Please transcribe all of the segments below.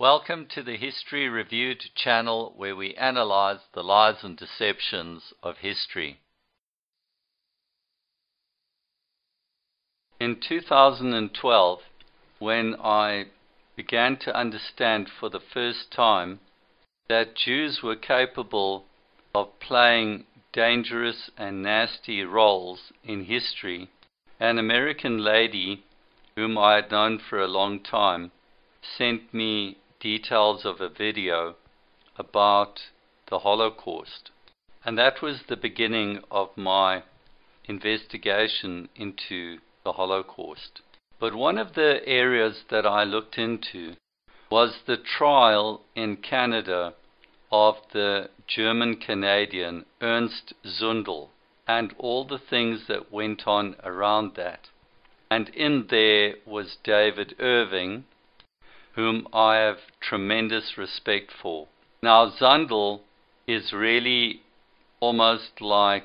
Welcome to the History Reviewed channel, where we analyze the lies and deceptions of history. In 2012, when I began to understand for the first time that Jews were capable of playing dangerous and nasty roles in history, an American lady whom I had known for a long time sent me details of a video about the Holocaust. And that was the beginning of my investigation into the Holocaust. But one of the areas that I looked into was the trial in Canada of the German-Canadian Ernst Zundel and all the things that went on around that. And in there was David Irving, whom I have tremendous respect for. Now, Zundel is really almost like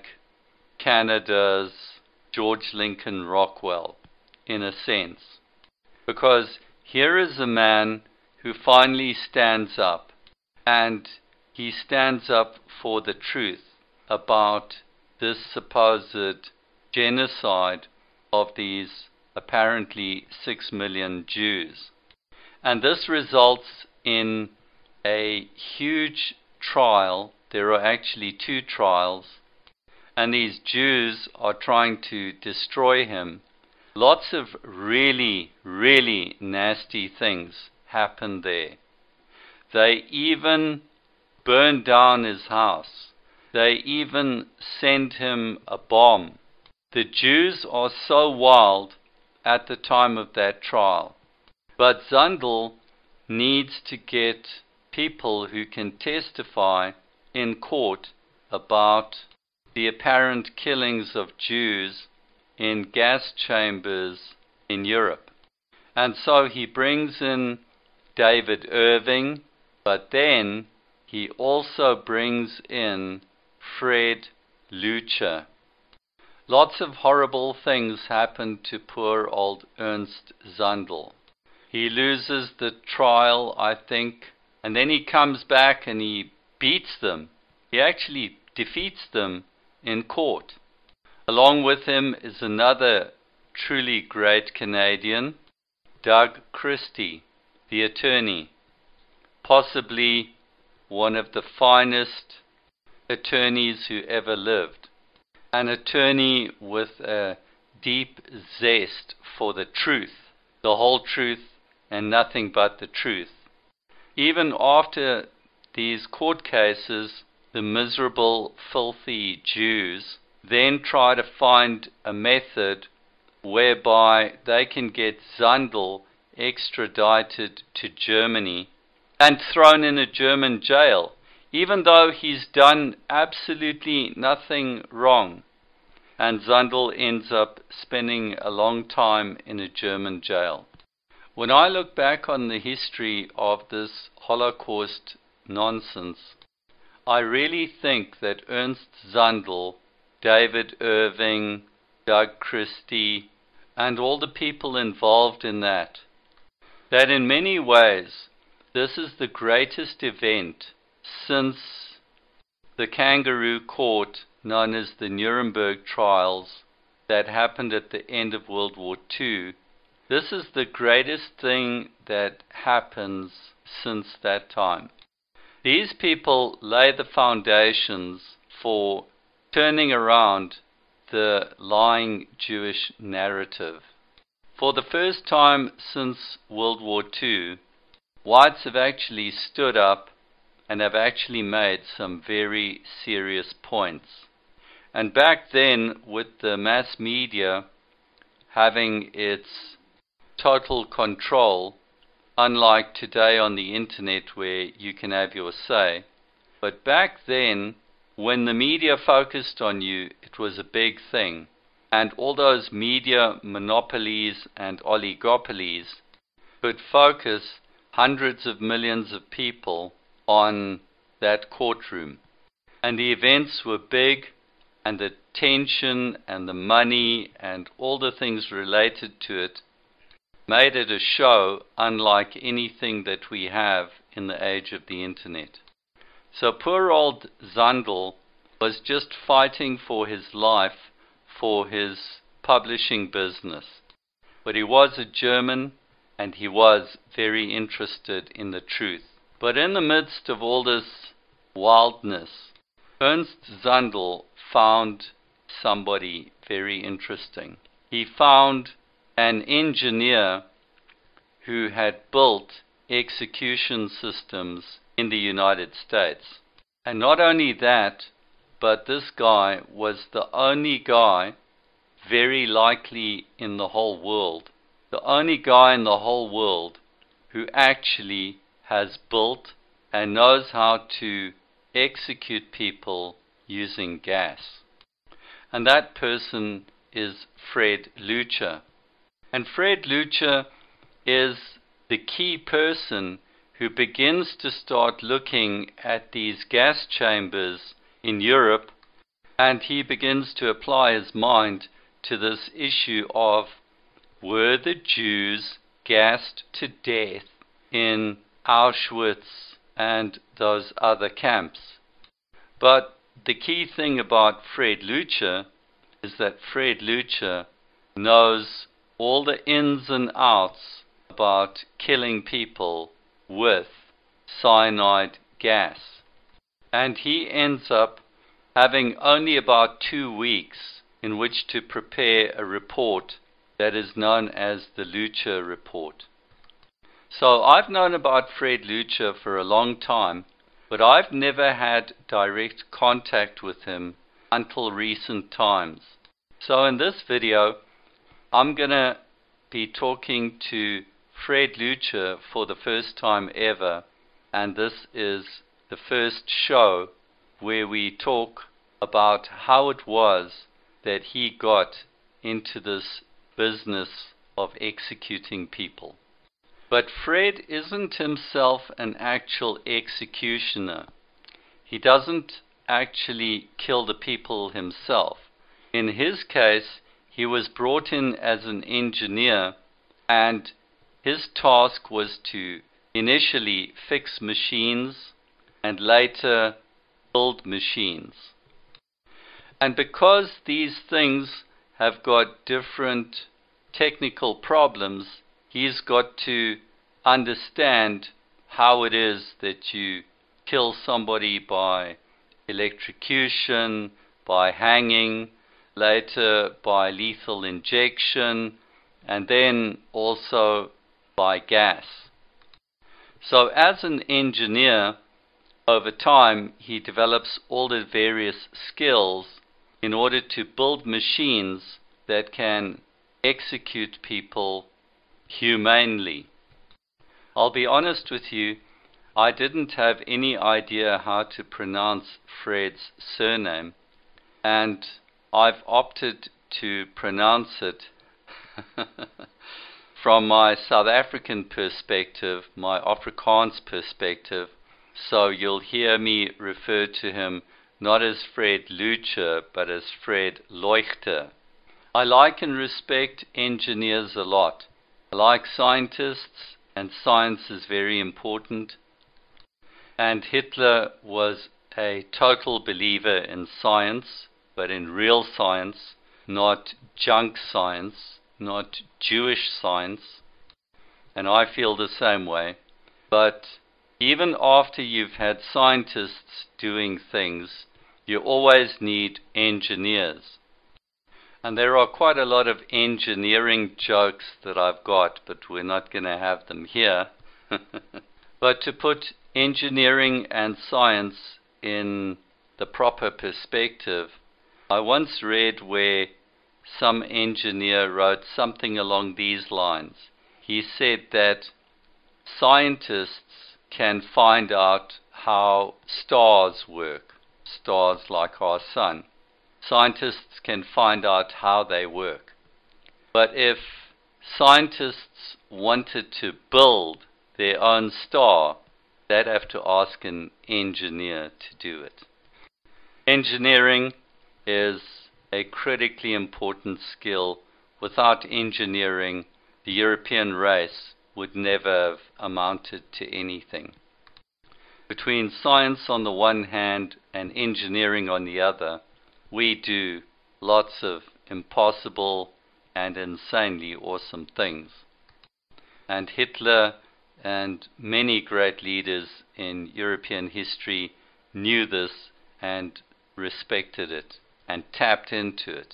Canada's George Lincoln Rockwell, in a sense. Because here is a man who finally stands up, and he stands up for the truth about this supposed genocide of these apparently 6 million Jews. And this results in a huge trial. There are actually 2 trials, and these Jews are trying to destroy him. Lots of really, really nasty things happen there. They even burn down his house. They even send him a bomb. The Jews are so wild at the time of that trial. But Zundel needs to get people who can testify in court about the apparent killings of Jews in gas chambers in Europe. And so he brings in David Irving, but then he also brings in Fred Leuchter. Lots of horrible things happened to poor old Ernst Zundel. He loses the trial, I think, and then he comes back and he beats them. He actually defeats them in court. Along with him is another truly great Canadian, Doug Christie, the attorney, possibly one of the finest attorneys who ever lived. An attorney with a deep zest for the truth, the whole truth, and nothing but the truth. Even after these court cases, the miserable, filthy Jews then try to find a method whereby they can get Zundel extradited to Germany and thrown in a German jail, even though he's done absolutely nothing wrong. And Zundel ends up spending a long time in a German jail. When I look back on the history of this Holocaust nonsense, I really think that Ernst Zundel, David Irving, Doug Christie, and all the people involved in that in many ways this is the greatest event since the kangaroo court known as the Nuremberg trials that happened at the end of World War II. This is the greatest thing that happens since that time. These people lay the foundations for turning around the lying Jewish narrative. For the first time since World War II, whites have actually stood up and have actually made some very serious points. And back then, with the mass media having its total control, unlike today on the internet where you can have your say. But back then, when the media focused on you, it was a big thing. And all those media monopolies and oligopolies could focus hundreds of millions of people on that courtroom. And the events were big, and the tension and the money and all the things related to it made it a show unlike anything that we have in the age of the internet. So poor old Zundel was just fighting for his life, for his publishing business. But he was a German, and he was very interested in the truth. But in the midst of all this wildness, Ernst Zundel found somebody very interesting. He found an engineer who had built execution systems in the United States. And not only that, but this guy was the only guy, very likely in the whole world, the only guy in the whole world who actually has built and knows how to execute people using gas. And that person is Fred Leuchter. And Fred Leuchter is the key person who begins to start looking at these gas chambers in Europe, and he begins to apply his mind to this issue of, were the Jews gassed to death in Auschwitz and those other camps? But the key thing about Fred Leuchter is that Fred Leuchter knows all the ins and outs about killing people with cyanide gas. And he ends up having only about 2 weeks in which to prepare a report that is known as the Leuchter Report. So I've known about Fred Leuchter for a long time, but I've never had direct contact with him until recent times. So in this video, I'm going to be talking to Fred Leuchter for the first time ever, and this is the first show where we talk about how it was that he got into this business of executing people. But Fred isn't himself an actual executioner. He doesn't actually kill the people himself. In his case, he was brought in as an engineer, and his task was to initially fix machines and later build machines. And because these things have got different technical problems, he's got to understand how it is that you kill somebody by electrocution, by hanging, later by lethal injection, and then also by gas. So as an engineer, over time he develops all the various skills in order to build machines that can execute people humanely. I'll be honest with you, I didn't have any idea how to pronounce Fred's surname, and I've opted to pronounce it from my South African perspective, my Afrikaans perspective, so you'll hear me refer to him not as Fred Leuchter, but as Fred Leuchter. I like and respect engineers a lot. I like scientists, and science is very important. And Hitler was a total believer in science, but in real science, not junk science, not Jewish science. And I feel the same way. But even after you've had scientists doing things, you always need engineers. And there are quite a lot of engineering jokes that I've got, but we're not going to have them here. But to put engineering and science in the proper perspective, I once read where some engineer wrote something along these lines. He said that scientists can find out how stars work, stars like our sun. Scientists can find out how they work. But if scientists wanted to build their own star, they'd have to ask an engineer to do it. Engineering is a critically important skill. Without engineering, the European race would never have amounted to anything. Between science on the one hand and engineering on the other, we do lots of impossible and insanely awesome things. And Hitler and many great leaders in European history knew this and respected it and tapped into it.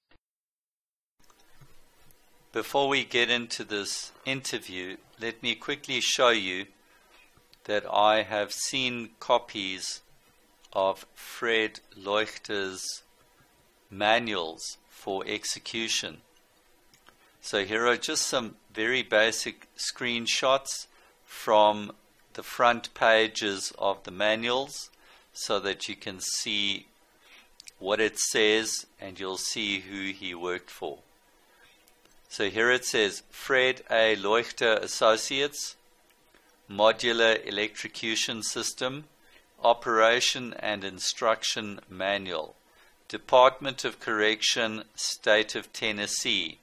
Before we get into this interview, let me quickly show you that I have seen copies of Fred Leuchter's manuals for execution. So here are just some very basic screenshots from the front pages of the manuals so that you can see what it says and you'll see who he worked for. So here it says, Fred A. Leuchter Associates, Modular Electrocution System, Operation and Instruction Manual, Department of Correction, State of Tennessee.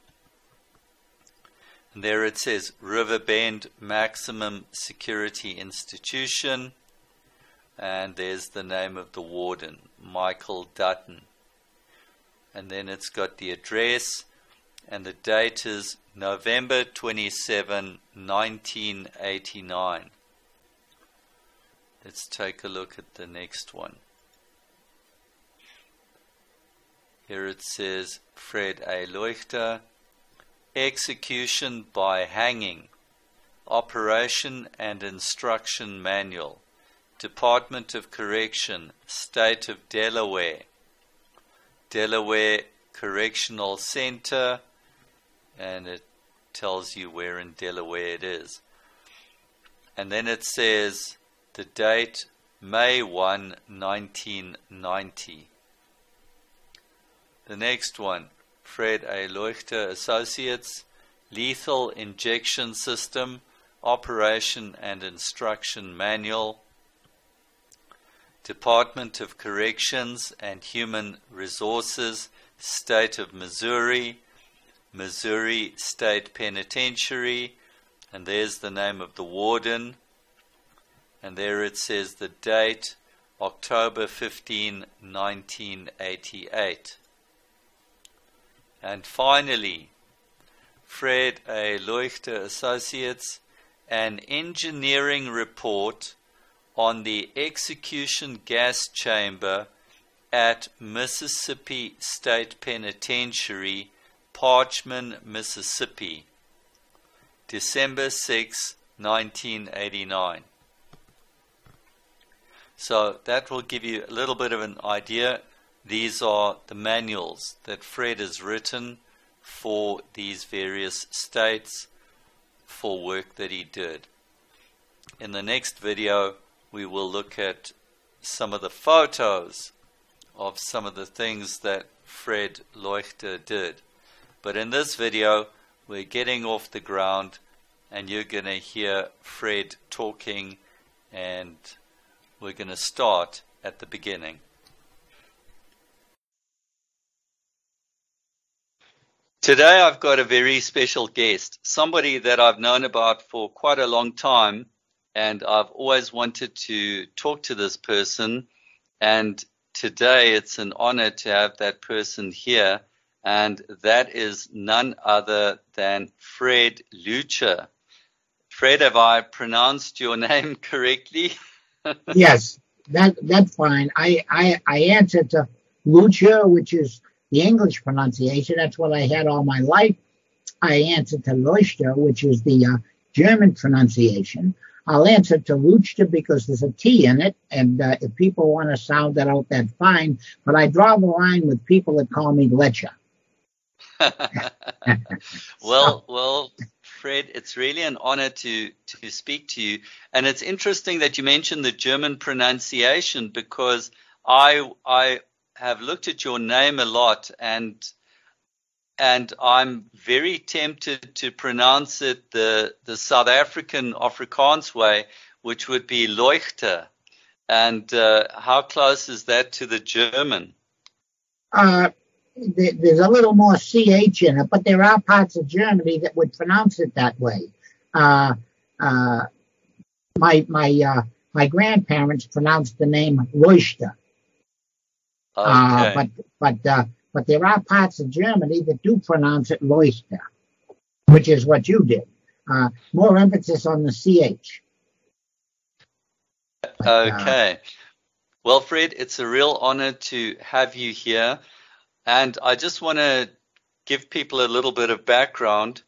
And there it says, Riverbend Maximum Security Institution, and there's the name of the warden, Michael Dutton. And then it's got the address, and the date is November 27, 1989. Let's take a look at the next one. Here it says, Fred A. Leuchter, Execution by Hanging, Operation and Instruction Manual, Department of Correction, State of Delaware, Delaware Correctional Center, and it tells you where in Delaware it is. And then it says the date, May 1, 1990. The next one, Fred A. Leuchter Associates, Lethal Injection System, Operation and Instruction Manual, Department of Corrections and Human Resources, State of Missouri, Missouri State Penitentiary, and there's the name of the warden, and there it says the date, October 15, 1988. And finally, Fred A. Leuchter Associates, an engineering report on the execution gas chamber at Mississippi State Penitentiary, Parchman, Mississippi, December 6, 1989. So that will give you a little bit of an idea. These are the manuals that Fred has written for these various states for work that he did. In the next video, we will look at some of the photos of some of the things that Fred Leuchter did. But in this video, we're getting off the ground and you're going to hear Fred talking, and we're going to start at the beginning. Today I've got a very special guest, somebody that I've known about for quite a long time, and I've always wanted to talk to this person, and today it's an honor to have that person here, and that is none other than Fred Leuchter. Fred, have I pronounced your name correctly? Yes, that's fine. I answer to Leuchter, which is the English pronunciation. That's what I had all my life. I answer to Leuchter, which is the German pronunciation. I'll answer to Leuchter because there's a T in it, and if people want to sound that out, that's fine. But I draw the line with people that call me Lecher. Well, Fred, it's really an honor to speak to you. And it's interesting that you mentioned the German pronunciation, because I have looked at your name a lot, and I'm very tempted to pronounce it the South African Afrikaans way, which would be Leuchter. And how close is that to the German? there's a little more CH in it, but there are parts of Germany that would pronounce it that way. My grandparents pronounced the name Leuchter. Okay. But there are parts of Germany that do pronounce it Leuchter, which is what you did. More emphasis on the CH. Okay. Well, Fred, it's a real honor to have you here. And I just want to give people a little bit of background.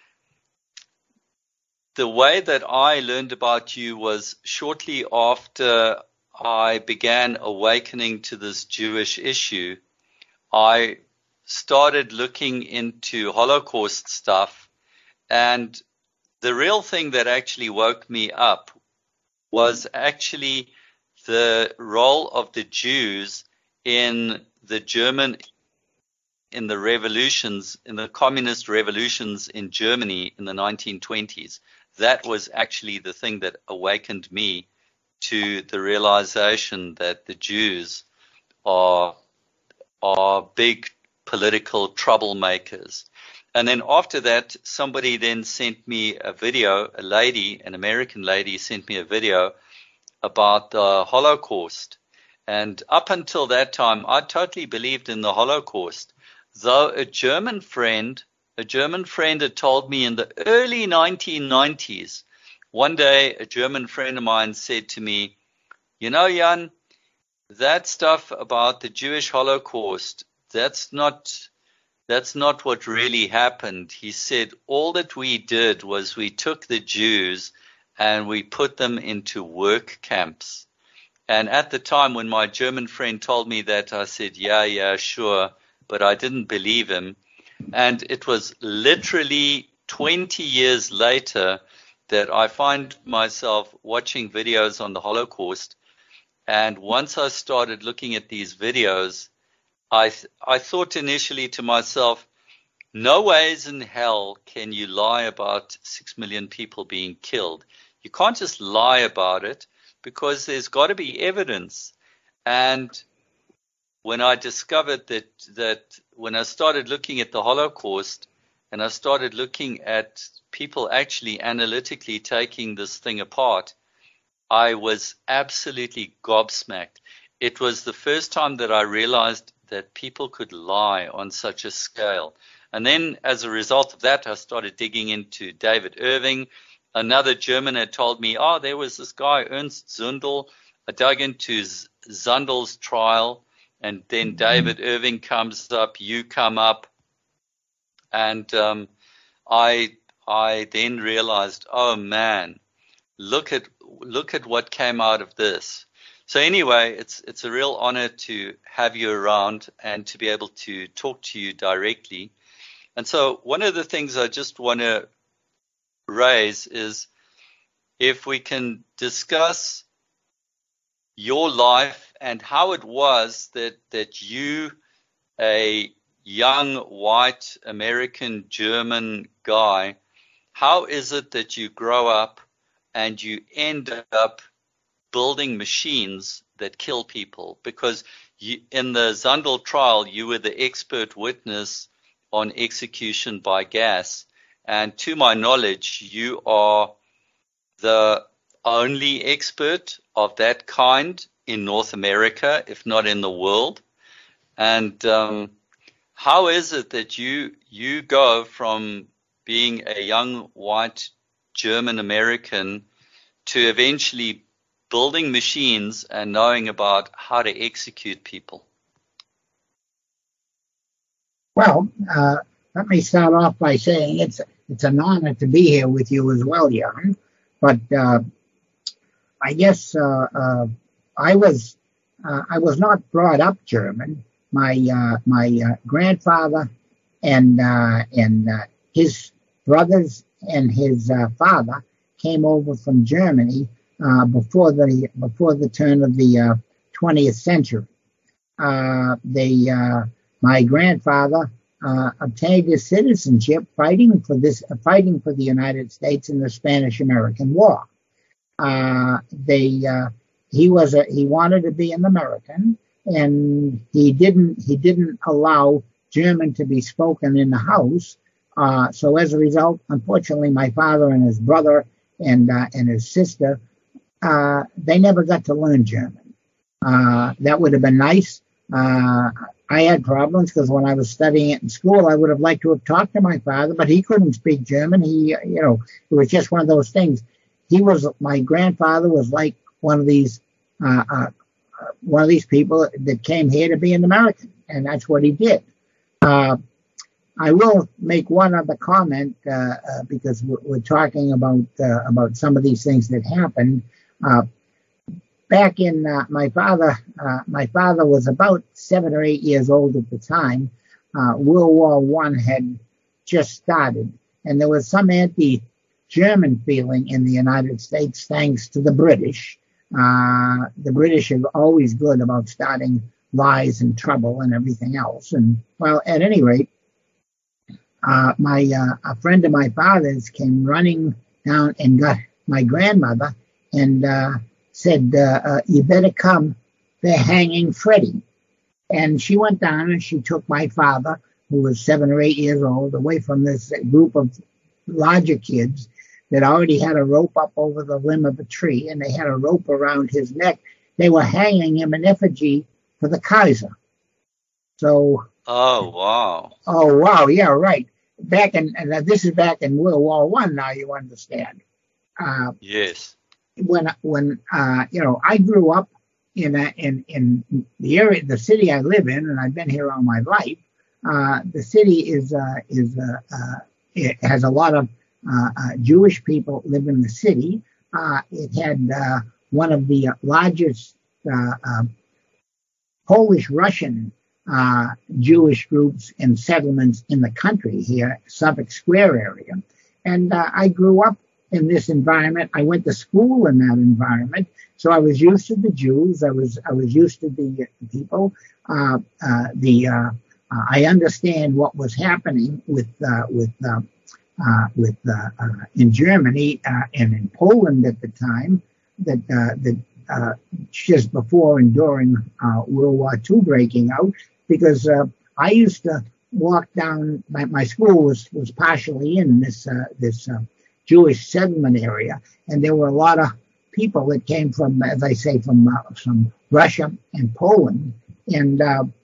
The way that I learned about you was shortly after I began awakening to this Jewish issue. I started looking into Holocaust stuff, and the real thing that actually woke me up was actually the role of the Jews in the revolutions, in the communist revolutions in Germany in the 1920s. That was actually the thing that awakened me to the realization that the Jews are big political troublemakers. And then after that, somebody then sent me a video, an American lady sent me a video about the Holocaust. And up until that time, I totally believed in the Holocaust. Though a German friend had told me in the early 1990s, one day a German friend of mine said to me, you know, Jan, that stuff about the Jewish Holocaust, that's not what really happened. He said, all that we did was we took the Jews and we put them into work camps. And at the time when my German friend told me that, I said, yeah, sure, but I didn't believe him. And it was literally 20 years later that I find myself watching videos on the Holocaust. And once I started looking at these videos, I thought initially to myself, no ways in hell can you lie about 6 million people being killed. You can't just lie about it because there's got to be evidence. And when I discovered that when I started looking at the Holocaust and I started looking at people actually analytically taking this thing apart, I was absolutely gobsmacked. It was the first time that I realized that people could lie on such a scale. And then as a result of that, I started digging into David Irving. Another German had told me, there was this guy, Ernst Zundel. I dug into Zundel's trial, and then David Irving comes up, you come up. And I then realized, oh man, look at what came out of this. So anyway, it's a real honor to have you around and to be able to talk to you directly. And so one of the things I just want to raise is if we can discuss your life and how it was that you, a young white American German guy, how is it that you grow up and you end up building machines that kill people? Because in the Zundel trial, you were the expert witness on execution by gas. And to my knowledge, you are the only expert of that kind in North America, if not in the world. And how is it that you go from being a young white German American to eventually building machines and knowing about how to execute people? Well, let me start off by saying it's an honor to be here with you as well, Jan. But I guess I was not brought up German. My grandfather and his brothers and his father came over from Germany before the turn of the 20th century. My grandfather obtained his citizenship fighting for the United States in the Spanish-American War. He wanted to be an American, and he didn't allow German to be spoken in the house. So as a result, unfortunately, my father and his brother and his sister, they never got to learn German. That would have been nice. I had problems because when I was studying it in school, I would have liked to have talked to my father, but he couldn't speak German. It was just one of those things. My grandfather was like one of these people that came here to be an American, and that's what he did. I will make one other comment because we're talking about some of these things that happened. Back in my father was about 7 or 8 years old at the time. World War I had just started, and there was some anti-German feeling in the United States thanks to the British. The British are always good about starting lies and trouble and everything else. And well, at any rate, a friend of my father's came running down and got my grandmother and said, you better come, they're hanging Freddie. And she went down and she took my father, who was 7 or 8 years old, away from this group of larger kids that already had a rope up over the limb of a tree, and they had a rope around his neck. They were hanging him in effigy for the Kaiser. So. Oh, wow. Oh, wow. Yeah, right. This is back in World War I. Now you understand. Yes. When I grew up in the area, the city I live in, and I've been here all my life. The city it has a lot of Jewish people live in the city. It had one of the largest Polish-Russian Jewish groups and settlements in the country here, Suffolk Square area. And I grew up in this environment. I went to school in that environment, so I was used to the Jews. I was used to the people. I understand what was happening in Germany and in Poland at the time. That just before and during World War II breaking out, because I used to walk down. My school was partially in this Jewish settlement area, and there were a lot of people that came from, as I say, from Russia and Poland, and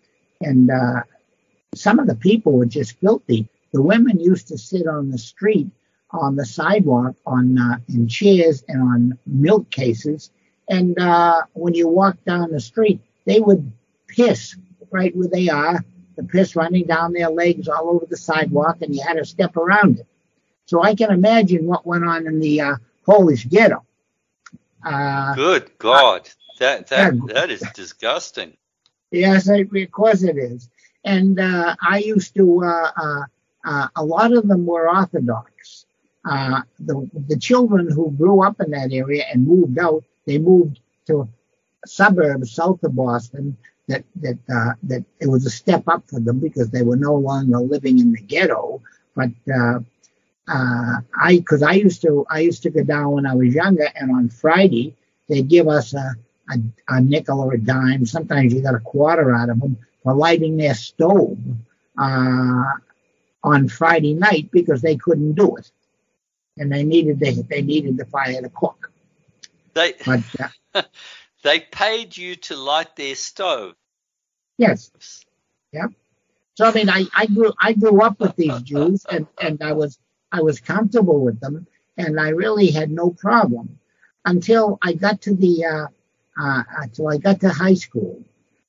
some of the people were just filthy. The women used to sit on the street, on the sidewalk, in chairs and on milk cases, and when you walk down the street, they would piss right where they are, the piss running down their legs all over the sidewalk, and you had to step around it. So I can imagine what went on in the Polish ghetto. Good God, that is disgusting. Yes, of course it is. And I used to. A lot of them were Orthodox. The children who grew up in that area and moved out, they moved to suburbs south of Boston. That it was a step up for them because they were no longer living in the ghetto, but. Because I used to go down when I was younger, and on Friday they'd give us a nickel or a dime. Sometimes you got a quarter out of them for lighting their stove on Friday night because they couldn't do it, and they needed the fire to cook. They paid you to light their stove. Yes. Yeah. So I mean, I grew up with these Jews, and I was comfortable with them, and I really had no problem until I got to high school.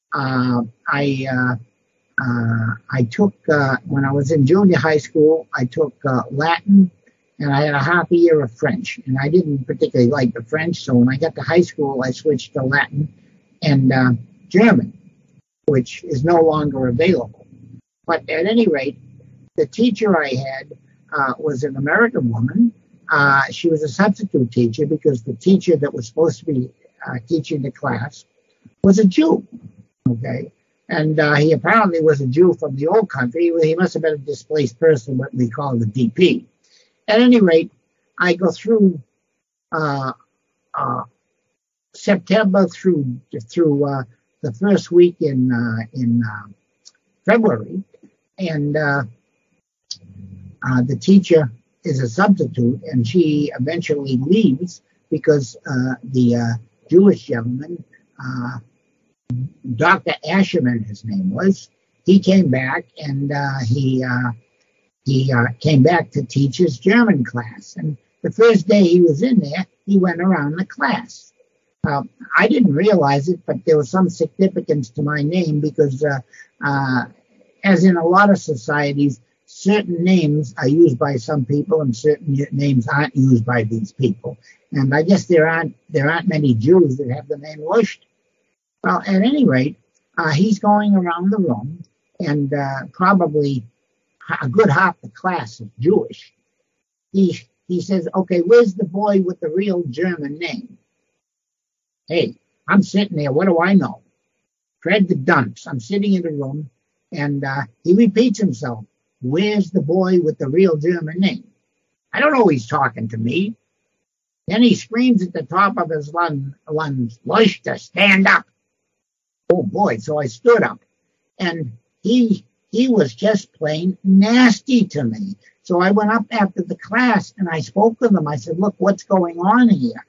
I took when I was in junior high school, I took Latin, and I had a half a year of French, and I didn't particularly like the French. So when I got to high school, I switched to Latin and German, which is no longer available. But at any rate, the teacher I had was an American woman. She was a substitute teacher because the teacher that was supposed to be teaching the class was a Jew. Okay, and he apparently was a Jew from the old country. He must have been a displaced person, what we call the DP. At any rate, I go through September through the first week in February. and the teacher is a substitute, and she eventually leaves because the Jewish gentleman, Dr. Asherman, his name was, he came back, and he came back to teach his German class. And the first day he was in there, he went around the class. I didn't realize it, but there was some significance to my name because, as in a lot of societies, certain names are used by some people and certain names aren't used by these people. And I guess there aren't many Jews that have the name Lush. Well, at any rate, he's going around the room, and probably a good half the class is Jewish. He says, okay, where's the boy with the real German name? Hey, I'm sitting there. What do I know? Fred the Dunce. I'm sitting in the room, and he repeats himself. Where's the boy with the real German name? I don't know he's talking to me. Then he screams at the top of his lungs, Leuchter, stand up. Oh, boy. So I stood up, and he was just plain nasty to me. So I went up after the class, and I spoke with him. I said, look, what's going on here?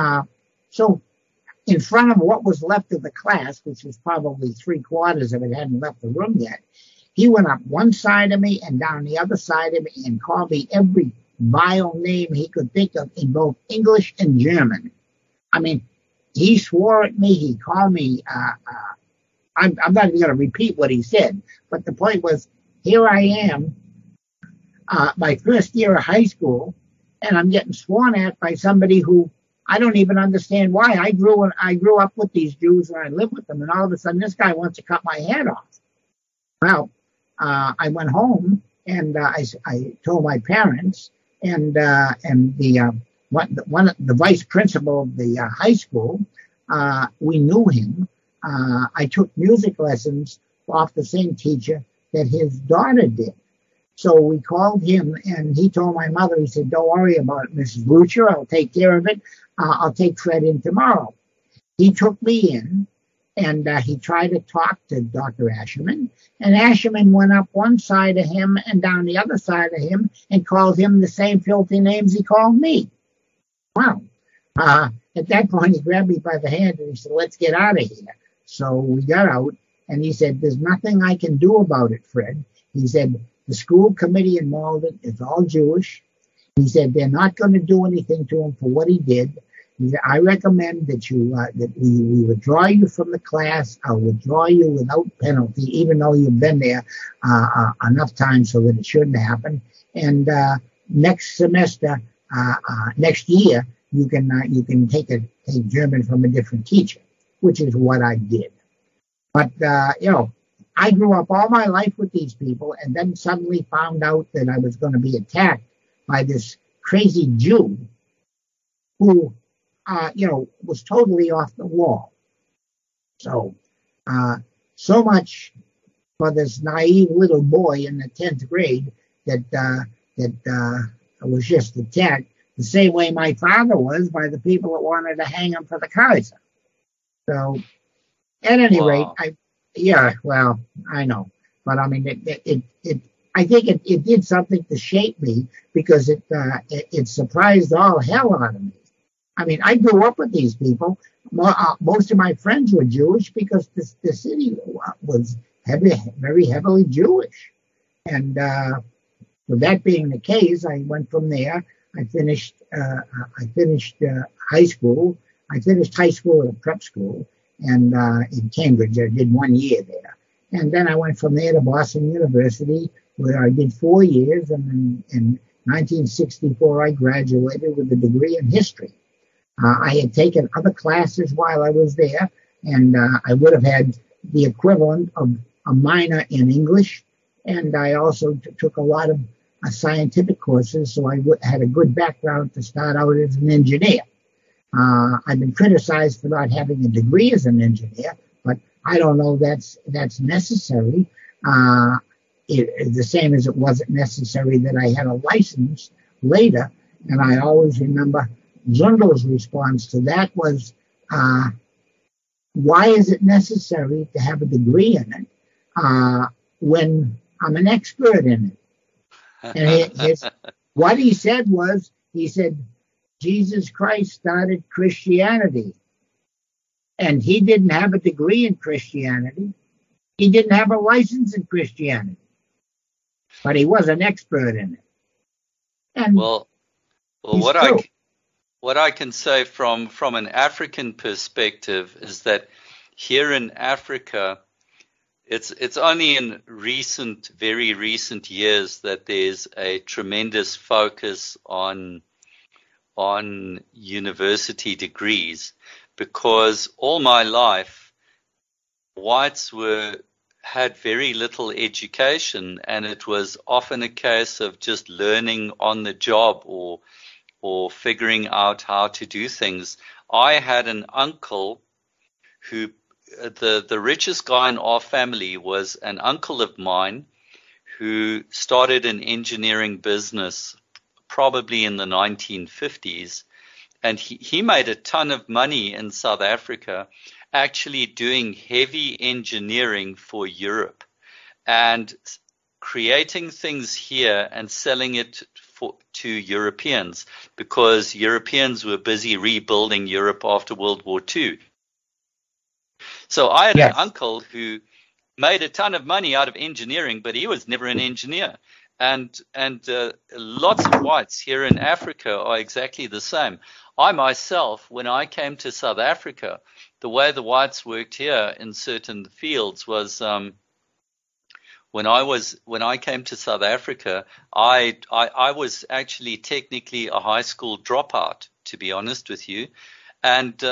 So in front of what was left of the class, which was probably 3/4 of it hadn't left the room yet, he went up one side of me and down the other side of me and called me every vile name he could think of in both English and German. I mean, he swore at me. He called me, I'm not even going to repeat what he said, but the point was, here I am, my first year of high school, and I'm getting sworn at by somebody who I don't even understand why. I grew up with these Jews and I lived with them, and all of a sudden this guy wants to cut my head off. Well, I went home and I told my parents, and the vice principal of the high school, we knew him. I took music lessons off the same teacher that his daughter did. So we called him, and he told my mother, he said, don't worry about it, Mrs. Blucher, I'll take care of it. I'll take Fred in tomorrow. He took me in, and he tried to talk to Dr. Asherman, and Asherman went up one side of him and down the other side of him and called him the same filthy names he called me. Wow. At that point, he grabbed me by the hand, and he said, let's get out of here. So we got out, and he said, there's nothing I can do about it, Fred. He said, the school committee in Malden is all Jewish. He said, they're not going to do anything to him for what he did. He said, I recommend that we withdraw you from the class. I'll withdraw you without penalty, even though you've been there enough time so that it shouldn't happen. And next semester, next year, you can take German from a different teacher, which is what I did. But I grew up all my life with these people, and then suddenly found out that I was going to be attacked by this crazy Jew who, was totally off the wall. So, so much for this naive little boy in the 10th grade that was just attacked the same way my father was by the people that wanted to hang him for the Kaiser. So, at any rate, I know, but I mean, I think it did something to shape me because it surprised all hell out of me. I mean, I grew up with these people. Most of my friends were Jewish because the city was very heavily Jewish, and with that being the case, I went from there. I finished high school. I finished high school at a prep school, and in Cambridge, I did 1 year there. And then I went from there to Boston University, where I did 4 years. And then in 1964, I graduated with a degree in history. I had taken other classes while I was there, and I would have had the equivalent of a minor in English. And I also took a lot of scientific courses, so I had a good background to start out as an engineer. I've been criticized for not having a degree as an engineer, but I don't know that's necessary. The same as it wasn't necessary that I had a license later. And I always remember Zundel's response to that was, why is it necessary to have a degree in it when I'm an expert in it. And what he said was, he said, Jesus Christ started Christianity. And he didn't have a degree in Christianity. He didn't have a license in Christianity. But he was an expert in it. And well, what I can say from an African perspective is that here in Africa, it's only in very recent years that there's a tremendous focus on university degrees, because all my life whites had very little education, and it was often a case of just learning on the job or figuring out how to do things. I had an uncle who, the richest guy in our family was an uncle of mine who started an engineering business probably in the 1950s. And he made a ton of money in South Africa actually doing heavy engineering for Europe and creating things here and selling it to Europeans, because Europeans were busy rebuilding Europe after World War II. So I had an uncle who made a ton of money out of engineering, but he was never an engineer. And lots of whites here in Africa are exactly the same. I myself, when I came to South Africa, the way the whites worked here in certain fields was when I came to South Africa, I was actually technically a high school dropout, to be honest with you. And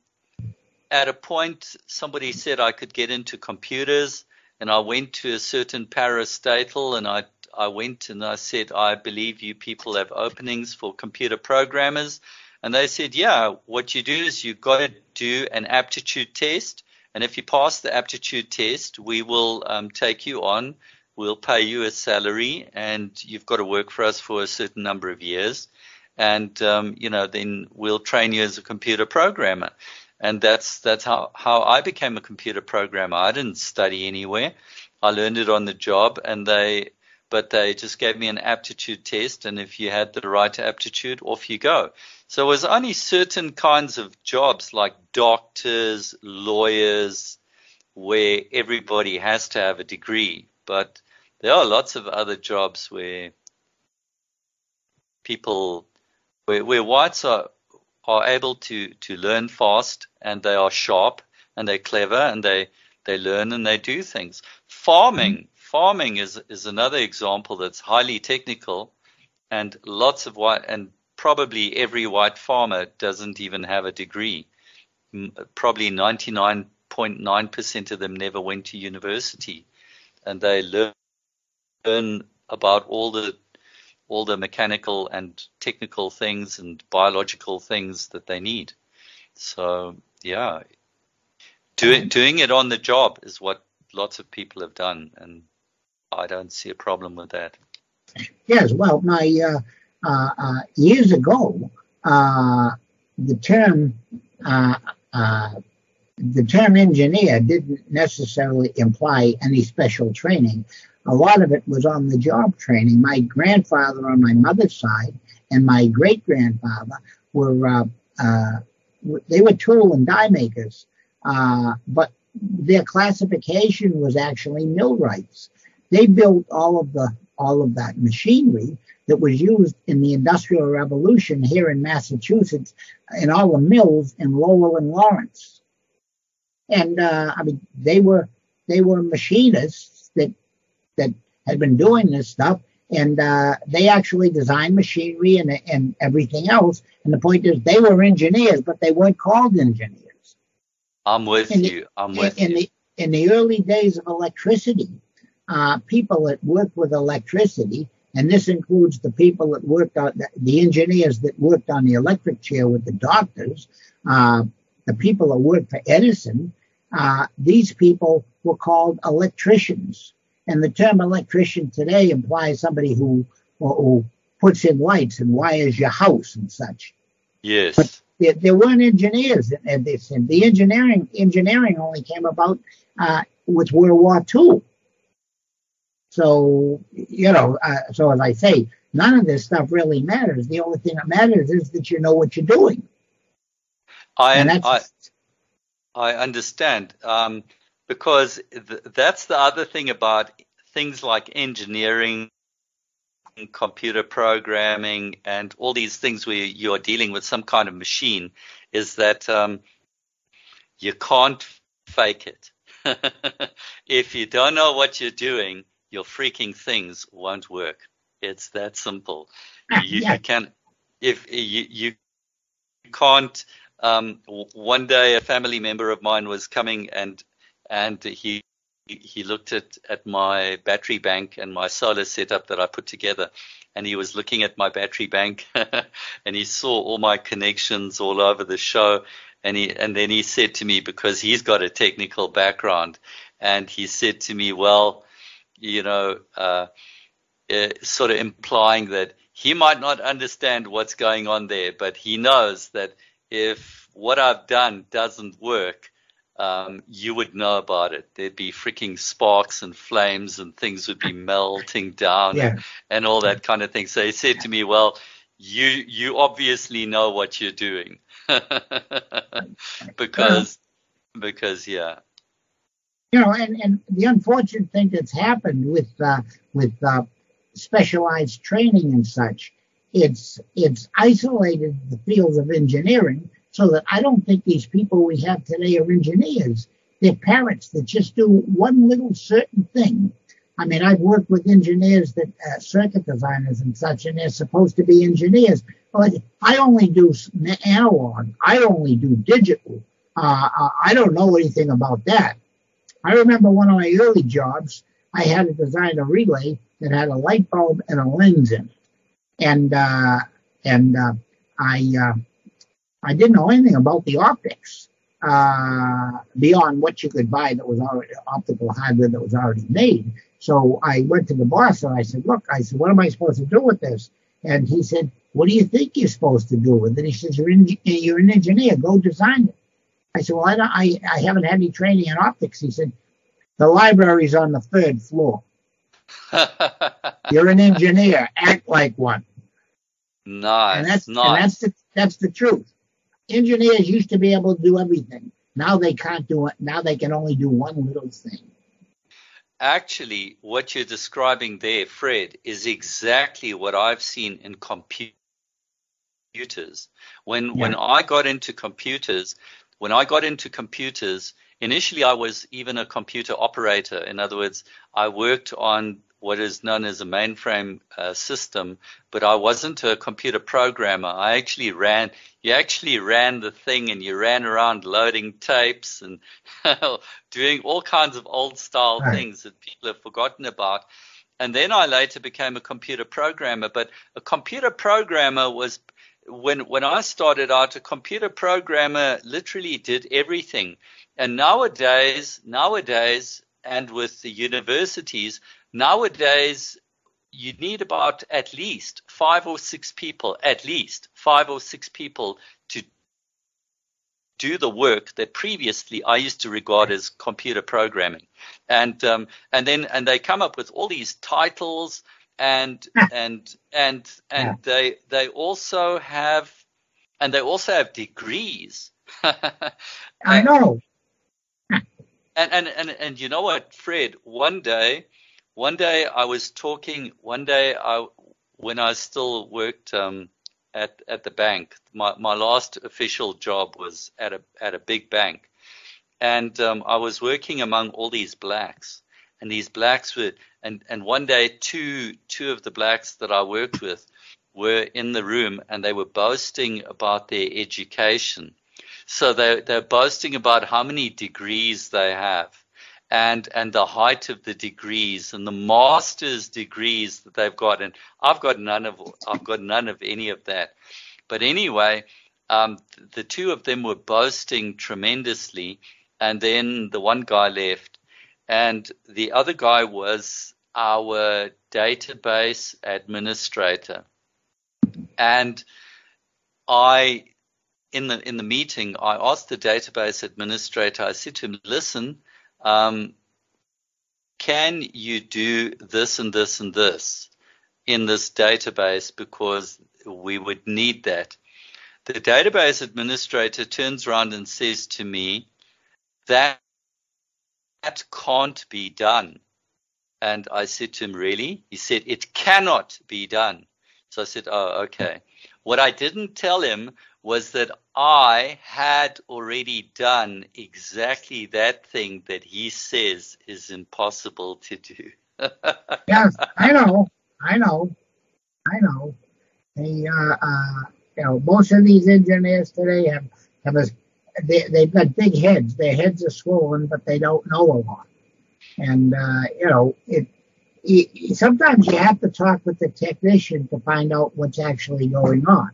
at a point, somebody said I could get into computers, and I went to a certain parastatal, and I went and I said, I believe you people have openings for computer programmers. And they said, yeah, what you do is you've got to do an aptitude test. And if you pass the aptitude test, we will take you on. We'll pay you a salary, and you've got to work for us for a certain number of years. And, then we'll train you as a computer programmer. And that's how I became a computer programmer. I didn't study anywhere. I learned it on the job, but they just gave me an aptitude test, and if you had the right aptitude, off you go. So it was only certain kinds of jobs like doctors, lawyers, where everybody has to have a degree. But there are lots of other jobs where where whites are able to learn fast, and they are sharp, and they're clever, and they learn and they do things. Farming is another example that's highly technical, and lots of white, and probably every white farmer doesn't even have a degree. Probably 99.9% of them never went to university, and they learn about all the mechanical and technical things and biological things that they need. So yeah, doing it on the job is what lots of people have done, and I don't see a problem with that. Yes, well, my years ago, the term engineer didn't necessarily imply any special training. A lot of it was on the job training. My grandfather on my mother's side and my great grandfather were tool and die makers, but their classification was actually millwrights. They built all of that machinery that was used in the Industrial Revolution here in Massachusetts, in all the mills in Lowell and Lawrence. And they were machinists that had been doing this stuff, and they actually designed machinery and everything else. And the point is, they were engineers, but they weren't called engineers. I'm with you. In the early days of electricity, people that worked with electricity, and this includes the people that worked on the engineers that worked on the electric chair with the doctors, the people that worked for Edison, these people were called electricians. And the term electrician today implies somebody who puts in lights and wires your house and such. Yes. But there weren't engineers in this. And the engineering only came about with World War II. So, so as I say, none of this stuff really matters. The only thing that matters is that you know what you're doing. And I I that's, I understand, because that's the other thing about things like engineering, computer programming, and all these things where you are dealing with some kind of machine, is that you can't fake it. If you don't know what you're doing, your freaking things won't work. It's that simple. yeah, You can if you can't. One day, a family member of mine was coming, and he looked at my battery bank and my solar setup that I put together, and he was looking at my battery bank, and he saw all my connections all over the show, and then he said to me, because he's got a technical background, and he said to me, well, you know, sort of implying that he might not understand what's going on there, but he knows that if what I've done doesn't work, you would know about it. There'd be freaking sparks and flames, and things would be melting down, yeah. and all that kind of thing. So he said to me, well, you obviously know what you're doing. Well, because yeah. and the unfortunate thing that's happened with specialized training and such, it's isolated the fields of engineering so that I don't think these people we have today are engineers. They're parrots that just do one little certain thing. I mean, I've worked with engineers that circuit designers and such, and they're supposed to be engineers. But I only do analog. I only do digital. I don't know anything about that. I remember one of my early jobs, I had to design a relay that had a light bulb and a lens in it. And I didn't know anything about the optics beyond what you could buy that was already optical hardware that was already made. So I went to the boss and I said, look, what am I supposed to do with this? And he said, what do you think you're supposed to do with it? He says, you're an engineer, go design it. I said, well, I haven't had any training in optics. He said, the library's on the third floor. You're an engineer, act like one. Nice. And that's the truth. Engineers used to be able to do everything. Now they can't do it. Now they can only do one little thing. Actually, what you're describing there, Fred, is exactly what I've seen in computers. When I got into computers, initially I was even a computer operator. In other words, I worked on what is known as a mainframe system, but I wasn't a computer programmer. You actually ran the thing, and you ran around loading tapes and doing all kinds of old style things that people have forgotten about. And then I later became a computer programmer. But a computer programmer was, when I started out, a computer programmer literally did everything. And nowadays, and with the universities, nowadays, you need about at least 5 or 6 people, to do the work that previously I used to regard as computer programming. And they come up with all these titles, and they also have degrees. I know. And you know what, Fred? One day I was talking. When I still worked at the bank, my last official job was at a big bank, and I was working among all these blacks, and these blacks were, and one day two of the blacks that I worked with were in the room, and they were boasting about their education. So they're boasting about how many degrees they have, and the height of the degrees, and the master's degrees that they've got. And I've got none of any of that. But anyway, the two of them were boasting tremendously, and then the one guy left, and the other guy was our database administrator. And in the meeting, I asked the database administrator, I said to him, listen, can you do this and this and this in this database, because we would need that. The database administrator turns around and says to me, that can't be done. And I said to him, really? He said, it cannot be done. So I said, oh, okay. What I didn't tell him was that I had already done exactly that thing that he says is impossible to do. Yes, I know. Most of these engineers today they've got big heads. Their heads are swollen, but they don't know a lot. And sometimes you have to talk with the technician to find out what's actually going on.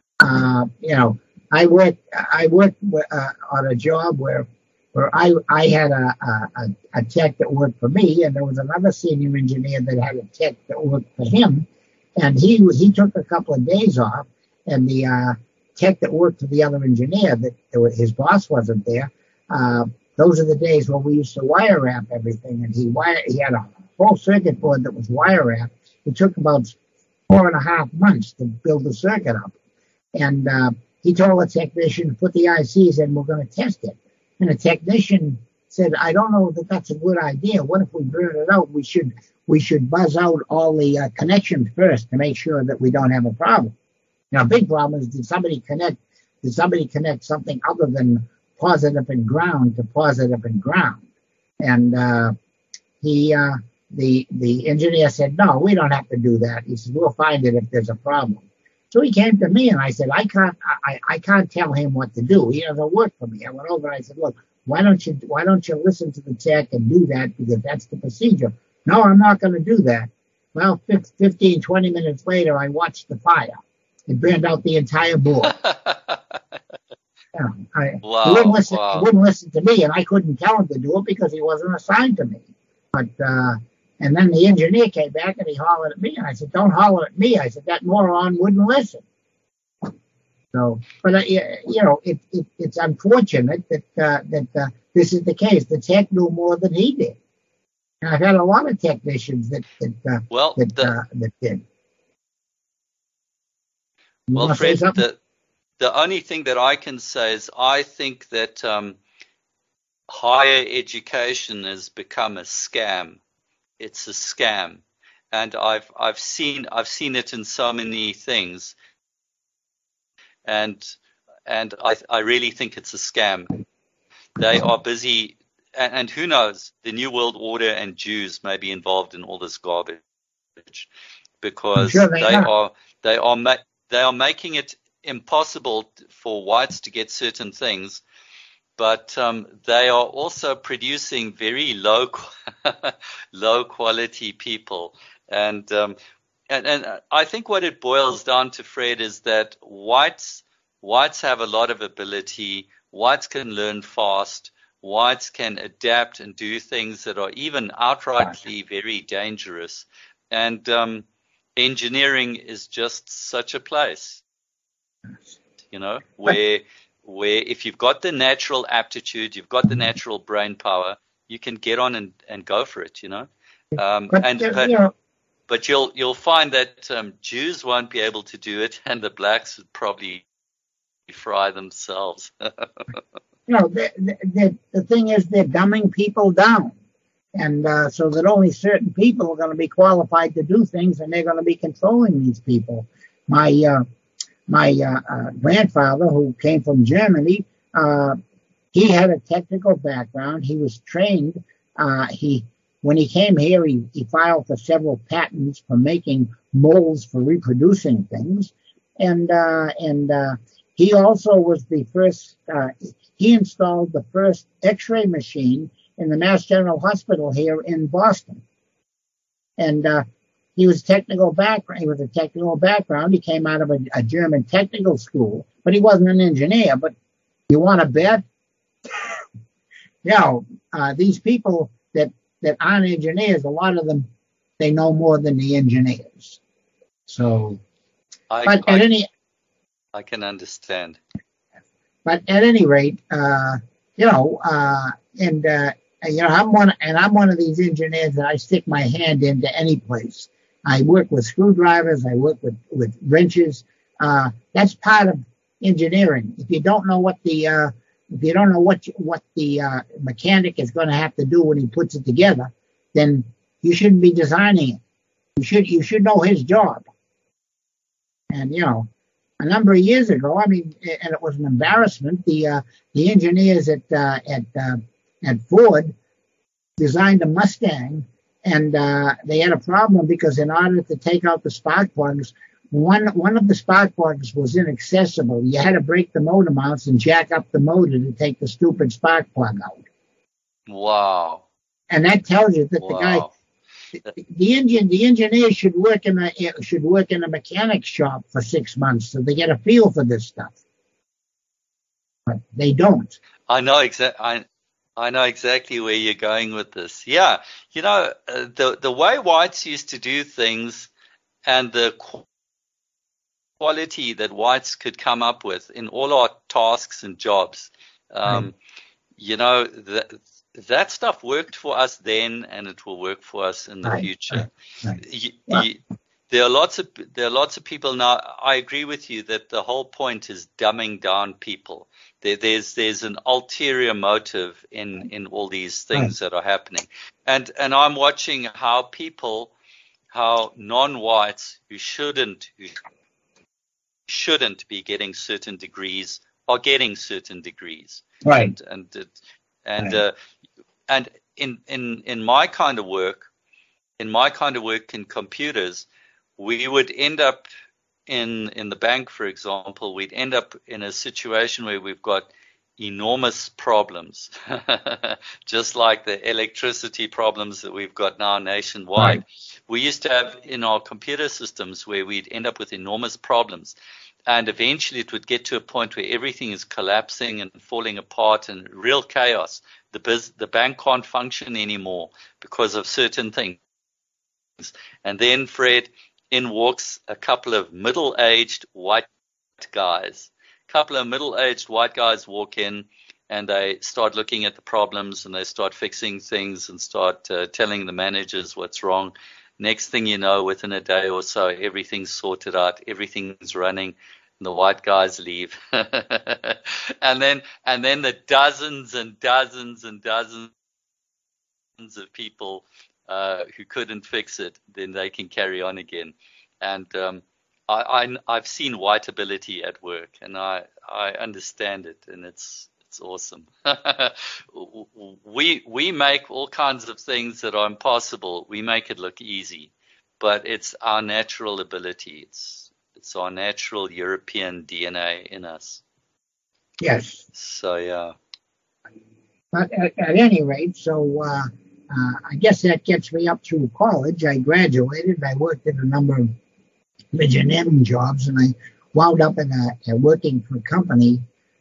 I worked on a job where I had a tech that worked for me, and there was another senior engineer that had a tech that worked for him, and he took a couple of days off, and the tech that worked for the other engineer, his boss wasn't there. Those are the days when we used to wire wrap everything, and he had a whole circuit board that was wire wrapped. It took about 4.5 months to build the circuit up, and he told the technician to put the ICs in. We're going to test it, and the technician said, "I don't know if that's a good idea. What if we burn it out? We should buzz out all the connections first to make sure that we don't have a problem." Now, big problem is, did somebody connect something other than positive and ground to positive and ground? And the engineer said, "No, we don't have to do that." He said, "We'll find it if there's a problem." So he came to me, and I said, I can't tell him what to do. He doesn't work for me. I went over and I said, "Look, why don't you listen to the tech and do that, because that's the procedure." "No, I'm not going to do that." Well, 15, 20 minutes later, I watched the fire. It burned out the entire board. He wouldn't listen to me, and I couldn't tell him to do it because he wasn't assigned to me. But and then the engineer came back and he hollered at me, and I said, "Don't holler at me." I said, "That moron wouldn't listen." So, but it's unfortunate that this is the case. The tech knew more than he did. And I've had a lot of technicians that did. Well, Fred, the only thing that I can say is I think that higher education has become a scam. It's a scam, and I've seen it in so many things, and I really think it's a scam. They are busy, and who knows? The New World Order and Jews may be involved in all this garbage, because they are making it impossible for whites to get certain things, but they are also producing very low quality people, and I think what it boils down to, Fred, is that whites have a lot of ability. Whites can learn fast. Whites can adapt and do things that are even outrightly very dangerous, and engineering is just such a place, where if you've got the natural aptitude, you've got the natural brain power, you can get on and go for it, But you'll find that Jews won't be able to do it, and the blacks would probably fry themselves. The thing is, they're dumbing people down. And so that only certain people are going to be qualified to do things, and they're going to be controlling these people. My grandfather, who came from Germany, he had a technical background. He was trained. When he came here, he filed for several patents for making molds for reproducing things, and he also was the first. He installed the first X-ray machine in the Mass General Hospital here in Boston. And he was technical background. He was a technical background. He came out of a German technical school, but he wasn't an engineer. But you want to bet? These people that aren't engineers, a lot of them, they know more than the engineers. So, I can understand. But at any rate, I'm one of these engineers that I stick my hand into any place. I work with screwdrivers. I work with wrenches. That's part of engineering. If you don't know what the mechanic is going to have to do when he puts it together, then you shouldn't be designing it. You should know his job. And a number of years ago, and it was an embarrassment. The engineers at Ford designed a Mustang, and they had a problem because in order to take out the spark plugs, one of the spark plugs was inaccessible. You had to break the motor mounts and jack up the motor to take the stupid spark plug out. Wow! And that tells you that the engineer should work in a mechanic's shop for 6 months so they get a feel for this stuff. But they don't. I know exactly where you're going with this. Yeah, the way whites used to do things, and the quality that whites could come up with in all our tasks and jobs. Right. That stuff worked for us then, and it will work for us in the future. Right. There are lots of people now. I agree with you that the whole point is dumbing down people. There's an ulterior motive in all these things that are happening, and I'm watching how non-whites who shouldn't be getting certain degrees are getting certain degrees. Right. And in my kind of work in computers, we would end up in the bank, for example, we'd end up in a situation where we've got enormous problems, just like the electricity problems that we've got now nationwide. Right. We used to have in our computer systems where we'd end up with enormous problems. And eventually it would get to a point where everything is collapsing and falling apart and real chaos. The bank can't function anymore because of certain things. And then, Fred, in walks a couple of middle-aged white guys. Walk in, and they start looking at the problems, and they start fixing things and start telling the managers what's wrong. Next thing you know, within a day or so, everything's sorted out, everything's running, and the white guys leave. and then the dozens and dozens and dozens of people who couldn't fix it, then they can carry on again. And I've seen white ability at work, and I understand it, and it's awesome. We make all kinds of things that are impossible. We make it look easy, but it's our natural ability. It's our natural European DNA in us. Yes. So yeah. But at any rate, so I guess that gets me up through college. I graduated. I worked in a number of engineering jobs, and I wound up in working for a company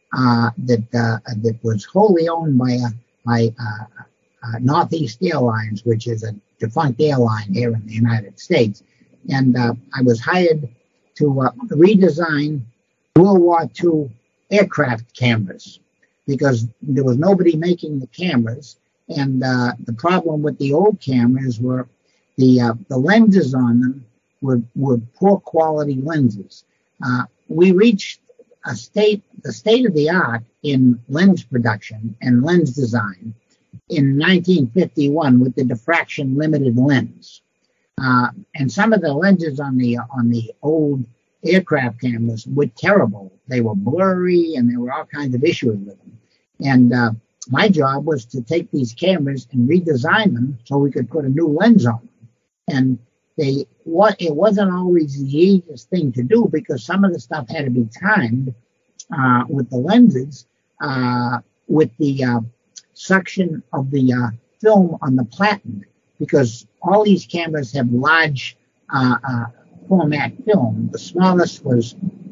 that was wholly owned by Northeast Airlines, which is a defunct airline here in the United States. And I was hired to redesign World War II aircraft cameras because there was nobody making the cameras. And the problem with the old cameras were the lenses on them were poor quality lenses. We reached the state of the art in lens production and lens design in 1951 with the diffraction limited lens. And some of the lenses on the old aircraft cameras were terrible. They were blurry, and there were all kinds of issues with them. And my job was to take these cameras and redesign them so we could put a new lens on them. And it wasn't always the easiest thing to do because some of the stuff had to be timed with the lenses, with the suction of the film on the platen, because all these cameras have large format film. The smallest was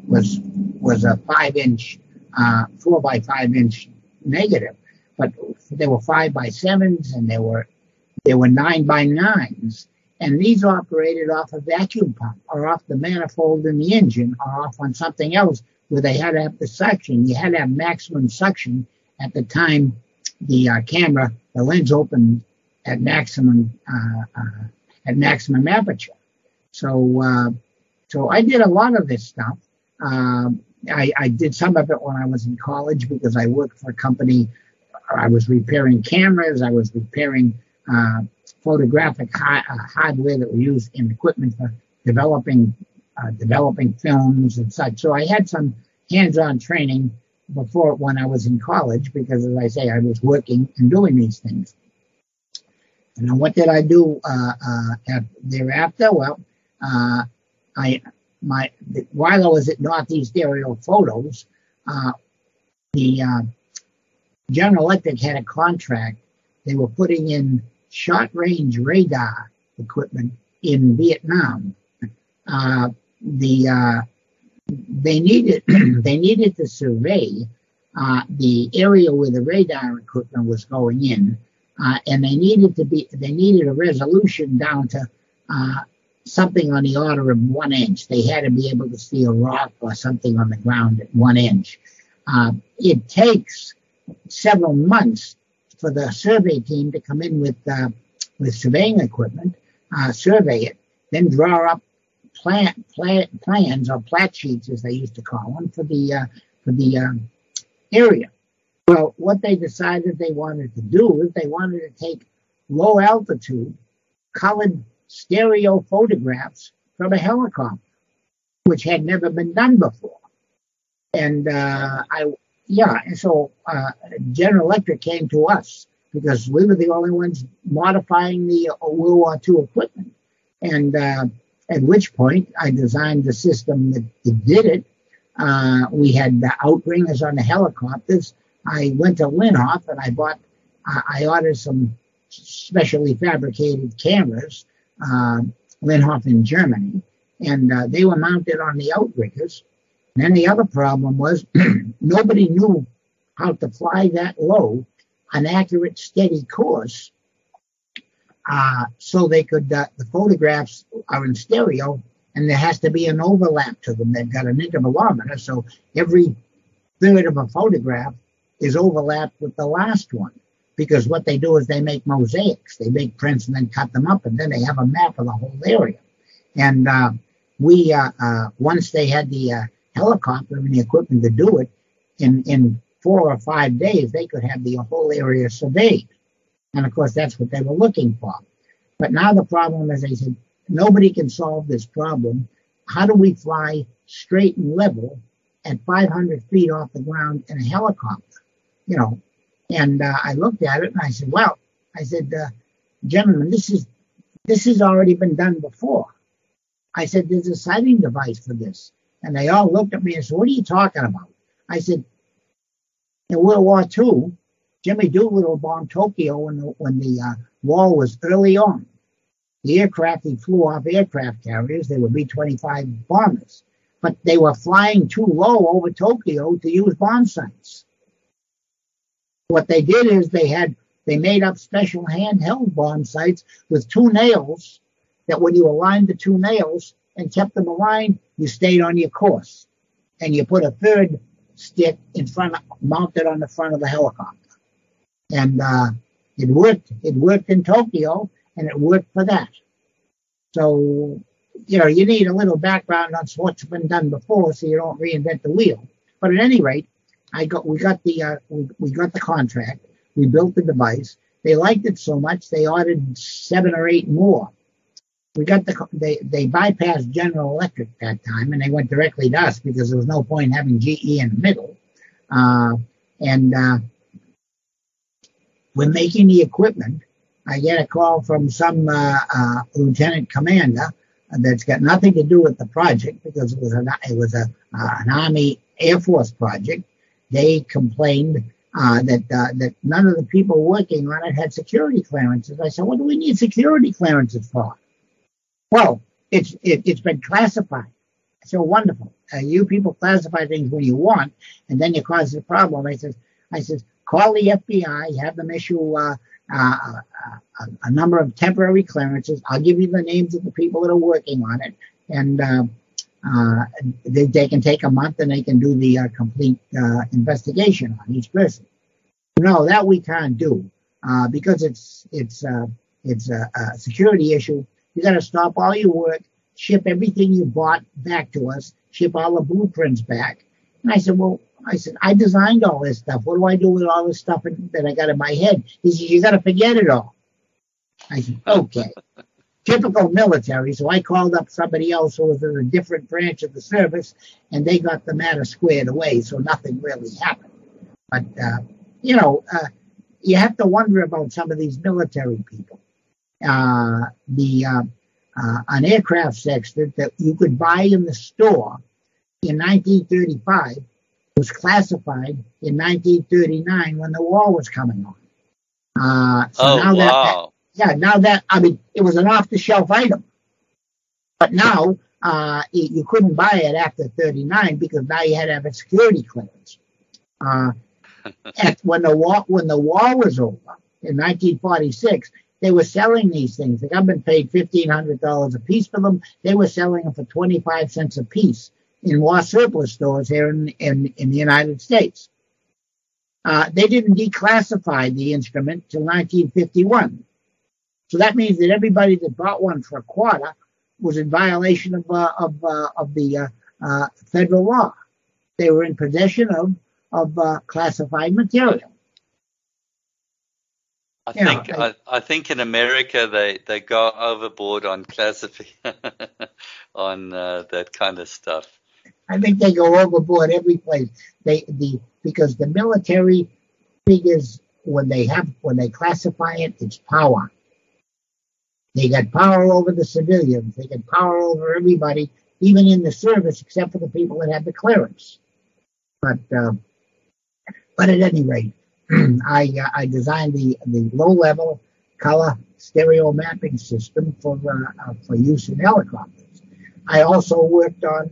a 5-inch, 4 by 5 inch negative, but there were 5 by 7s and there were 9 by 9s. And these operated off a vacuum pump or off the manifold in the engine or off on something else where they had to have the suction. You had to have maximum suction at the time camera, the lens opened at maximum aperture. So I did a lot of this stuff. I did some of it when I was in college because I worked for a company. I was repairing cameras. I was repairing photographic hardware that we use in equipment for developing films and such. So I had some hands-on training before when I was in college because, as I say, I was working and doing these things. And then what did I do thereafter? Well, while I was at Northeast Aerial Photos, the General Electric had a contract. They were putting in short-range radar equipment in Vietnam. They needed to survey the area where the radar equipment was going in, and they needed a resolution down to something on the order of 1 inch. They had to be able to see a rock or something on the ground at 1 inch. It takes several months for the survey team to come in with surveying equipment, survey it, then draw up plans or plat sheets, as they used to call them, for the area. Well, what they decided they wanted to do is they wanted to take low altitude colored stereo photographs from a helicopter, which had never been done before. And so General Electric came to us because we were the only ones modifying the World War II equipment. And at which point I designed the system that did it. We had the outringers on the helicopters. I went to Linhof and I ordered some specially fabricated cameras, Linhof in Germany, and they were mounted on the outriggers. And then the other problem was nobody knew how to fly that low, an accurate, steady course, so they could, the photographs are in stereo, and there has to be an overlap to them. They've got an intervalometer, so every third of a photograph is overlapped with the last one. Because what they do is they make mosaics. They make prints and then cut them up, and then they have a map of the whole area. And once they had the helicopter and the equipment to do it, in 4 or 5 days, they could have the whole area surveyed. And, of course, that's what they were looking for. But now the problem is, they said, nobody can solve this problem. How do we fly straight and level at 500 feet off the ground in a helicopter? You know. And I looked at it and I said, well, gentlemen, this has already been done before. I said, there's a sighting device for this. And they all looked at me and said, what are you talking about? I said, in World War II, Jimmy Doolittle bombed Tokyo when the war was early on. The aircraft, he flew off aircraft carriers. They were B-25 bombers. But they were flying too low over Tokyo to use bomb sites. What they did is they made up special handheld bomb sites with 2 nails that when you aligned the 2 nails and kept them aligned, you stayed on your course. And you put a third stick mounted on the front of the helicopter. And it worked. It worked in Tokyo, and it worked for that. So, you need a little background on what's been done before so you don't reinvent the wheel. But at any rate, we got the contract. We built the device. They liked it so much they ordered 7 or 8 more. They bypassed General Electric that time, and they went directly to us because there was no point in having GE in the middle. We're making the equipment. I get a call from some lieutenant commander that's got nothing to do with the project because it was an Army Air Force project. They complained that none of the people working on it had security clearances. I said, what do we need security clearances for? Well, it's been classified. So wonderful. You people classify things when you want, and then you cause a problem. I said, call the FBI, have them issue a number of temporary clearances. I'll give you the names of the people that are working on it, and they can take a month and they can do the complete investigation on each person. No, that we can't do because it's a security issue. You got to stop all your work, ship everything you bought back to us, ship all the blueprints back. And I said, well, I designed all this stuff. What do I do with all this stuff that I got in my head? He said, you got to forget it all. I said, okay. Typical military. So I called up somebody else who was in a different branch of the service, and they got the matter squared away. So nothing really happened. But, you have to wonder about some of these military people. An aircraft sextant that you could buy in the store in 1935 was classified in 1939 when the war was coming on. Wow. It was an off-the-shelf item. But now you couldn't buy it after 39 because now you had to have a security clearance. When the war was over in 1946, they were selling these things. The government paid $1,500 a piece for them. They were selling them for 25 cents a piece in war surplus stores here in the United States. They didn't declassify the instrument till 1951. So that means that everybody that bought one for a quarter was in violation of the federal law. They were in possession of classified material. I think in America they go overboard on on that kind of stuff. I think they go overboard every place. Because the military figures when they classify it, it's power. They got power over the civilians. They got power over everybody, even in the service, except for the people that have the clearance. But at any rate, I designed the low-level color stereo mapping system for use in helicopters. I also worked on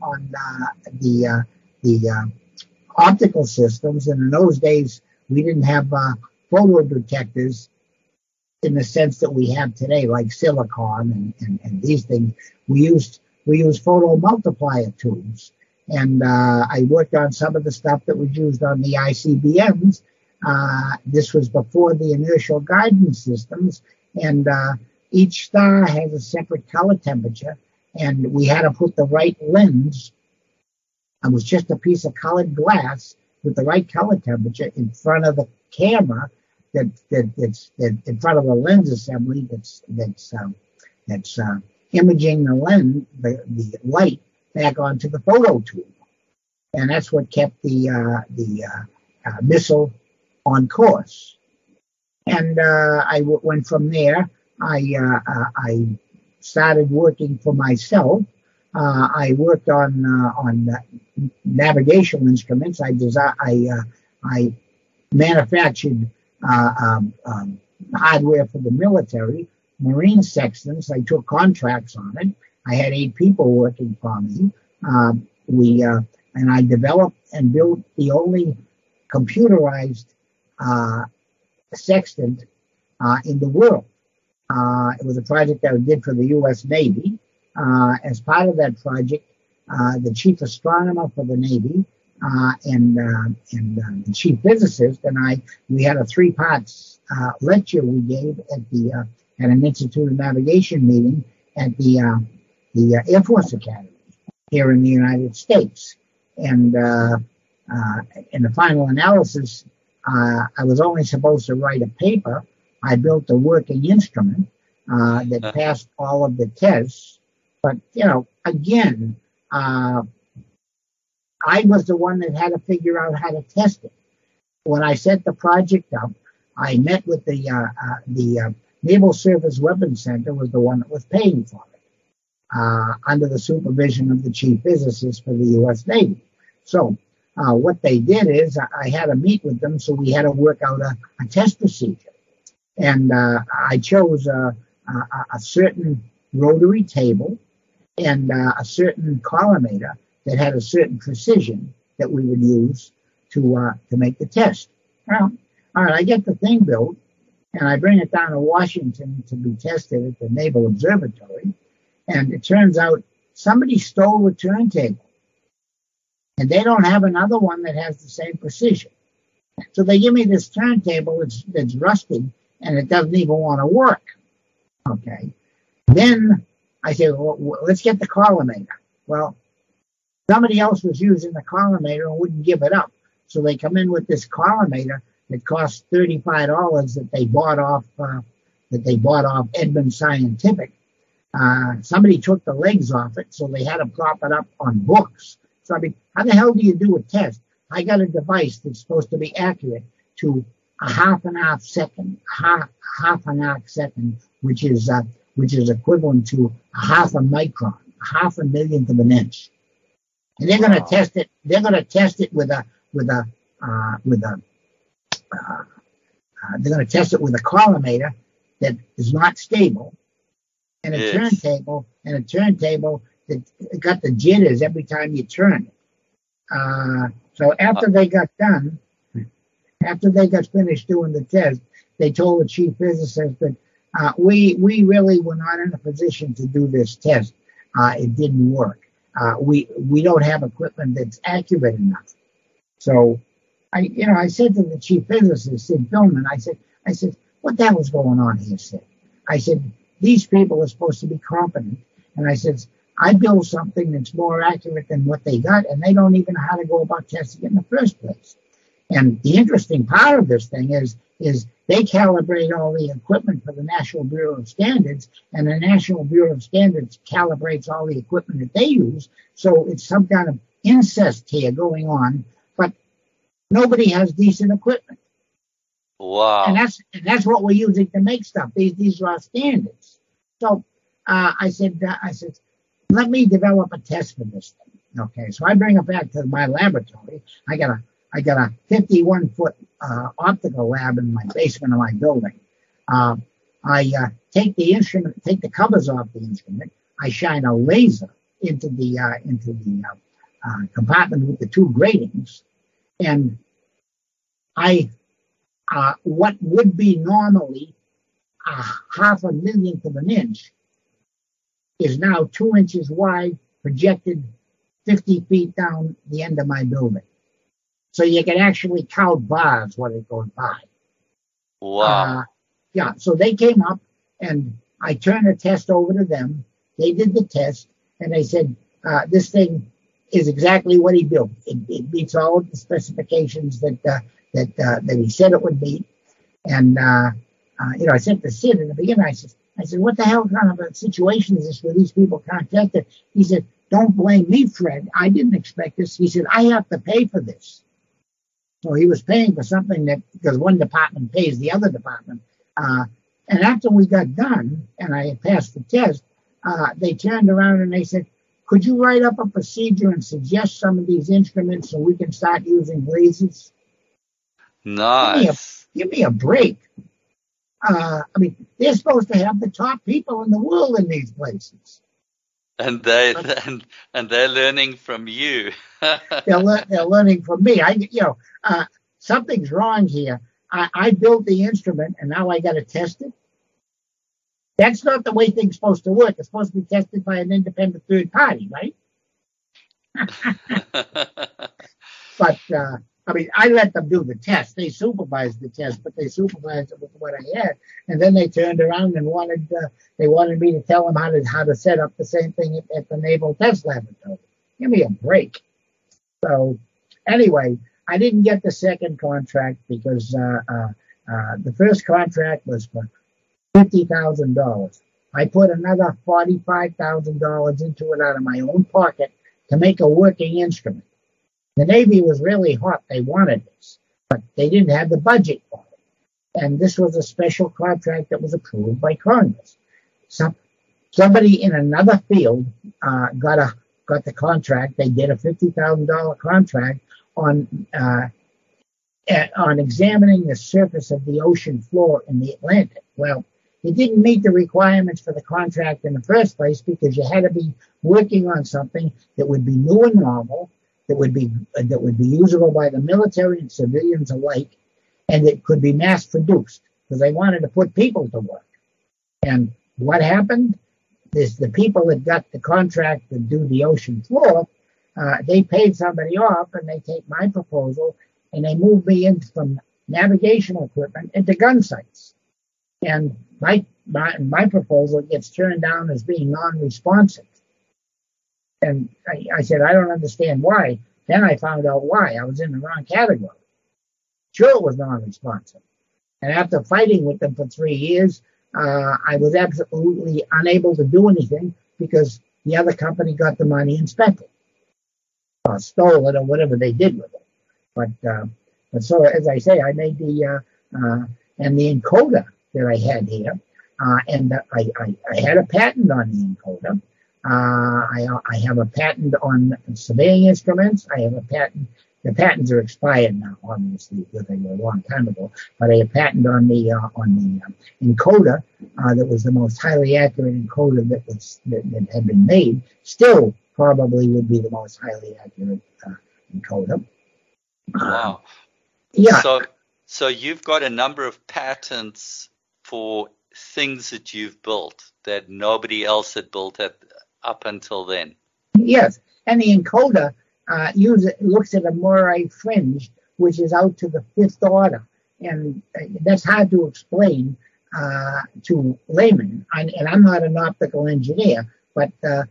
the optical systems, and in those days we didn't have photo detectors in the sense that we have today, like silicon and these things. We used photo multiplier tubes, and I worked on some of the stuff that was used on the ICBMs. This was before the inertial guidance systems, and each star has a separate color temperature, and we had to put the right lens. It was just a piece of colored glass with the right color temperature in front of the camera that's in front of the lens assembly that's imaging the lens, the light back onto the photo tube, and that's what kept the missile on course. And I went from there. I started working for myself. I worked on navigational instruments. I manufactured hardware for the military, marine sextants. I took contracts on it. I had 8 people working for me. And I developed and built the only computerized sextant in the world. It was a project that I did for the U.S. Navy. As part of that project, the chief astronomer for the Navy and the chief physicist and we had a 3-part lecture we gave at an Institute of Navigation meeting at the Air Force Academy here in the United States. And in the final analysis, I was only supposed to write a paper. I built a working instrument that passed all of the tests. But, again, I was the one that had to figure out how to test it. When I set the project up, I met with the Naval Surface Weapons Center was the one that was paying for it, under the supervision of the chief physicist for the U.S. Navy. So what they did is I had to meet with them, so we had to work out a test procedure. And I chose a certain rotary table and a certain collimator that had a certain precision that we would use to make the test. Well, all right, I get the thing built, and I bring it down to Washington to be tested at the Naval Observatory, and it turns out somebody stole the turntable, and they don't have another one that has the same precision. So they give me this turntable that's rusted and it doesn't even want to work. Okay. Then I say, well, let's get the collimator. Well, somebody else was using the collimator and wouldn't give it up. So they come in with this collimator that costs $35 that they bought off Edmund Scientific. Somebody took the legs off it, so they had to prop it up on books. So I mean, how the hell do you do a test? I got a device that's supposed to be accurate to a half an arc second, which is equivalent to a half a micron, a half a millionth of an inch. And they're going to test it. They're going to test it with a collimator that is not stable, and a turntable that got the jitters every time you turn it. So after they got finished doing the test, they told the chief physicist that we really were not in a position to do this test. It didn't work. We don't have equipment that's accurate enough. So I said to the chief physicist, Sid Billman, I said, what the hell is going on here, Sid? I said, these people are supposed to be competent. And I said, I build something that's more accurate than what they got, and they don't even know how to go about testing it in the first place. And the interesting part of this thing is they calibrate all the equipment for the National Bureau of Standards, and the National Bureau of Standards calibrates all the equipment that they use. So it's some kind of incest here going on, but nobody has decent equipment. Wow. And that's what we're using to make stuff. These are our standards. So I said, let me develop a test for this thing. Okay, so I bring it back to my laboratory. I got a 51-foot optical lab in my basement of my building. I take the instrument, take the covers off the instrument. I shine a laser into the compartment with the two gratings, and what would be normally a half a millionth of an inch is now 2 inches wide, projected 50 feet down the end of my building. So you can actually count bars when it goes by. Wow. Yeah, so they came up, and I turned the test over to them. They did the test, and they said, this thing is exactly what he built. It meets all of the specifications that he said it would meet. And, I said to Sid in the beginning, I said, what the hell kind of a situation is this where these people can't test it? He said, don't blame me, Fred. I didn't expect this. He said, I have to pay for this. So he was paying for something because one department pays the other department. And after we got done and I had passed the test, they turned around and they said, could you write up a procedure and suggest some of these instruments so we can start using lasers? Nice. Give me a break. They're supposed to have the top people in the world in these places. And they're learning from you. They're learning from me. Something's wrong here. I built the instrument, and now I got to test it. That's not the way things are supposed to work. It's supposed to be tested by an independent third party, right? But I let them do the test. They supervised the test, but they supervised it with what I had. And then they turned around and wanted me to tell them how to set up the same thing at the Naval Test Laboratory. Give me a break. So anyway, I didn't get the second contract because the first contract was for $50,000. I put another $45,000 into it out of my own pocket to make a working instrument. The Navy was really hot. They wanted this, but they didn't have the budget for it. And this was a special contract that was approved by Congress. Somebody in another field got the contract. They did a $50,000 contract on examining the surface of the ocean floor in the Atlantic. Well, it didn't meet the requirements for the contract in the first place because you had to be working on something that would be new and novel, that would be usable by the military and civilians alike, and that could be mass produced because they wanted to put people to work. And what happened is the people that got the contract to do the ocean floor, they paid somebody off, and they take my proposal and they moved me in from navigational equipment into gun sights. And my proposal gets turned down as being non-responsive. And I said, I don't understand why. Then I found out why. I was in the wrong category. Sure, it was non-responsive. And after fighting with them for 3 years, I was absolutely unable to do anything because the other company got the money and spent it, or stole it, or whatever they did with it. But so, as I say, I made the encoder that I had here, and I had a patent on the encoder. I have a patent on surveying instruments. I have a patent. The patents are expired now, obviously, because they were a long time ago. But I have a patent on the encoder that was the most highly accurate encoder that had been made. Still, probably would be the most highly accurate encoder. Wow. Yeah. So you've got a number of patents for things that you've built that nobody else had built up until then. Yes, and the encoder looks at a moire fringe, which is out to the fifth order, and that's hard to explain to laymen. And I'm not an optical engineer, but do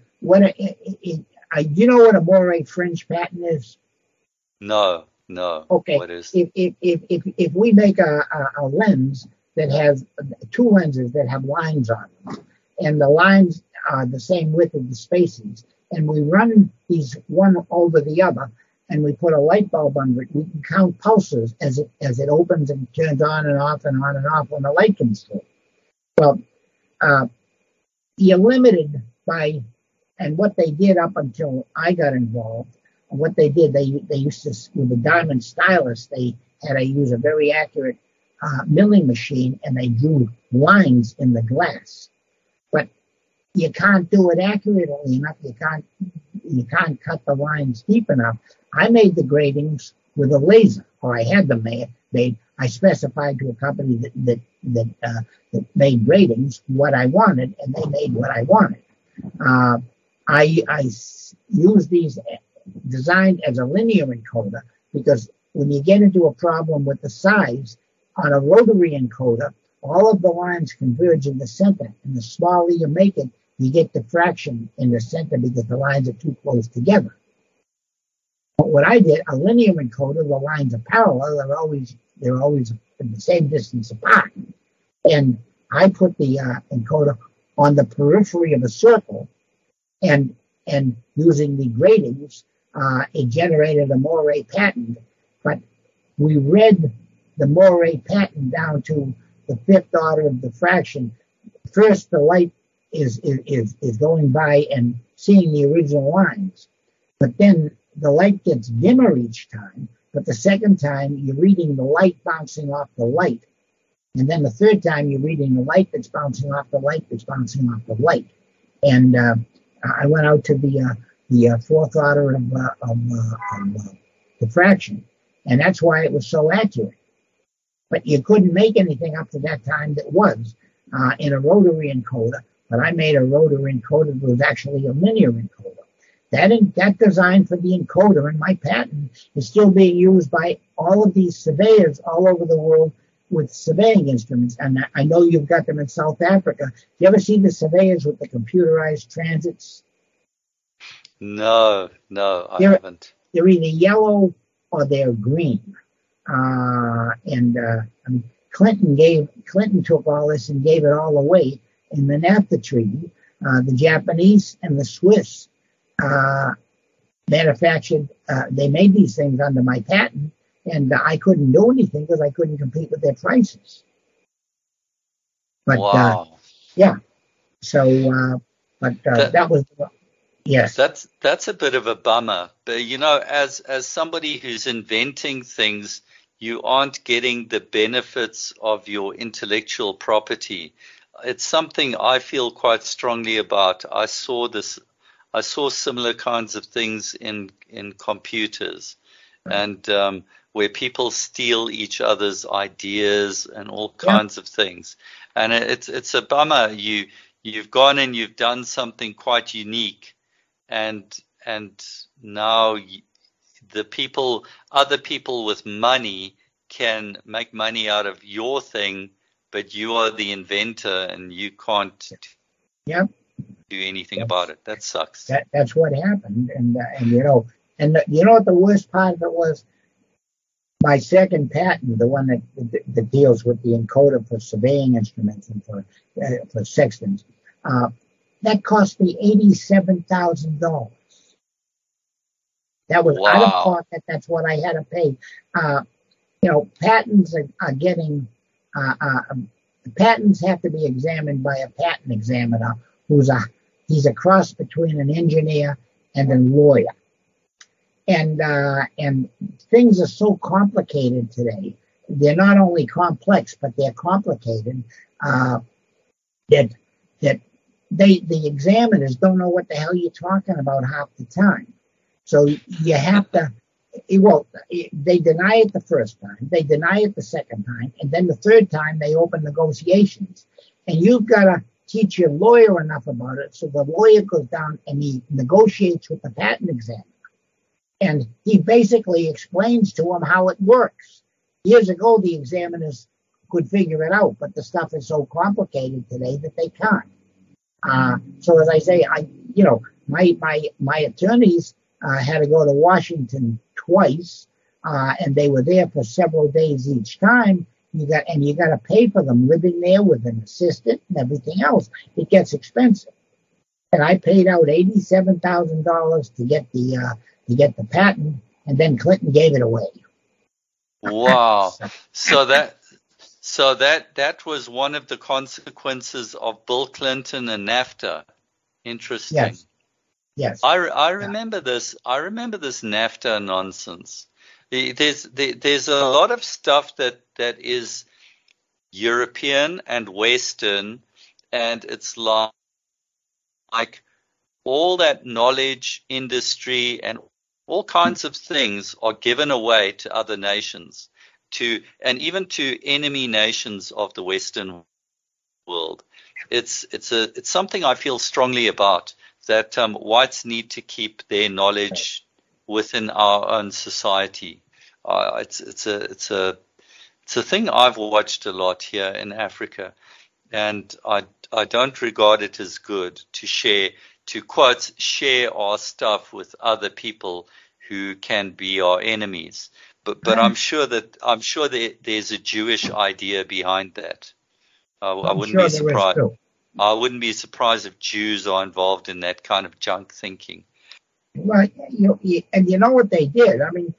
you know what a moire fringe pattern is? No. Okay. What is? If we make a lens that has two lenses that have lines on them, and the lines are the same width of the spacings, and we run these one over the other, and we put a light bulb under it, we can count pulses as it opens and turns on and off and on and off when the light comes through. Well, you're limited by, and what they did up until I got involved, what they did, they used to, with a diamond stylus, they had to use a very accurate milling machine, and they drew lines in the glass. But you can't do it accurately enough. You can't cut the lines deep enough. I made the gratings with a laser, or I had them made. I specified to a company that made gratings what I wanted, and they made what I wanted. I used these designed as a linear encoder because when you get into a problem with the size on a rotary encoder, all of the lines converge in the center, and the smaller you make it, you get diffraction in the center because the lines are too close together. But what I did, a linear encoder, the lines are parallel, they're always in the same distance apart. And I put the encoder on the periphery of a circle, and using the gratings, it generated a moire pattern. But we read the moire pattern down to the fifth order of diffraction. First, the light is going by and seeing the original lines, but then the light gets dimmer each time. But the second time, you're reading the light bouncing off the light, and then the third time, you're reading the light that's bouncing off the light that's bouncing off the light. And I went out to the fourth order of diffraction, and that's why it was so accurate. But you couldn't make anything up to that time that was in a rotary encoder. But I made a rotary encoder that was actually a linear encoder. That design for the encoder in my patent is still being used by all of these surveyors all over the world with surveying instruments. And I know you've got them in South Africa. You ever see the surveyors with the computerized transits? No, I haven't. They're either yellow or they're green. Clinton took all this and gave it all away in the NAFTA treaty. The Japanese and the Swiss manufactured, they made these things under my patent, and I couldn't do anything because I couldn't compete with their prices. But, wow. Yeah. So, that was, yes. That's a bit of a bummer. But, as somebody who's inventing things, you aren't getting the benefits of your intellectual property. It's something I feel quite strongly about. I saw similar kinds of things in computers, and where people steal each other's ideas and all kinds of things. And it's a bummer. You've gone and you've done something quite unique, and now other people with money can make money out of your thing, but you are the inventor and you can't Yep. do anything about it. That sucks. That's what happened, and you know, what the worst part of it was? My second patent, the one that deals with the encoder for surveying instruments and for sextants, that cost me $87,000. That was out of pocket. That's what I had to pay. You know, patents are getting patents have to be examined by a patent examiner he's a cross between an engineer and a lawyer. And things are so complicated today. They're not only complex, but they're complicated that the examiners don't know what the hell you're talking about half the time. So you have to. Well, they deny it the first time, they deny it the second time, and then the third time they open negotiations. And you've got to teach your lawyer enough about it so the lawyer goes down and he negotiates with the patent examiner. And he basically explains to him how it works. Years ago, the examiners could figure it out, but the stuff is so complicated today that they can't. So as I say, my attorneys had to go to Washington twice, and they were there for several days each time. You got to pay for them living there with an assistant and everything else. It gets expensive. And I paid out $87,000 to get the patent, and then Clinton gave it away. Wow. So that was one of the consequences of Bill Clinton and NAFTA. Interesting. Yes. I remember this. I remember this NAFTA nonsense. There's a lot of stuff that is European and Western, and it's like all that knowledge, industry, and all kinds of things are given away to other nations, and even to enemy nations of the Western world. It's something I feel strongly about, that whites need to keep their knowledge within our own society. It's a thing I've watched a lot here in Africa, and I don't regard it as good to share our stuff with other people who can be our enemies. But I'm sure there's a Jewish idea behind that. I wouldn't be surprised. I wouldn't be surprised if Jews are involved in that kind of junk thinking. Well, and you know what they did? I mean,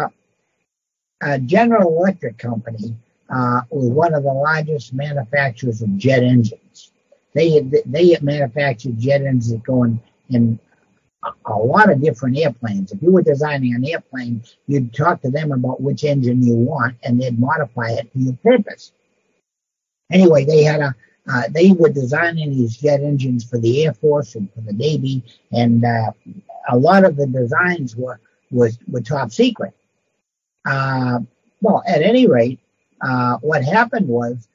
General Electric Company was one of the largest manufacturers of jet engines. They manufactured jet engines that go in a lot of different airplanes. If you were designing an airplane, you'd talk to them about which engine you want, and they'd modify it for your purpose. Anyway, they were designing these jet engines for the Air Force and for the Navy, and a lot of the designs were top secret. Well, at any rate, what happened was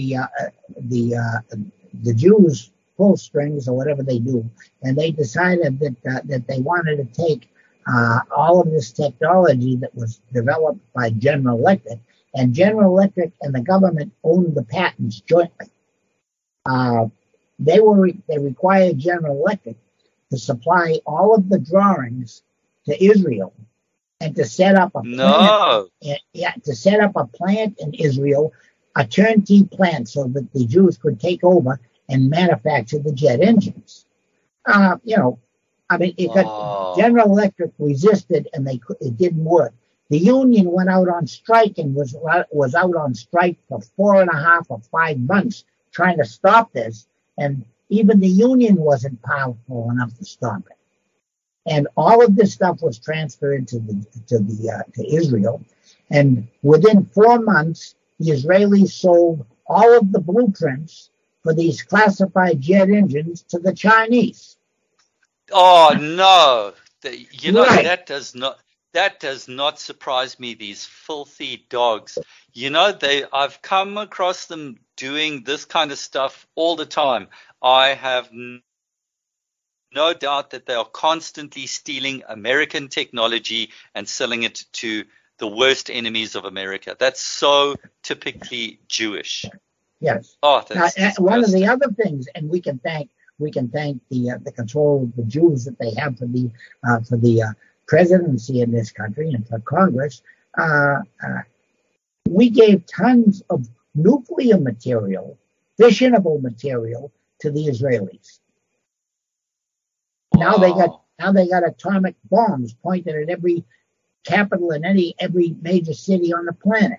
the Jews pull strings or whatever they do, and they decided that they wanted to take all of this technology that was developed by General Electric, and General Electric and the government owned the patents jointly. They required General Electric to supply all of the drawings to Israel and to set up a plant. To set up a plant in Israel, a turnkey plant, so that the Jews could take over and manufacture the jet engines. General Electric resisted, and it didn't work. The union went out on strike and was out on strike for 4.5 or 5 months trying to stop this, and even the union wasn't powerful enough to stop it. And all of this stuff was transferred to Israel, and within 4 months, the Israelis sold all of the blueprints for these classified jet engines to the Chinese. Oh no! Right. That does not surprise me. These filthy dogs. I've come across them doing this kind of stuff all the time. I have no doubt that they are constantly stealing American technology and selling it to the worst enemies of America. That's so typically Jewish. Yes. Oh, that's one of the other things, and we can thank the control of the Jews that they have for the presidency in this country and for Congress. We gave tons of nuclear material, fissionable material, to the Israelis. Wow. Now they got atomic bombs pointed at every capital in every major city on the planet.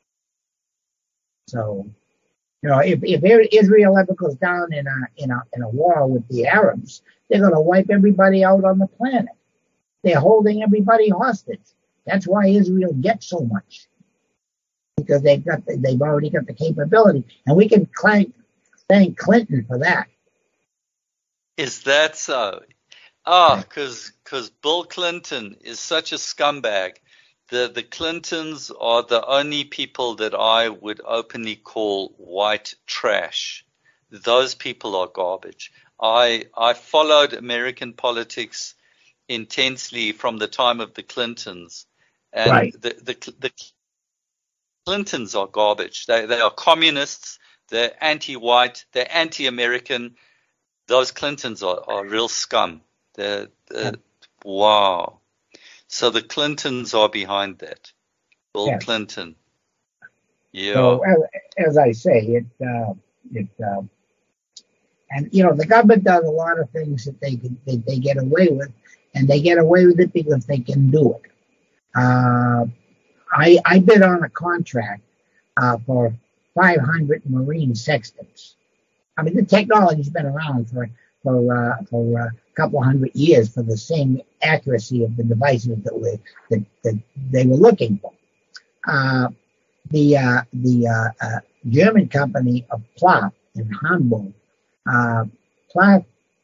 So, if Israel ever goes down in a war with the Arabs, they're going to wipe everybody out on the planet. They're holding everybody hostage. That's why Israel gets so much, because they've already got the capability, and we can thank Clinton for that. Is that so? Because Bill Clinton is such a scumbag. The Clintons are the only people that I would openly call white trash. Those people are garbage. I followed American politics intensely from the time of the Clintons, and right. the Clintons are garbage. They are communists. They're anti-white. They're anti-American. Those Clintons are real scum. Wow. So the Clintons are behind that. Bill Clinton. Yeah. So as I say, and the government does a lot of things that they get away with, and they get away with it because they can do it. I bid on a contract for 500 marine sextants. I mean, the technology's been around for a couple hundred years for the same accuracy of the devices that they were looking for. The German company of Plath in Hamburg, Plath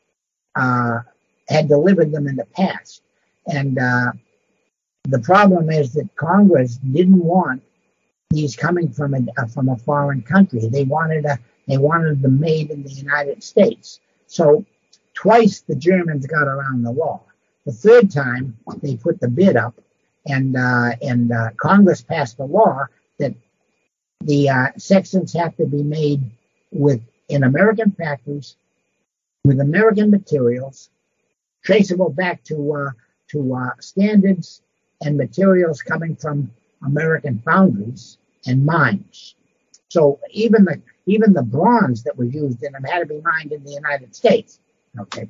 had delivered them in the past, and the problem is that Congress didn't want these coming from a foreign country. They wanted them made in the United States. So twice the Germans got around the law. The third time they put the bid up, and Congress passed a law that the sextants have to be made in American factories with American materials, traceable back to standards and materials coming from American foundries and mines. So even the bronze that was used in them had to be mined in the United States. Okay.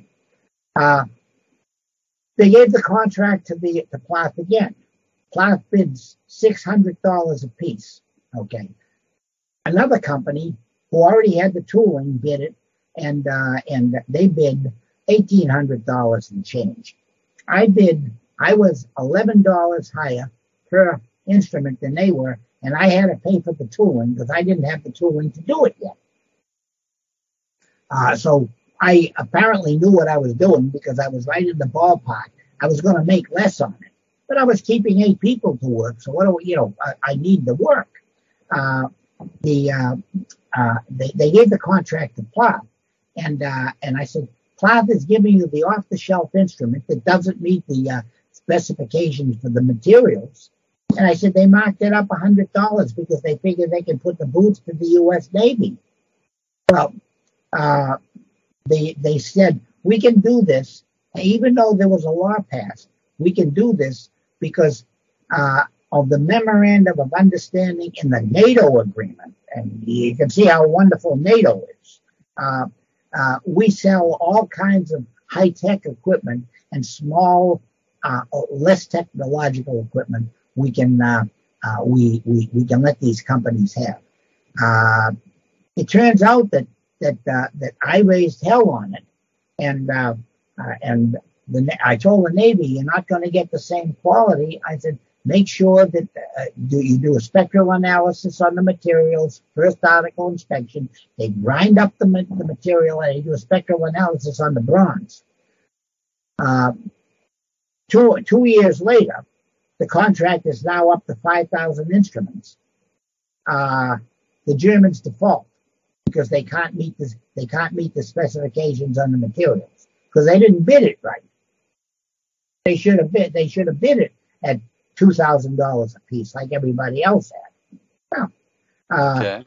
They gave the contract to Plath again. Plath bids $600 a piece. Okay. Another company who already had the tooling bid it, and they bid $1,800 and change. I was $11 higher per instrument than they were, and I had to pay for the tooling because I didn't have the tooling to do it yet. So I apparently knew what I was doing because I was right in the ballpark. I was going to make less on it, but I was keeping 8 people to work. So I need the work. They gave the contract to Plath, and I said, Plath is giving you the off-the-shelf instrument that doesn't meet the specifications for the materials. And I said they marked it up $100 because they figured they could put the boots to the U.S. Navy. Well, they said we can do this, even though there was a law passed. We can do this because of the memorandum of understanding in the NATO agreement, and you can see how wonderful NATO is. We sell all kinds of high-tech equipment and small, less technological equipment. We can let these companies have. It turns out that I raised hell on it, and I told the Navy, you're not going to get the same quality. I said, make sure that you do a spectral analysis on the materials, first article inspection. They grind up the material, and they do a spectral analysis on the bronze. 2 years later, the contract is now up to 5,000 instruments. The Germans default because they can't meet the specifications on the materials. because they didn't bid it right. They should have bid it at $2,000 a piece, like everybody else had. Well, Okay.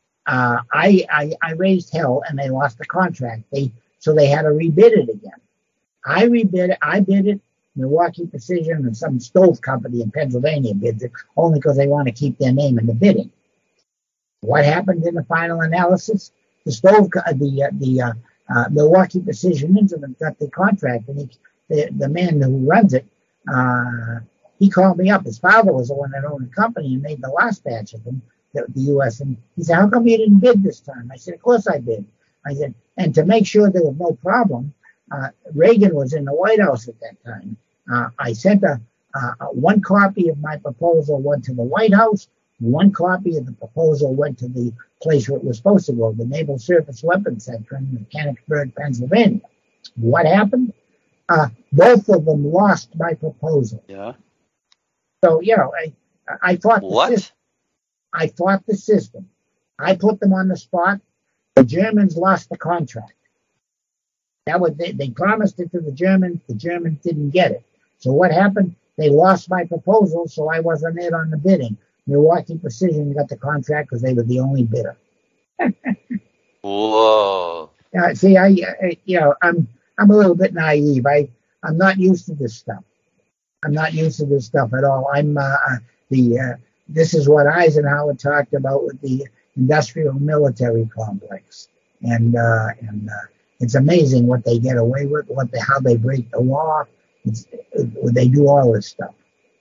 I raised hell, and they lost the contract. So they had to rebid it again. I bid it. Milwaukee Precision and some stove company in Pennsylvania bids it only because they want to keep their name in the bidding. What happened in the final analysis? The Milwaukee Precision Instrument got the contract, and the man who runs it, he called me up. His father was the one that owned the company and made the last batch of them, the U.S. And he said, "How come you didn't bid this time?" I said, "Of course I bid." I said, and to make sure there was no problem, Reagan was in the White House at that time. I sent one copy of my proposal went to the White House. One copy of the proposal went to the place where it was supposed to go, the Naval Surface Weapons Center in Mechanicsburg, Pennsylvania. What happened? Both of them lost my proposal. Yeah. So, I fought What? the system. I fought the system. I put them on the spot. The Germans lost the contract. They promised it to the Germans. The Germans didn't get it. So what happened? They lost my proposal, so I wasn't in on the bidding. Milwaukee Precision got the contract because they were the only bidder. Whoa. See, I'm a little bit naive. I'm not used to this stuff. I'm not used to this stuff at all. This is what Eisenhower talked about with the industrial military complex, and it's amazing what they get away with, how they break the law. They do all this stuff.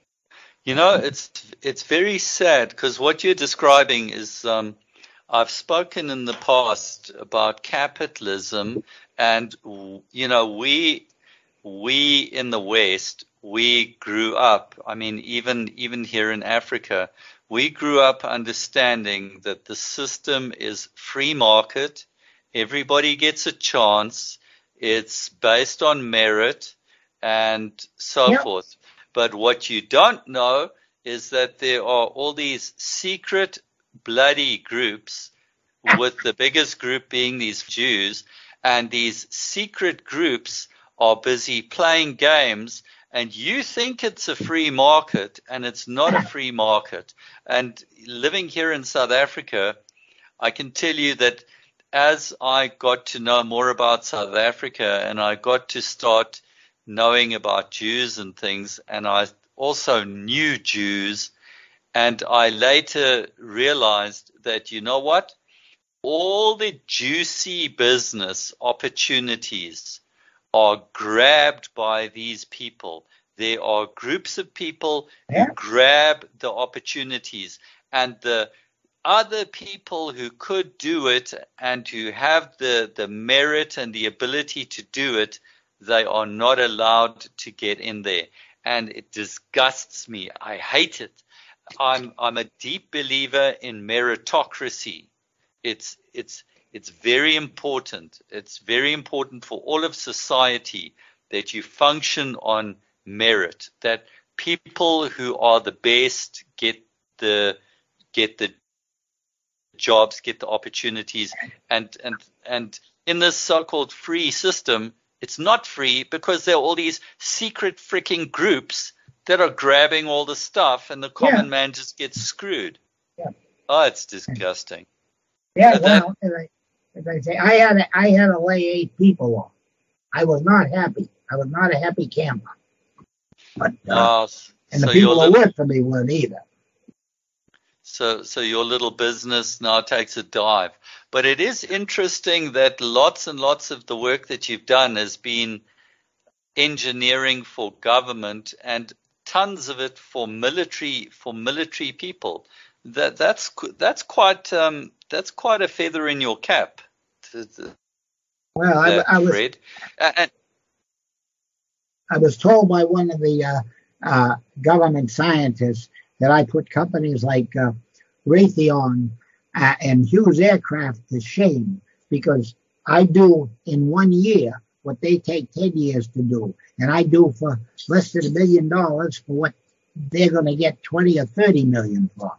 It's very sad because what you're describing is I've spoken in the past about capitalism, and we in the West, we grew up. I mean, even here in Africa, we grew up understanding that the system is free market. Everybody gets a chance. It's based on merit and so forth. But what you don't know is that there are all these secret bloody groups, with the biggest group being these Jews, and these secret groups are busy playing games, and you think it's a free market, and it's not a free market. And living here in South Africa, I can tell you that as I got to know more about South Africa, and I got to start knowing about Jews and things, and I also knew Jews, and I later realized that, you know what? All the juicy business opportunities are grabbed by these people. There are groups of people who grab the opportunities, and the other people who could do it and who have the merit and the ability to do it, they are not allowed to get in there. And it disgusts me. I hate it. I'm a deep believer in meritocracy. It's very important. It's very important for all of society that you function on merit, that people who are the best get the jobs, get the opportunities, and in this so-called free system, it's not free because there are all these secret freaking groups that are grabbing all the stuff, and the common man just gets screwed. Yeah. Oh, it's disgusting. Yeah, well, as I say, I had to lay 8 people off. I was not happy. I was not a happy camper. But and the people who worked for me weren't either. So your little business now takes a dive. But it is interesting that lots and lots of the work that you've done has been engineering for government, and tons of it for military people. That's quite a feather in your cap. Well, I was told by one of the government scientists that I put companies like Raytheon and Hughes Aircraft to shame, because I do in 1 year what they take 10 years to do, and I do for less than $1 million for what they're going to get 20 or 30 million for.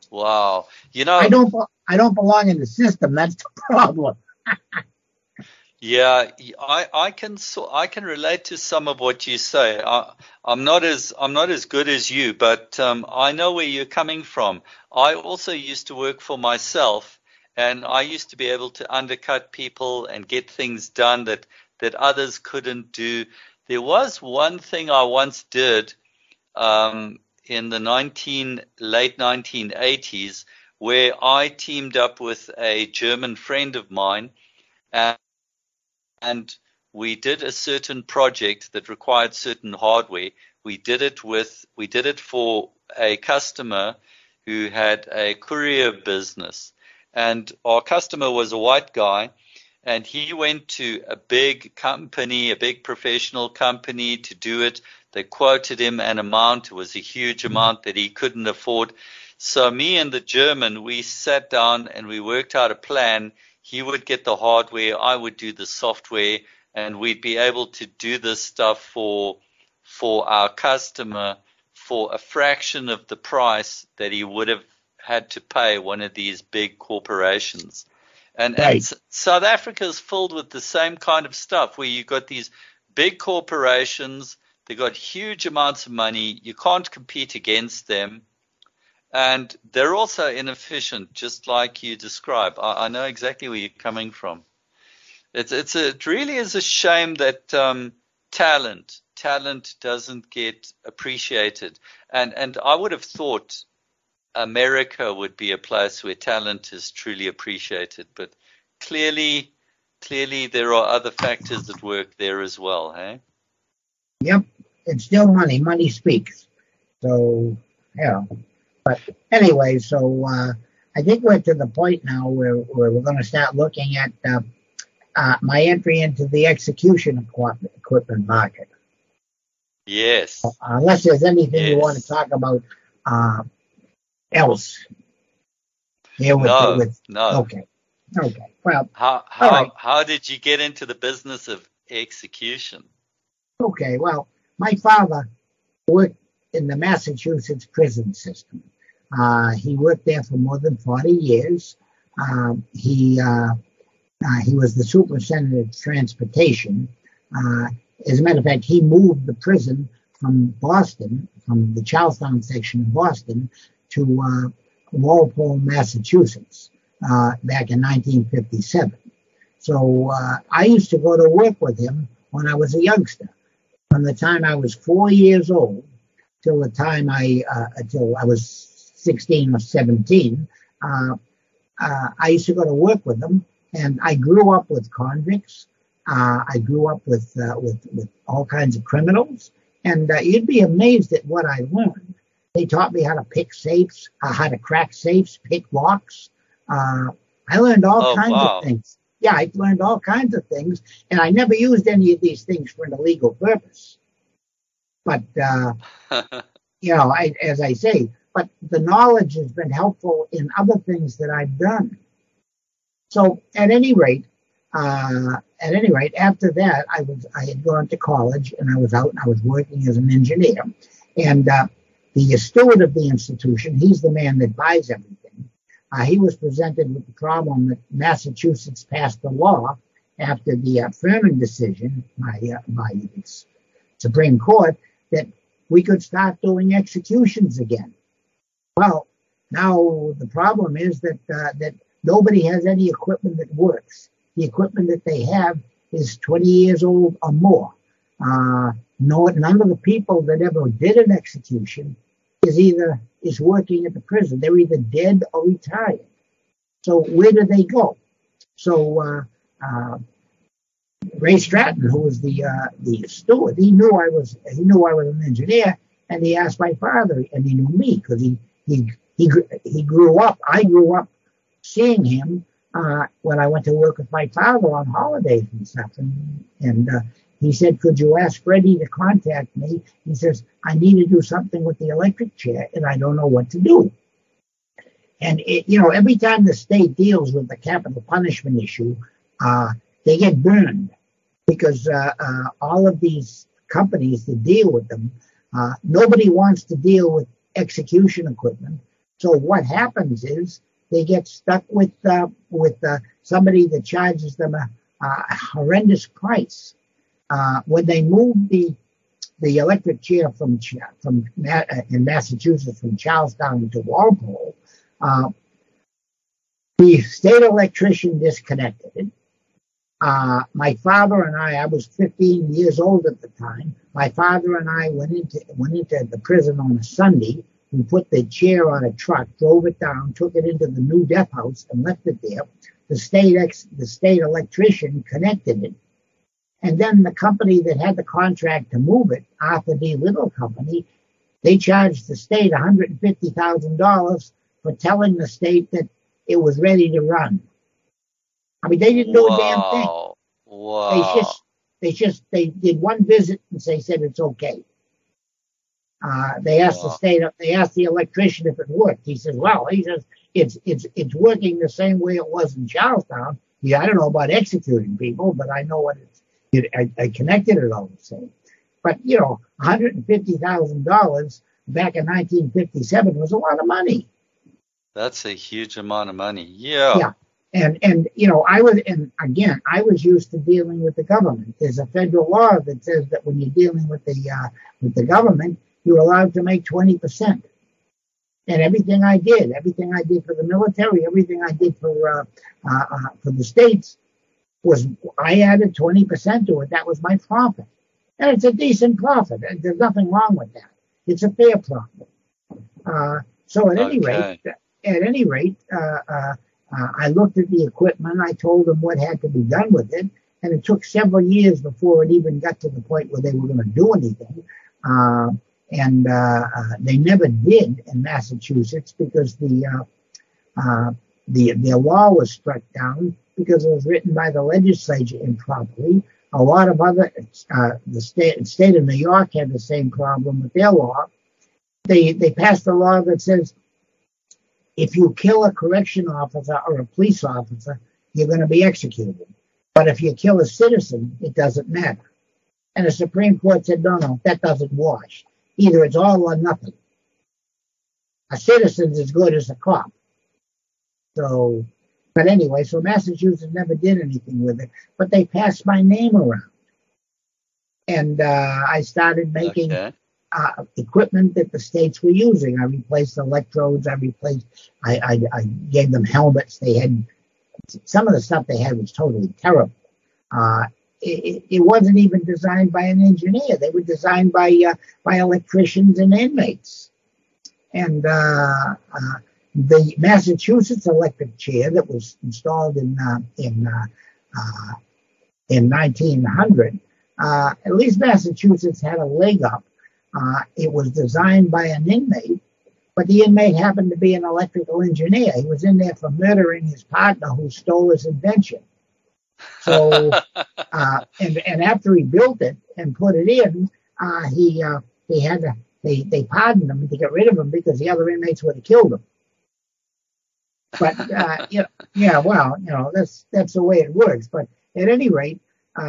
Wow, I don't belong in the system. That's the problem. Yeah, I can relate to some of what you say. I'm not as good as you, but I know where you're coming from. I also used to work for myself, and I used to be able to undercut people and get things done that others couldn't do. There was one thing I once did in the late 1980s where I teamed up with a German friend of mine. And we did a certain project that required certain hardware. We did it for a customer who had a courier business, and our customer was a white guy, and he went to a big company, a big professional company to do it. They quoted him an amount. It was a huge amount that he couldn't afford. So me and the German, we sat down and we worked out a plan. He would get the hardware, I would do the software, and we'd be able to do this stuff for our customer for a fraction of the price that he would have had to pay one of these big corporations. And Right. South Africa is filled with the same kind of stuff where you've got these big corporations, they've got huge amounts of money, you can't compete against them, and they're also inefficient, just like you describe. I know exactly where you're coming from. It really is a shame that talent doesn't get appreciated, and I would have thought America would be a place where talent is truly appreciated, but clearly, clearly there are other factors that work there as well, hey? Yep. It's still money. Money speaks. So, yeah. But anyway, so I think we're to the point now where we're going to start looking at my entry into the execution equipment market. Yes, Unless there's anything you want to yes. talk about uh, else here No, with no. okay, okay. Well, How all right. how how did you get into the business of execution? Okay. Well, my father worked in the Massachusetts prison system. He worked there for more than 40 years. He was the superintendent of transportation. Uh, as a matter of fact, he moved the prison from Boston, from the Charlestown section of Boston, to Walpole, Massachusetts, back in 1957. So I used to go to work with him when I was a youngster. From the time I was 4 years old till the time until I was 16 or 17, uh, I used to go to work with them, and I grew up with convicts. I grew up with all kinds of criminals, and you'd be amazed at what I learned. They taught me how to pick safes, how to crack safes, pick locks. Uh, I learned all Oh, kinds of wow. things. Yeah, I learned all kinds of things, and I never used any of these things for an illegal purpose. But as I say, but the knowledge has been helpful in other things that I've done. So at any rate, after that, I had gone to college and I was out and I was working as an engineer. And the steward of the institution, he's the man that buys everything. He was presented with the problem that Massachusetts passed a law after the Furman decision by the Supreme Court that we could start doing executions again. Well, now the problem is that nobody has any equipment that works. The equipment that they have is 20 years old or more. None of the people that ever did an execution is working at the prison. They're either dead or retired. So where do they go? So Ray Stratton, who was the steward, he knew I was an engineer, and he asked my father, and he knew me because he grew up. I grew up seeing him when I went to work with my father on holidays and stuff, and he said, "Could you ask Freddie to contact me?" He says, "I need to do something with the electric chair, and I don't know what to do." And every time the state deals with the capital punishment issue, they get burned because all of these companies that deal with them, nobody wants to deal with execution equipment. So what happens is they get stuck with somebody that charges them a horrendous price. When they moved the electric chair in Massachusetts from Charlestown to Walpole, the state electrician disconnected it. My father and I was 15 years old at the time. My father and I went into the prison on a Sunday. We put the chair on a truck, drove it down, took it into the new death house, and left it there. The state electrician connected it, and then the company that had the contract to move it, Arthur D. Little Company, they charged the state $150,000 for telling the state that it was ready to run. I mean, they didn't do a damn thing. Wow. They did one visit and they said it's okay. They asked the electrician if it worked. He says, it's working the same way it was in Charlestown. Yeah, I don't know about executing people, but I know I connected it all the same. But, $150,000 back in 1957 was a lot of money. That's a huge amount of money. Yeah. Yeah. And I was used to dealing with the government. There's a federal law that says that when you're dealing with the government, you're allowed to make 20%. And everything I did for the military, everything I did for the states was I added 20% to it. That was my profit, and it's a decent profit. There's nothing wrong with that. It's a fair profit. So at any rate, I looked at the equipment. I told them what had to be done with it, and it took several years before it even got to the point where they were going to do anything. And they never did in Massachusetts because the law was struck down because it was written by the legislature improperly. A lot of other the state of New York had the same problem with their law. They passed a law that says if you kill a correction officer or a police officer, you're going to be executed. But if you kill a citizen, it doesn't matter. And the Supreme Court said, no, that doesn't wash. Either it's all or nothing. A citizen's as good as a cop. But anyway, so Massachusetts never did anything with it, but they passed my name around. And I started making equipment that the states were using. I replaced electrodes. I gave them helmets. They had some of the stuff they had was totally terrible. It wasn't even designed by an engineer. They were designed by electricians and inmates. And the Massachusetts electric chair that was installed in 1900, at least Massachusetts had a leg up. It was designed by an inmate, but the inmate happened to be an electrical engineer. He was in there for murdering his partner who stole his invention. So, and after he built it and put it in, they pardoned him to get rid of him because the other inmates would have killed him. But that's the way it works. But at any rate,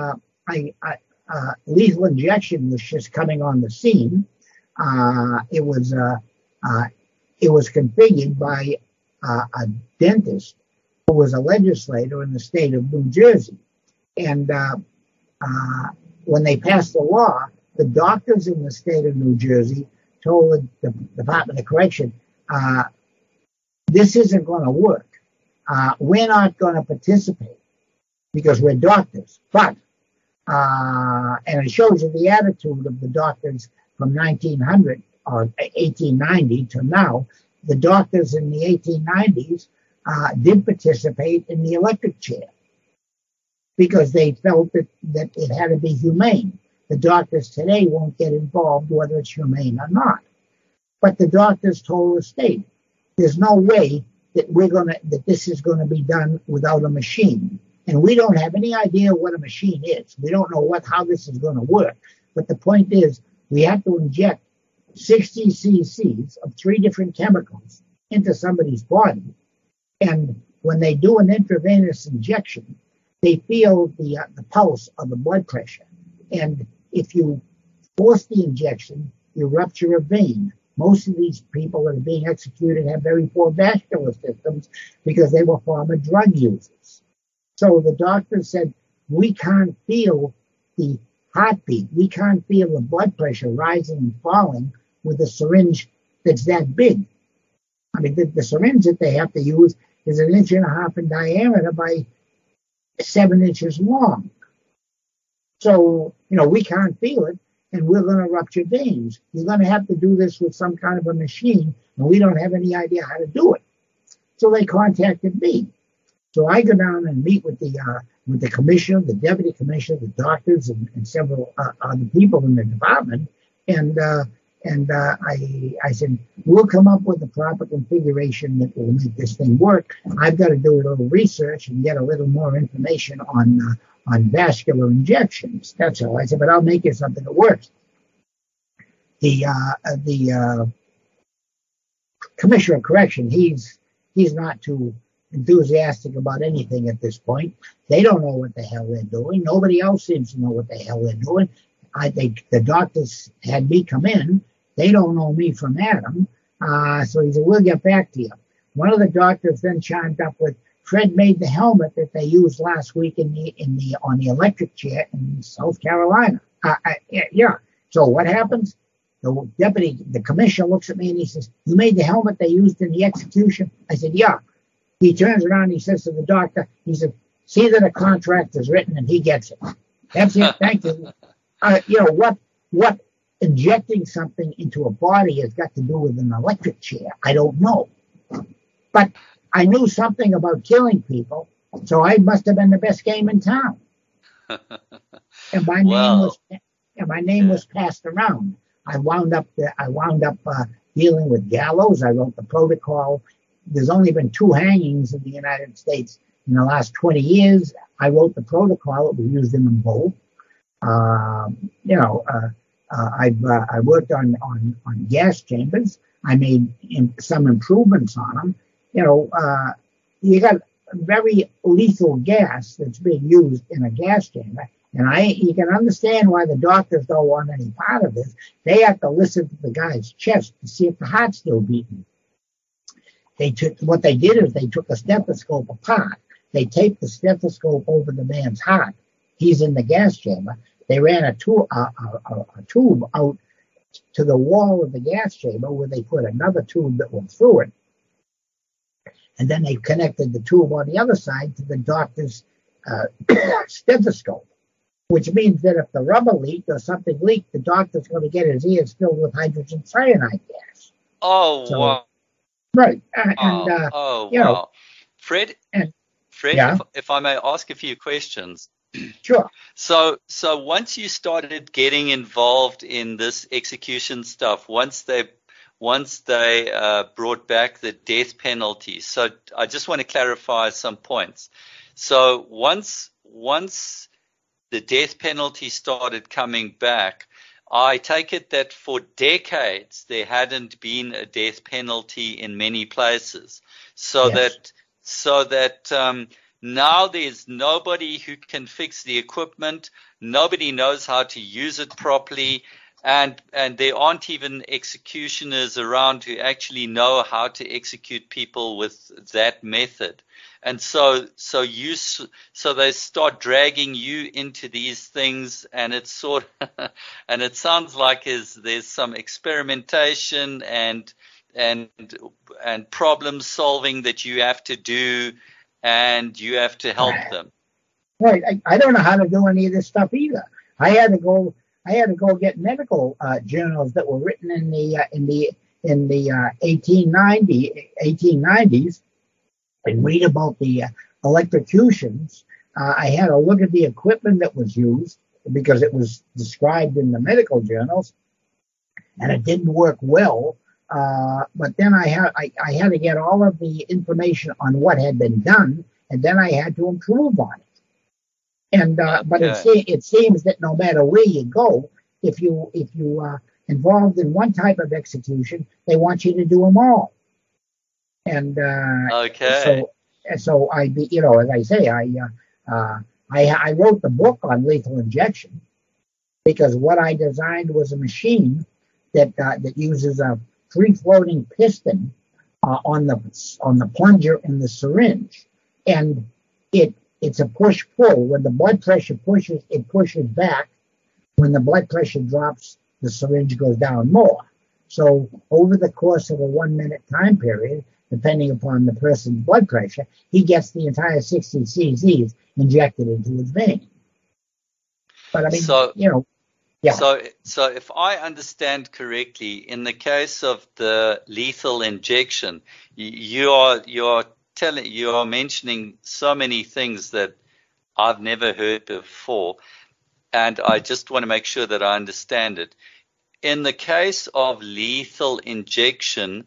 lethal injection was just coming on the scene. It was configured by a dentist who was a legislator in the state of New Jersey. And when they passed the law, the doctors in the state of New Jersey told the Department of Correction, this isn't going to work. We're not going to participate because we're doctors. But, and it shows you the attitude of the doctors from 1900 or 1890 to now. The doctors in the 1890s did participate in the electric chair because they felt that it had to be humane. The doctors today won't get involved whether it's humane or not. But the doctors told the state, there's no way that this is going to be done without a machine. And we don't have any idea what a machine is. We don't know how this is going to work. But the point is, we have to inject 60 cc's of 3 different chemicals into somebody's body. And when they do an intravenous injection, they feel the pulse of the blood pressure. And if you force the injection, you rupture a vein. Most of these people that are being executed have very poor vascular systems because they were former drug users. So the doctor said, we can't feel the heartbeat. We can't feel the blood pressure rising and falling with a syringe that's that big. I mean, the syringe that they have to use is 1.5 inches in diameter by 7 inches long. So, we can't feel it, and we're going to rupture veins. You're going to have to do this with some kind of a machine, and we don't have any idea how to do it. So they contacted me. So I go down and meet with the commissioner, the deputy commissioner, the doctors, and several other people in the department, and I said, we'll come up with the proper configuration that will make this thing work. I've got to do a little research and get a little more information on vascular injections. That's all. I said, but I'll make it something that works. The commissioner of correction, he's not too enthusiastic about anything at this point. They don't know what the hell they're doing. Nobody else seems to know what the hell they're doing. I think the doctors had me come in. They don't know me from Adam. So he said, we'll get back to you. One of the doctors then chimed up with, Fred made the helmet that they used last week on the electric chair in South Carolina. Yeah. So what happens? The commissioner looks at me and he says, you made the helmet they used in the execution? I said, yeah. He turns around and he says to the doctor, he said, see that a contract is written and he gets it. That's it. Thank you. What injecting something into a body has got to do with an electric chair, I don't know. But I knew something about killing people, so I must have been the best game in town. And my name was passed around. I wound up dealing with gallows. I wrote the protocol. There's only been 2 hangings in the United States in the last 20 years. I wrote the protocol. It was used in them both. I worked on gas chambers. I made some improvements on them. You got very lethal gas that's being used in a gas chamber. And you can understand why the doctors don't want any part of this. They have to listen to the guy's chest to see if the heart's still beating. What they did is they took a stethoscope apart. They taped the stethoscope over the man's heart. He's in the gas chamber. They ran a tube out to the wall of the gas chamber where they put another tube that went through it. And then they connected the tube on the other side to the doctor's stethoscope, which means that if the rubber leaked or something leaked, the doctor's going to get his ears filled with hydrogen cyanide gas. Oh, wow. Right. Wow. Fred, yeah? if I may ask a few questions. Sure. So once you started getting involved in this execution stuff, once they brought back the death penalty, so I just want to clarify some points. So once the death penalty started coming back, I take it that for decades there hadn't been a death penalty in many places, so Yes. that now there's nobody who can fix the equipment, nobody knows how to use it properly, and there aren't even executioners around who actually know how to execute people with that method. And so they start dragging you into these things, and it's and it sounds like there's some experimentation and problem solving that you have to do, and you have to help them. Right. I don't know how to do any of this stuff either. I had to go get medical journals that were written in the 1890s and read about the electrocutions. I had to look at the equipment that was used because it was described in the medical journals, and it didn't work well. But then I had to get all of the information on what had been done, and then I had to improve on it. And but it seems that no matter where you go, if you are involved in one type of execution, they want you to do them all. And so I, as I say, I wrote the book on lethal injection because what I designed was a machine that uses a free-floating piston on the plunger in the syringe, and it it's a push-pull. When the blood pressure pushes, it pushes back. When the blood pressure drops, the syringe goes down more. So over the course of a 1 minute time period, depending upon the person's blood pressure, he gets the entire 60 cc's injected into his vein. But I mean, yeah. So if I understand correctly, in the case of the lethal injection, you are mentioning so many things that I've never heard before, and I just want to make sure that I understand it. In the case of lethal injection,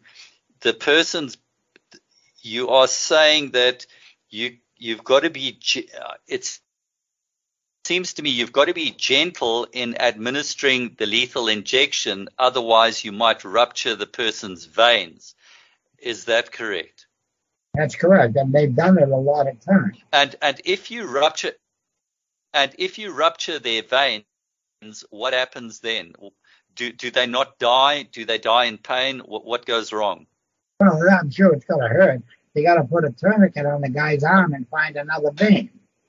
you are saying that you've got to be. It seems to me you've got to be gentle in administering the lethal injection, otherwise you might rupture the person's veins. Is that correct? That's correct, and they've done it a lot of times. And if you rupture their veins, what happens then? Do they not die? Do they die in pain? What goes wrong? Well, I'm sure it's going to hurt. They got to put a tourniquet on the guy's arm and find another vein.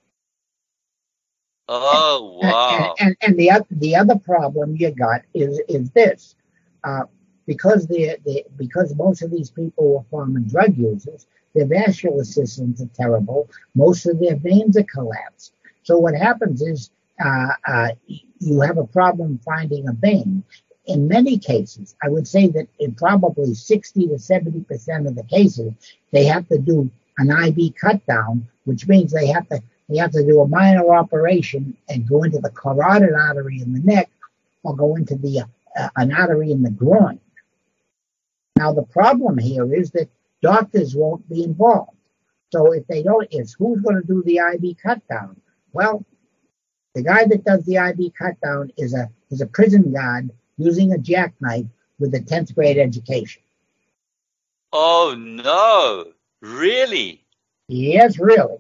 Oh, wow! And the other problem you got is this, because most of these people were former drug users, their vascular systems are terrible. Most of their veins are collapsed. So what happens is you have a problem finding a vein. In many cases, I would say that in probably 60 to 70% of the cases, they have to do an IV cut down, which means they have to do a minor operation and go into the carotid artery in the neck or go into an artery in the groin. Now, the problem here is that doctors won't be involved. So if they don't, who's going to do the IV cut down? Well, the guy that does the IV cut down is a prison guard using a jackknife with a 10th grade education. Oh, no. Really? Yes, really.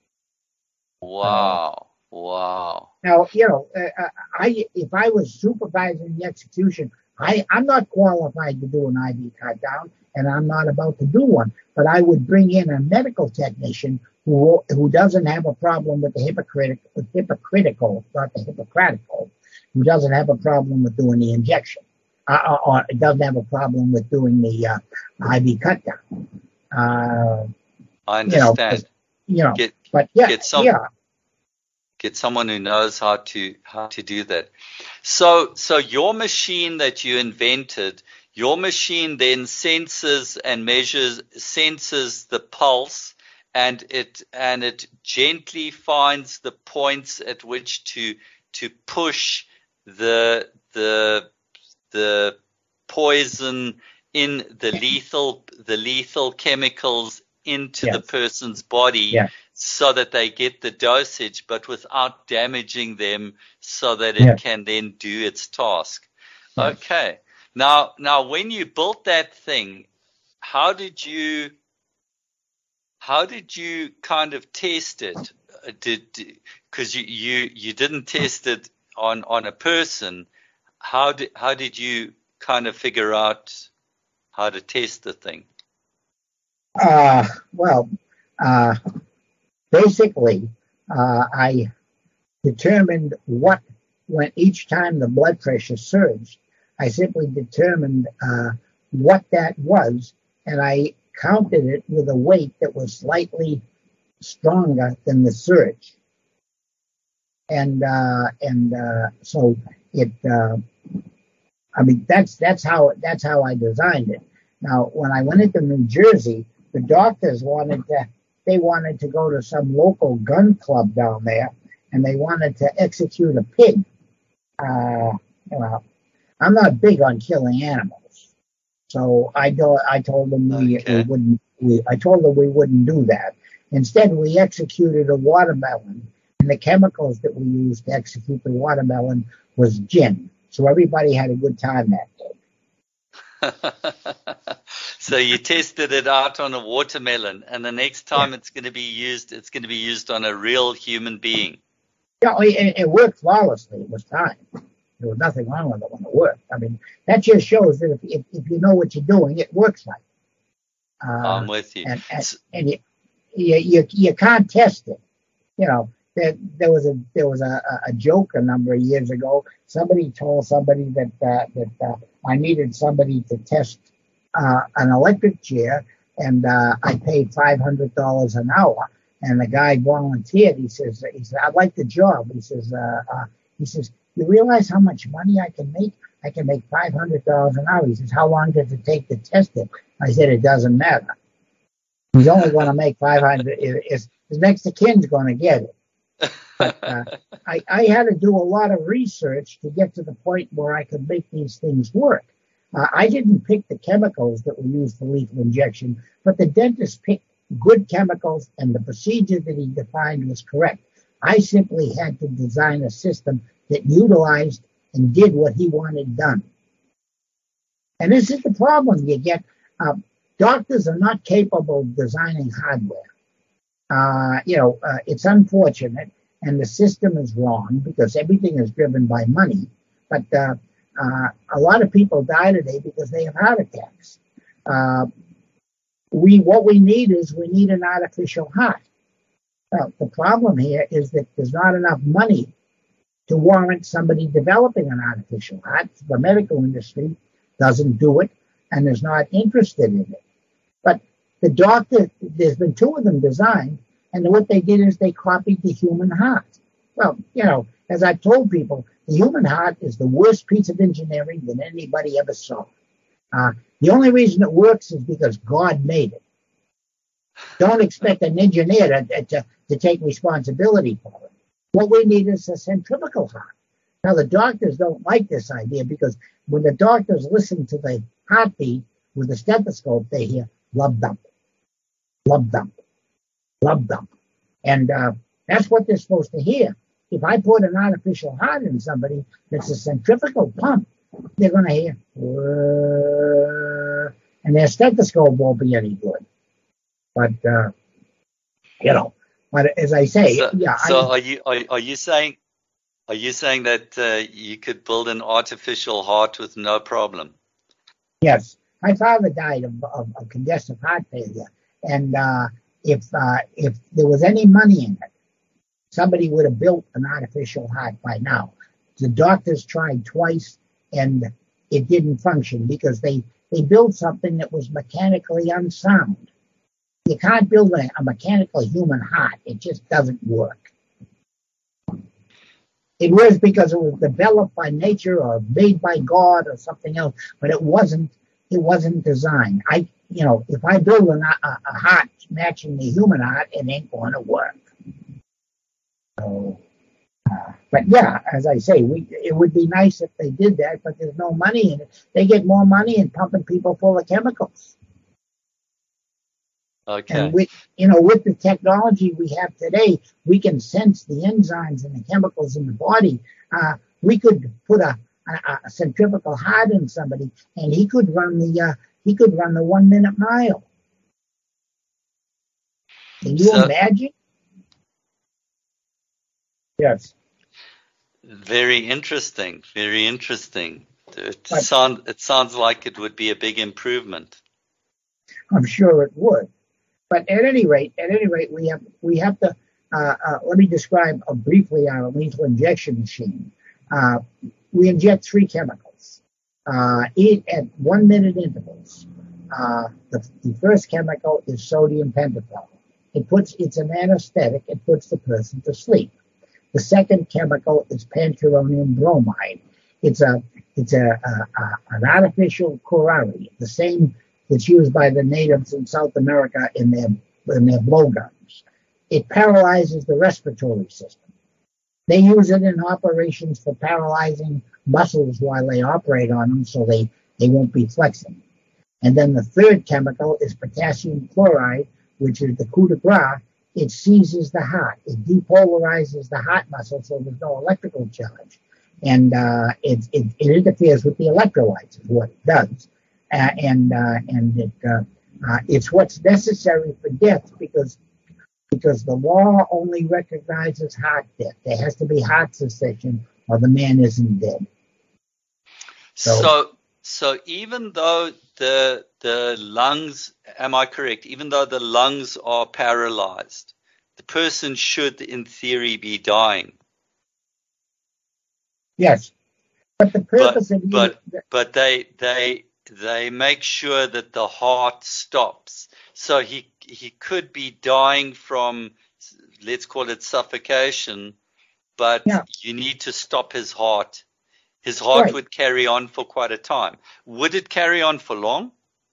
Wow. Wow. Now, if I was supervising the execution, I'm not qualified to do an IV cut down, and I'm not about to do one, but I would bring in a medical technician who doesn't have a problem with the hypocritical, not the hypocritical, who doesn't have a problem with doing the injection, or doesn't have a problem with doing the IV cut down. I understand. Get someone who knows how to do that. So your machine that you invented, your machine then senses the pulse, and it gently finds the points at which to push the poison in the lethal chemicals into the person's body, so that they get the dosage, but without damaging them, so that it can then do its task. Yes. Okay. Now, when you built that thing, how did you kind of test it? Because you didn't test it on a person. How did you kind of figure out how to test the thing? Basically, I determined when each time the blood pressure surged, I simply determined what that was, and I counted it with a weight that was slightly stronger than the surge. And so it, that's how I designed it. Now, when I went into New Jersey, the doctors wanted to go to some local gun club down there, and they wanted to execute a pig. I'm not big on killing animals, so I told them we wouldn't do that. Instead, we executed a watermelon, and the chemicals that we used to execute the watermelon was gin. So everybody had a good time that day. So you tested it out on a watermelon, and the next time it's going to be used on a real human being. Yeah, it worked flawlessly. It was fine. There was nothing wrong with it when it worked. I mean, that just shows that if you know what you're doing, it works right. I'm with you. And you can't test it. There was a joke a number of years ago. Somebody told somebody that I needed somebody to test an electric chair, and I paid $500 an hour. And the guy volunteered. He says, "I'd like the job." He says, "You realize how much money I can make? I can make $500 an hour." He says, "How long does it take to test it?" I said, "It doesn't matter. He's only going to make 500. His next of kin's going to get it." But I had to do a lot of research to get to the point where I could make these things work. I didn't pick the chemicals that were used for lethal injection, but the dentist picked good chemicals, and the procedure that he defined was correct. I simply had to design a system that utilized and did what he wanted done. And this is the problem you get. Doctors are not capable of designing hardware. It's unfortunate, and the system is wrong because everything is driven by money. But a lot of people die today because they have heart attacks. What we need an artificial heart. Well, the problem here is that there's not enough money to warrant somebody developing an artificial heart. The medical industry doesn't do it and is not interested in it. But the doctor, there's been two of them designed, and what they did is they copied the human heart. Well, as I've told people, the human heart is the worst piece of engineering that anybody ever saw. The only reason it works is because God made it. Don't expect an engineer to take responsibility for it. What we need is a centrifugal heart. Now, the doctors don't like this idea because when the doctors listen to the heartbeat with the stethoscope, they hear lub dump, lub dump, lub dump. And that's what they're supposed to hear. If I put an artificial heart in somebody that's a centrifugal pump, they're going to hear, and their stethoscope won't be any good. But, but as I say, So are you saying that you could build an artificial heart with no problem? Yes. My father died of congestive heart failure. And if there was any money in it, somebody would have built an artificial heart by now. The doctors tried twice, and it didn't function because they built something that was mechanically unsound. You can't build a mechanical human heart. It just doesn't work. It was because it was developed by nature or made by God or something else, but it wasn't designed. If I build a heart matching the human heart, it ain't going to work. So, but yeah, as I say, it would be nice if they did that, but there's no money in it. They get more money in pumping people full of chemicals. Okay. And with the technology we have today, we can sense the enzymes and the chemicals in the body. We could put a centrifugal heart in somebody, and he could run the 1 minute mile. Can you imagine? Yes. Very interesting. Very interesting. It sounds like it would be a big improvement. I'm sure it would. But at any rate, we have to. Let me describe briefly our lethal injection machine. We inject 3 chemicals, at 1 minute intervals. The first chemical is sodium pentothal. It's an anesthetic. It puts the person to sleep. The second chemical is pancuronium bromide. It's an artificial curare, the same that's used by the natives in South America in their blowguns. It paralyzes the respiratory system. They use it in operations for paralyzing muscles while they operate on them so they won't be flexing. And then the third chemical is potassium chloride, which is the coup de grace. It seizes the heart. It depolarizes the heart muscle so there's no electrical charge. And it interferes with the electrolytes is what it does. It's what's necessary for death because the law only recognizes heart death. There has to be heart cessation or the man isn't dead. So even though the lungs, am I correct? Even though the lungs are paralyzed, the person should, in theory, be dying. Yes. But the purpose of but they make sure that the heart stops. So he could be dying from, let's call it suffocation, but you need to stop his heart. His heart would carry on for quite a time. Would it carry on for long?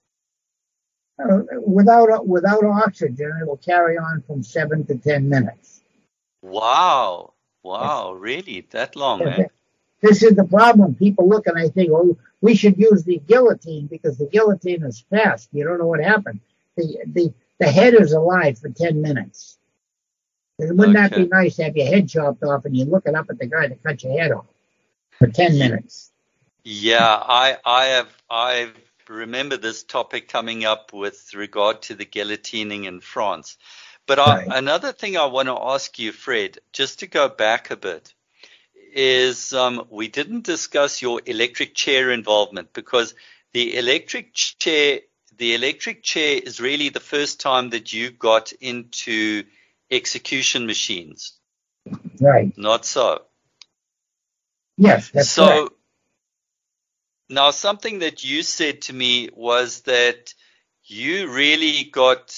Without oxygen, it will carry on from 7 to 10 minutes. Wow, really? That long, eh? This is the problem. People look and they think, oh, we should use the guillotine because the guillotine is fast. You don't know what happened. The head is alive for 10 minutes. Wouldn't that be nice to have your head chopped off and you're looking up at the guy that cut your head off for 10 minutes? Yeah, I remember this topic coming up with regard to the guillotining in France. But another thing I want to ask you, Fred, just to go back a bit, is we didn't discuss your electric chair involvement, because the electric chair is really the first time that you got into execution machines. Right. Not so. Yes, that's correct. Now, something that you said to me was that you really got,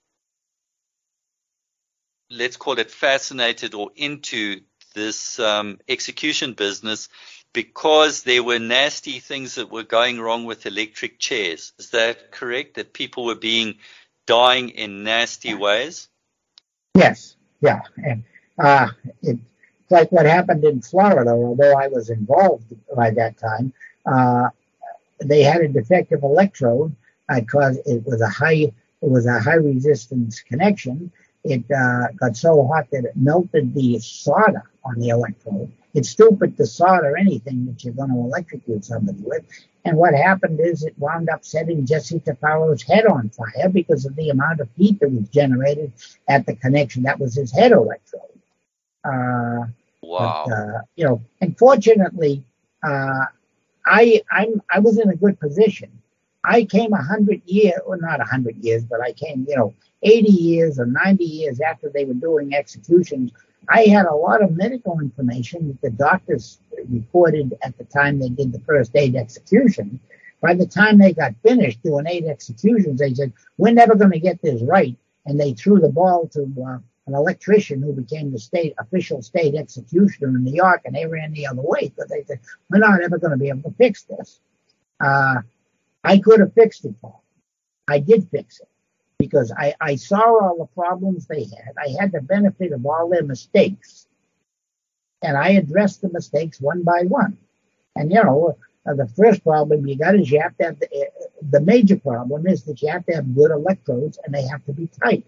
let's call it, fascinated or into this execution business because there were nasty things that were going wrong with electric chairs. Is that correct? That people were dying in nasty ways? Yes, yeah. And it's like what happened in Florida, although I was involved by that time. They had a defective electrode because it was a high resistance connection. It got so hot that it melted the solder on the electrode. It's stupid to solder anything that you're going to electrocute somebody with. And what happened is it wound up setting Jesse Tafaro's head on fire because of the amount of heat that was generated at the connection. That was his head electrode. Wow. But, unfortunately, I was in a good position. I came 100 years, or not 100 years, but I came, 80 years or 90 years after they were doing executions. I had a lot of medical information that the doctors reported at the time they did the first 8 executions. By the time they got finished doing 8 executions, they said, we're never going to get this right. And they threw the ball to an electrician who became the official state executioner in New York, and they ran the other way because they said, we're not ever going to be able to fix this. I could have fixed it, Paul. I did fix it because I saw all the problems they had. I had the benefit of all their mistakes, and I addressed the mistakes one by one. And, the first problem you got is you have to have the major problem is that you have to have good electrodes, and they have to be tight.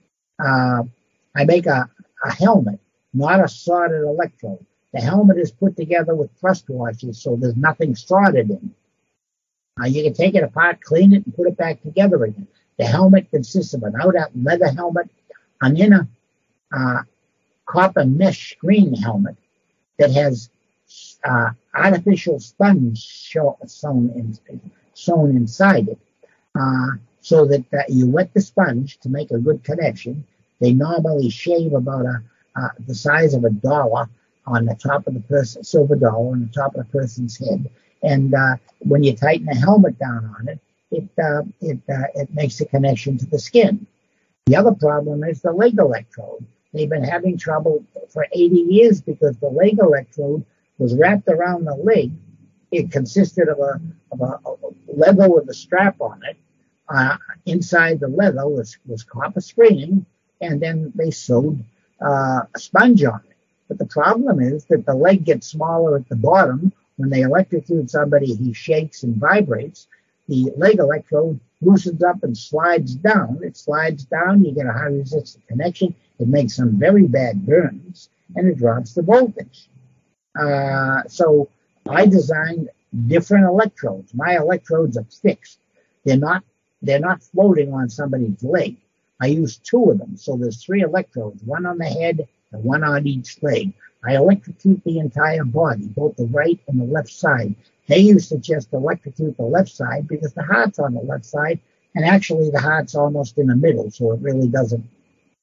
I make a helmet, not a soldered electrode. The helmet is put together with thrust washers, so there's nothing soldered in it. You can take it apart, clean it, and put it back together again. The helmet consists of an outer leather helmet, an inner copper mesh screen helmet that has artificial sponge sewn inside it, so that you wet the sponge to make a good connection. They normally shave about the size of $1 on the top of the person, silver dollar on the top of the person's head. And when you tighten the helmet down on it, it makes a connection to the skin. The other problem is the leg electrode. They've been having trouble for 80 years because the leg electrode was wrapped around the leg. It consisted of a leather with a strap on it. Inside the leather was copper screening, and then they sewed a sponge on it. But the problem is that the leg gets smaller at the bottom. When they electrocute somebody, he shakes and vibrates. The leg electrode loosens up and slides down. It slides down, you get a high resistance connection. It makes some very bad burns, and it drops the voltage. So I designed different electrodes. My electrodes are fixed. They're not floating on somebody's leg. I use 2 of them, so there's 3 electrodes, 1 on the head and 1 on each leg. I electrocute the entire body, both the right and the left side. They used to just electrocute the left side because the heart's on the left side, and actually the heart's almost in the middle, so it really doesn't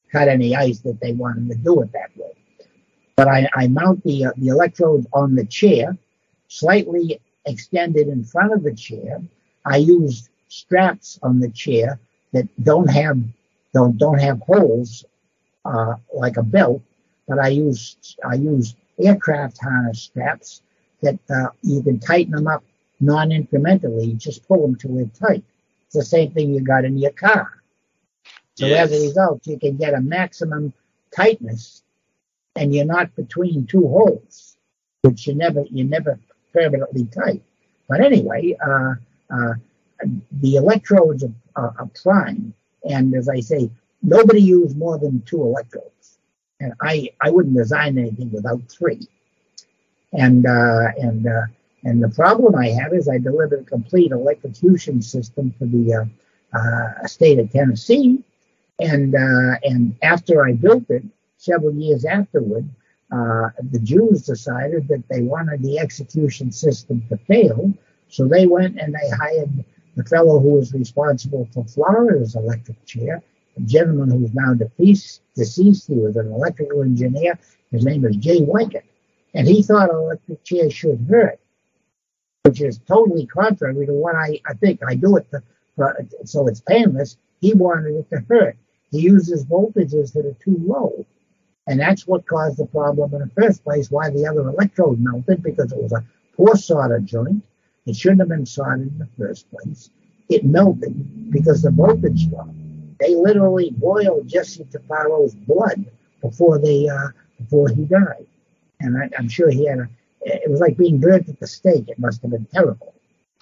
cut any ice that they wanted to do it that way. But I mount the electrodes on the chair, slightly extended in front of the chair. I use straps on the chair that don't have holes like a belt, but I use aircraft harness straps that you can tighten them up non-incrementally. You just pull them till they're tight. It's the same thing you got in your car. So Yes. as a result, you can get a maximum tightness, and you're not between two holes, which you're never permanently tight. But anyway, the electrodes are prime, and as I say, nobody used more than 2 electrodes, and I wouldn't design anything without 3. And the problem I have is I delivered a complete electrocution system for the state of Tennessee, and after I built it, several years afterward, the Jews decided that they wanted the execution system to fail, so they went and they hired the fellow who was responsible for Florida's electric chair, a gentleman who's now deceased. He was an electrical engineer. His name is Jay Wyckett. And he thought electric chairs should hurt, which is totally contrary to what I think. I do it so it's painless. He wanted it to hurt. He uses voltages that are too low. And that's what caused the problem in the first place, why the other electrode melted, because it was a poor solder joint. It shouldn't have been soldered in the first place. It melted because the voltage dropped. They literally boiled Jesse Taparo's blood before he died. And I'm sure it was like being burnt at the stake. It must have been terrible.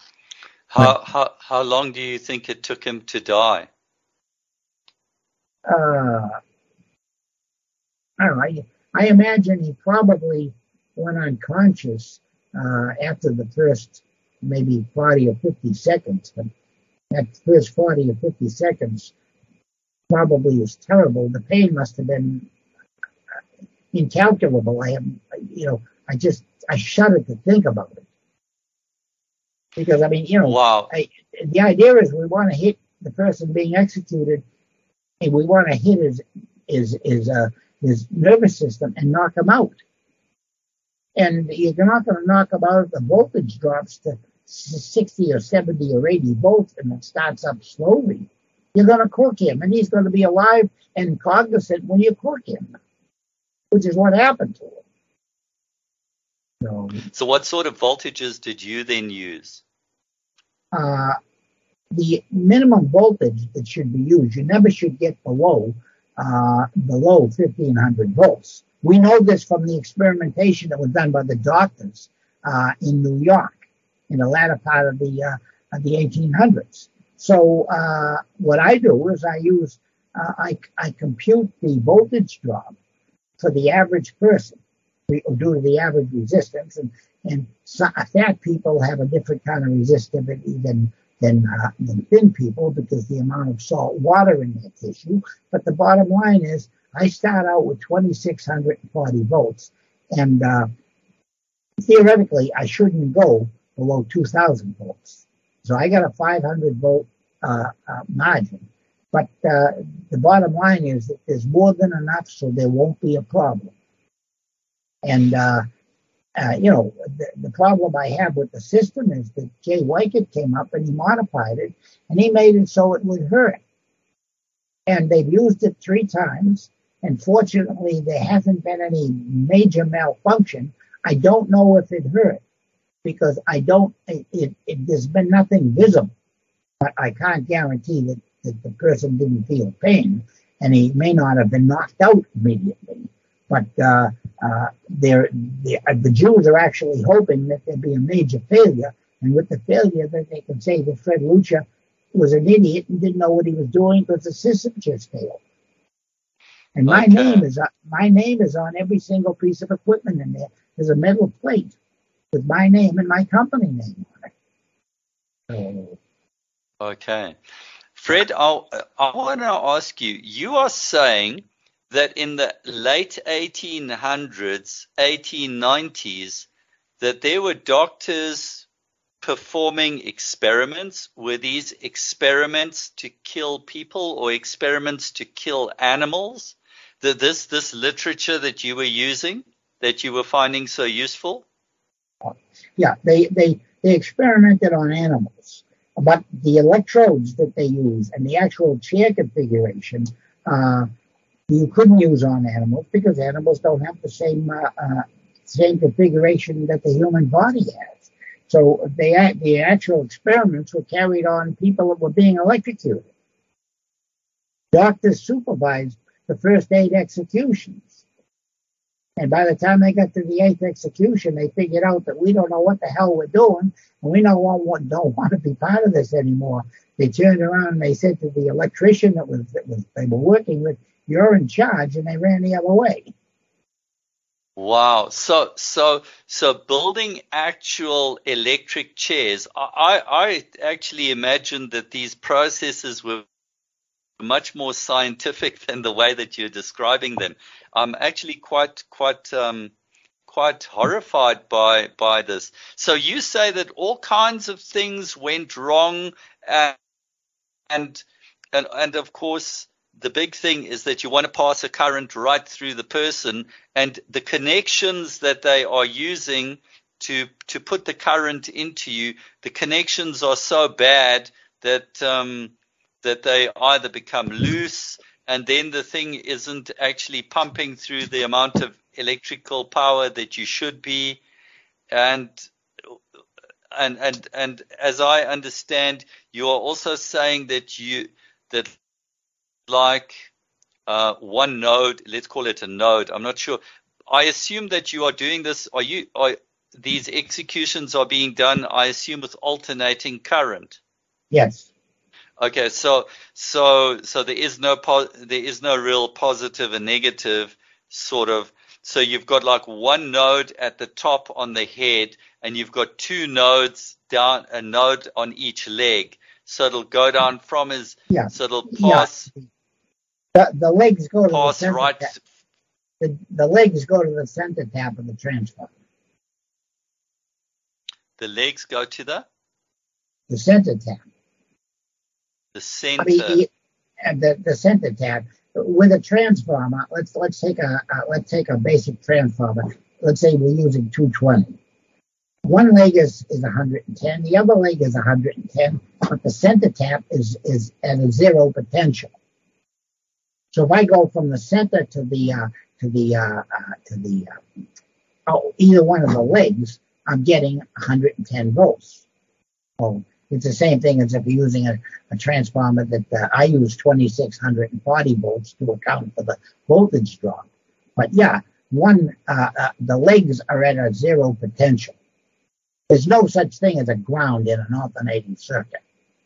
How long do you think it took him to die? I don't know. I imagine he probably went unconscious after the first maybe 40 or 50 seconds. But that first 40 or 50 seconds probably was terrible. The pain must have been incalculable. I shudder to think about it. Because, Wow. The idea is we want to hit the person being executed, and we want to hit his nervous system and knock him out. And you're not going to knock him out if the voltage drops to 60 or 70 or 80 volts and it starts up slowly. You're going to cook him, and he's going to be alive and cognizant when you cook him, which is what happened to him. So what sort of voltages did you then use? The minimum voltage that should be used, you never should get below 1,500 volts. We know this from the experimentation that was done by the doctors in New York in the latter part of the 1800s. So what I do is I compute the voltage drop for the average person due to the average resistance, and fat people have a different kind of resistivity than thin people because the amount of salt water in their tissue. But the bottom line is I start out with 2,640 volts, and theoretically I shouldn't go below 2,000 volts. So I got a 500 volt margin. But the bottom line is that there's more than enough, so there won't be a problem. And the problem I have with the system is that Jay Wyckett came up and he modified it, and he made it so it would hurt. And they've used it 3 times, and fortunately there hasn't been any major malfunction. I don't know if it hurt because there's been nothing visible, but I can't guarantee that the person didn't feel pain, and he may not have been knocked out immediately. But the Jews are actually hoping that there'd be a major failure, and with the failure that they can say that Fred Lucia was an idiot and didn't know what he was doing because the system just failed. And my name is on every single piece of equipment in there. There's a metal plate with my name and my company name on it. Okay. Fred, I want to ask you, you are saying that in the late 1800s, 1890s, that there were doctors performing experiments? Were these experiments to kill people or experiments to kill animals? This literature that you were using, that you were finding so useful? Yeah, they experimented on animals, but the electrodes that they use and the actual chair configuration, you couldn't use on animals because animals don't have the same configuration that the human body has. So the actual experiments were carried on people that were being electrocuted. Doctors supervised the first 8 executions. And by the time they got to the 8th execution, they figured out that we don't know what the hell we're doing, and we don't want to be part of this anymore. They turned around and they said to the electrician that they were working with, "You're in charge," and they ran the other way. Wow. So building actual electric chairs, I actually imagined that these processes were much more scientific than the way that you're describing them. I'm actually quite horrified by this. So you say that all kinds of things went wrong, and of course the big thing is that you want to pass a current right through the person, and the connections that they are using to put the current into you, the connections are so bad that that they either become loose, and then the thing isn't actually pumping through the amount of electrical power that you should be, and as I understand, you are also saying that like one node, let's call it a node. I'm not sure. I assume that you are doing this. Are these executions are being done, I assume, with alternating current? Yes. Okay, so there is no real positive and negative sort of. So you've got like one node at the top on the head, and you've got 2 nodes down, a node on each leg. So it'll go down from his. Yeah. So it'll pass. Yeah. The legs go to the center right. The legs go to the center tap of the transformer. The legs go to the center tap. The center. The center tap with a transformer. Let's take a basic transformer. Let's say we're using 220. One leg is 110. The other leg is 110. But the center tap is at a 0 potential. So if I go from the center to either one of the legs, I'm getting 110 volts. Oh. It's the same thing as if you're using a transformer that I use 2640 volts to account for the voltage drop. But yeah, the legs are at a 0 potential. There's no such thing as a ground in an alternating circuit.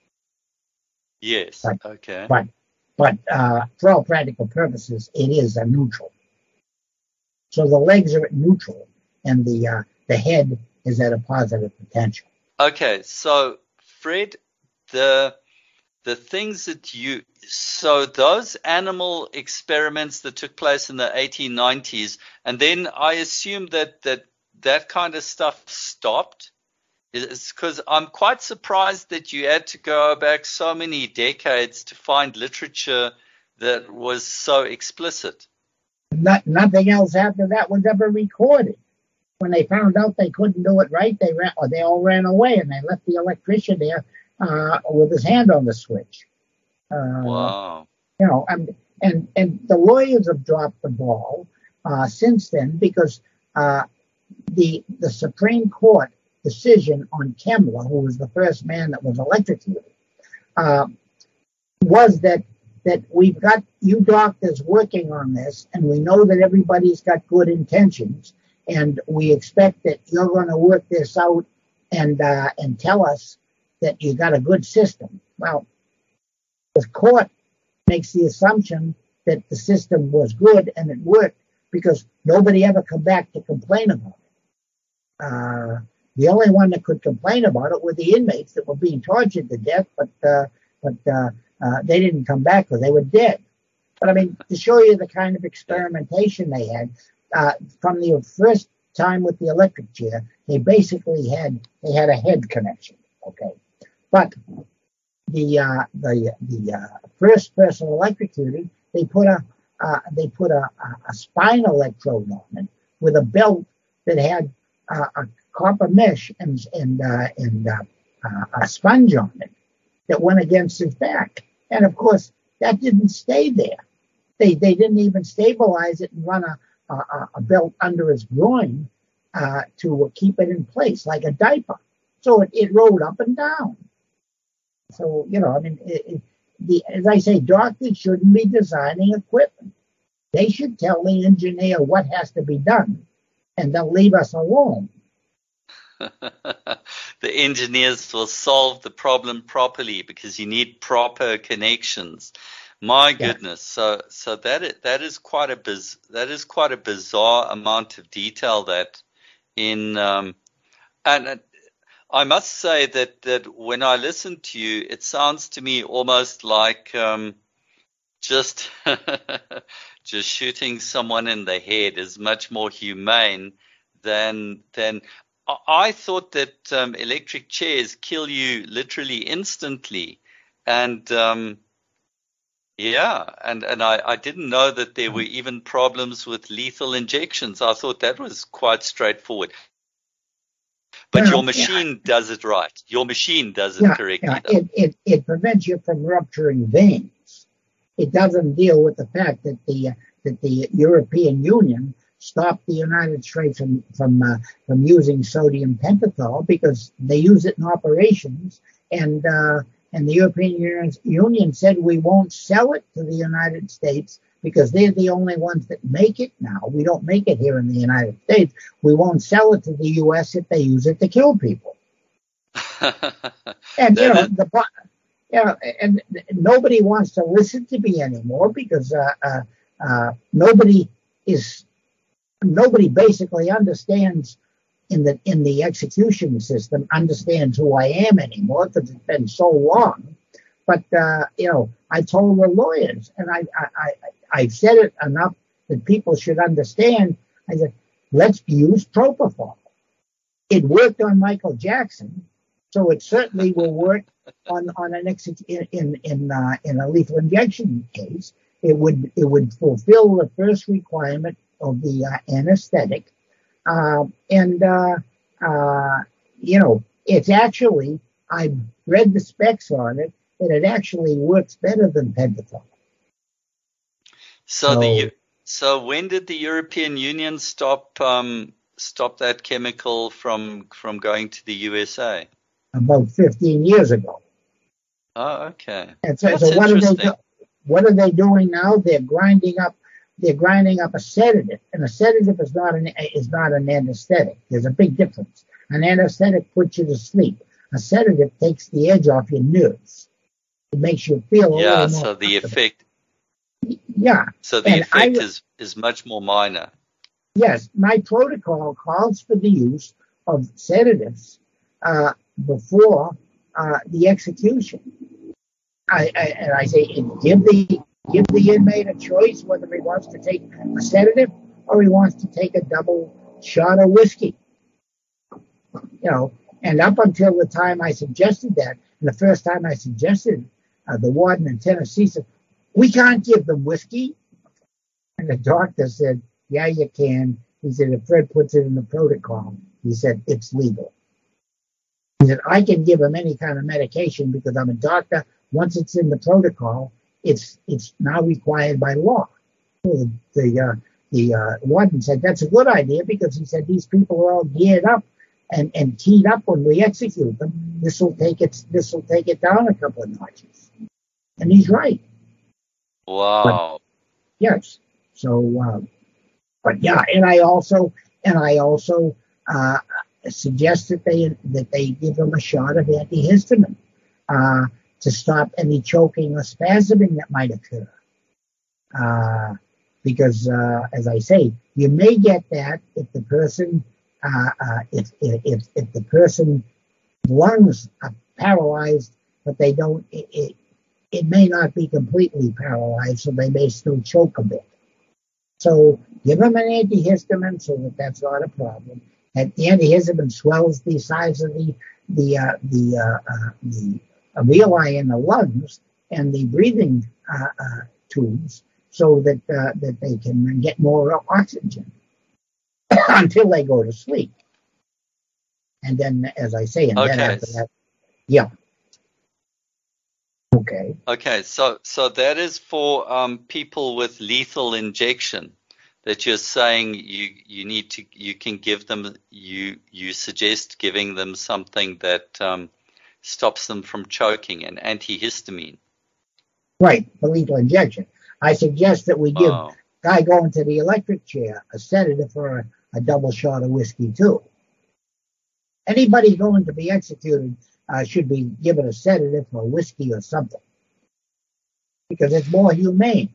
Yes. Okay. But for all practical purposes, it is a neutral. So the legs are at neutral, and the head is at a positive potential. Okay, so Fred, the things that so those animal experiments that took place in the 1890s, and then I assume that kind of stuff stopped. It's because I'm quite surprised that you had to go back so many decades to find literature that was so explicit. Nothing else after that was ever recorded. When they found out they couldn't do it right, they all ran away, and they left the electrician there with his hand on the switch. Wow. You know, and the lawyers have dropped the ball since then, because the Supreme Court decision on Kemmler, who was the first man that was electrocuted, was that we've got you doctors working on this, and we know that everybody's got good intentions, and we expect that you're going to work this out and tell us that you got a good system. Well, the court makes the assumption that the system was good and it worked because nobody ever come back to complain about it. The only one that could complain about it were the inmates that were being tortured to death, but they didn't come back because they were dead. But I mean, to show you the kind of experimentation they had, from the first time with the electric chair, they basically had a head connection. Okay, but the first person electrocuted, they put a spine electrode on it with a belt that had a copper mesh and a sponge on it that went against his back. And of course, that didn't stay there. They didn't even stabilize it and run a belt under his groin to keep it in place like a diaper. So it rolled up and down. So, I mean, as I say, doctors shouldn't be designing equipment. They should tell the engineer what has to be done, and they'll leave us alone. The engineers will solve the problem properly because you need proper connections. My goodness, so that is quite a bizarre amount of detail that in and I must say that when I listen to you, it sounds to me almost like just just shooting someone in the head is much more humane than I thought that electric chairs kill you literally instantly, and I didn't know that there were even problems with lethal injections. I thought that was quite straightforward. But your machine does it right. Your machine does it correctly. It prevents you from rupturing veins. It doesn't deal with the fact that the European Union stopped the United States from using sodium pentothal because they use it in operations, and the European Union said we won't sell it to the United States because they're the only ones that make it now. We don't make it here in the United States. We won't sell it to the U.S. if they use it to kill people. And and nobody wants to listen to me anymore because nobody basically understands in the execution system understands who I am anymore because it's been so long. But I told the lawyers, and I've said it enough that people should understand. I said, let's use propofol. It worked on Michael Jackson, so it certainly will work on in a lethal injection case. It would fulfill the first requirement of the anesthetic, it's actually, I've read the specs on it, and it actually works better than pentothal. So when did the European Union stop that chemical from going to the USA? About 15 years ago. Oh, okay. And so what are they doing now? They're grinding up a sedative, and a sedative is not an anesthetic. There's a big difference. An anesthetic puts you to sleep. A sedative takes the edge off your nerves. It makes you feel a little more so the effect. Yeah. So the effect is much more minor. Yes, my protocol calls for the use of sedatives before the execution. I say give the inmate a choice whether he wants to take a sedative or he wants to take a double shot of whiskey. And up until the time I suggested that, and the first time I suggested the warden in Tennessee said, we can't give them whiskey. And the doctor said, yeah, you can. He said, if Fred puts it in the protocol, he said, it's legal. He said, I can give him any kind of medication because I'm a doctor. Once it's in the protocol, it's now required by law. So the warden said, that's a good idea because he said, these people are all geared up and keyed up when we execute them. This will take it down a couple of notches. And he's right. Wow. Yes. So, but yeah, and I also suggest that they give them a shot of antihistamine to stop any choking or spasming that might occur. Because as I say, you may get that if the person if the person's lungs are paralyzed, but they don't. It may not be completely paralyzed, so they may still choke a bit. So give them an antihistamine so that that's not a problem. And the antihistamine swells the size of the alveoli in the lungs and the breathing tubes, so that they can get more oxygen until they go to sleep. And then, as I say, and then after that, yeah. Okay. Okay, so that is for people with lethal injection that you're saying you need to, you can give them, you suggest giving them something that stops them from choking, an antihistamine. Right, for lethal injection. I suggest that we give guy going to the electric chair a sedative for a double shot of whiskey too. Anybody going to be executed should be given a sedative or whiskey or something, because it's more humane.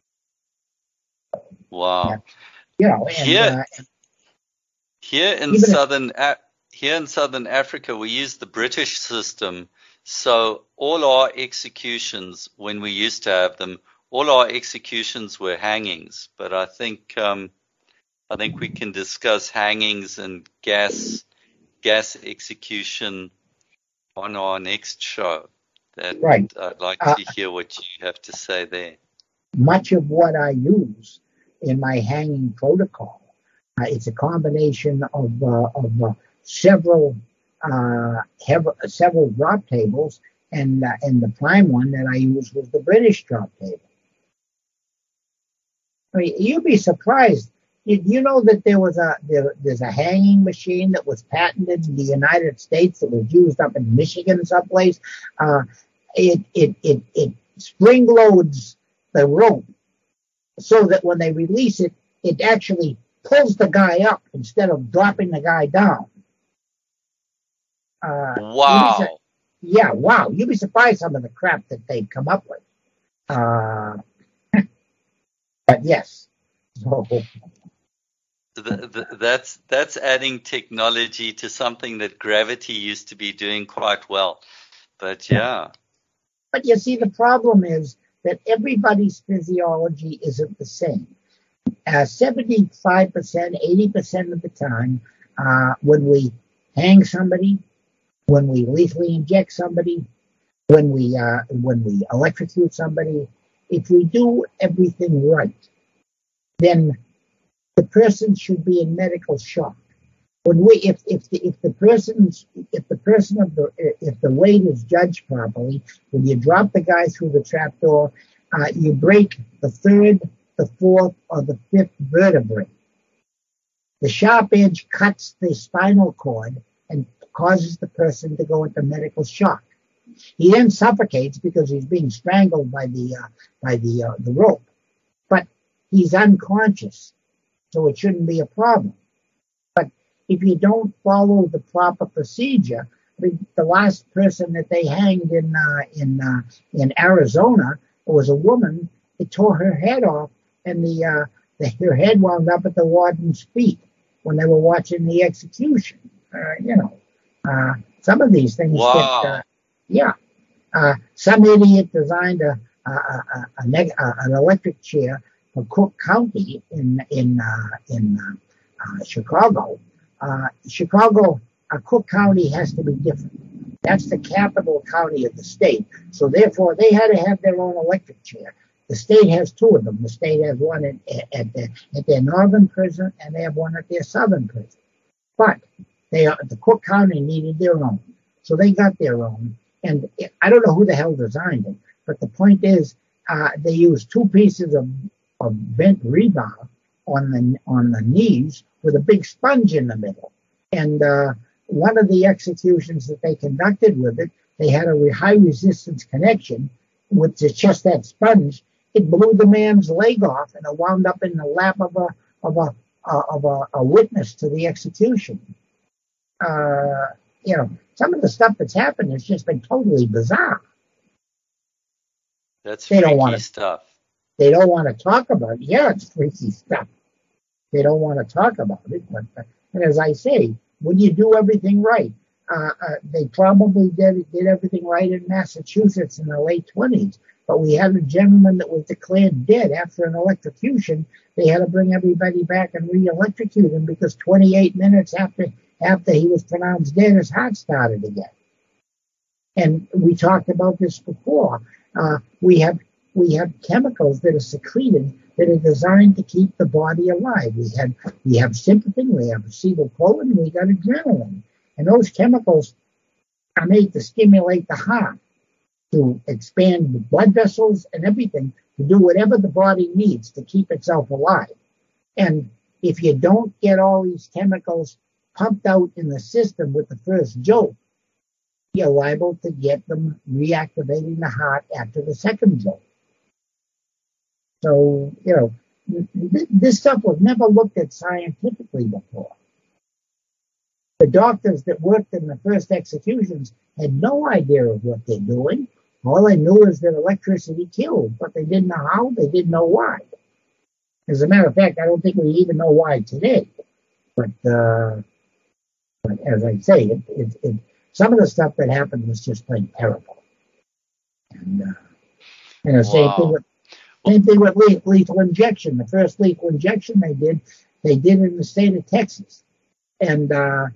Wow. Yeah. You know, and, here in Southern Africa, we use the British system. So all our executions, when we used to have them, all our executions were hangings. But I think we can discuss hangings and gas execution on our next show. Right. I'd like to hear what you have to say there. Much of what I use in my hanging protocol, it's a combination of several drop tables, and the prime one that I used was the British drop table. I mean, you'd be surprised. You know that there's a hanging machine that was patented in the United States that was used up in Michigan someplace. It spring loads the rope so that when they release it, it actually pulls the guy up instead of dropping the guy down. Wow. Wow. You'd be surprised some of the crap that they've come up with. But yes. So, that's adding technology to something that gravity used to be doing quite well. But yeah. But you see, the problem is that everybody's physiology isn't the same. 75%, 80% of the time, when we hang somebody, when we lethally inject somebody, when we electrocute somebody, if we do everything right, then the person should be in medical shock. If the weight is judged properly, when you drop the guy through the trapdoor, you break the third, the fourth, or the fifth vertebrae. The sharp edge cuts the spinal cord and causes the person to go into medical shock. He then suffocates because he's being strangled by the rope, but he's unconscious, so it shouldn't be a problem. But if you don't follow the proper procedure, the last person that they hanged in Arizona was a woman. It tore her head off, and her head wound up at the warden's feet when they were watching the execution. Some of these things. Wow. Some idiot designed an electric chair for Cook County in Chicago. Cook County has to be different. That's the capital county of the state. So therefore, they had to have their own electric chair. The state has two of them. The state has one at their northern prison, and they have one at their southern prison. But the Cook County needed their own, so they got their own. And I don't know who the hell designed it, but the point is, they used two pieces of bent rebar on the knees with a big sponge in the middle. And one of the executions that they conducted with it, they had a high resistance connection with just that sponge. It blew the man's leg off, and it wound up in the lap of a witness to the execution. Some of the stuff that's happened has just been totally bizarre. That's freaky stuff. They don't want to talk about it. Yeah, it's freaky stuff. They don't want to talk about it. But and as I say, when you do everything right, they probably did everything right in Massachusetts in the late 1920s. But we had a gentleman that was declared dead after an electrocution. They had to bring everybody back and re-electrocute him because 28 minutes after he was pronounced dead, his heart started again. And we talked about this before. We have chemicals that are secreted that are designed to keep the body alive. We have sympathin, we have acetylcholine, we got adrenaline. And those chemicals are made to stimulate the heart, to expand the blood vessels and everything, to do whatever the body needs to keep itself alive. And if you don't get all these chemicals pumped out in the system with the first jolt, you're liable to get them reactivating the heart after the second jolt. So, this stuff was never looked at scientifically before. The doctors that worked in the first executions had no idea of what they're doing. All they knew is that electricity killed, but they didn't know how, they didn't know why. As a matter of fact, I don't think we even know why today. But as I say, some of the stuff that happened was just plain terrible. And same thing with lethal injection. The first lethal injection they did in the state of Texas. And the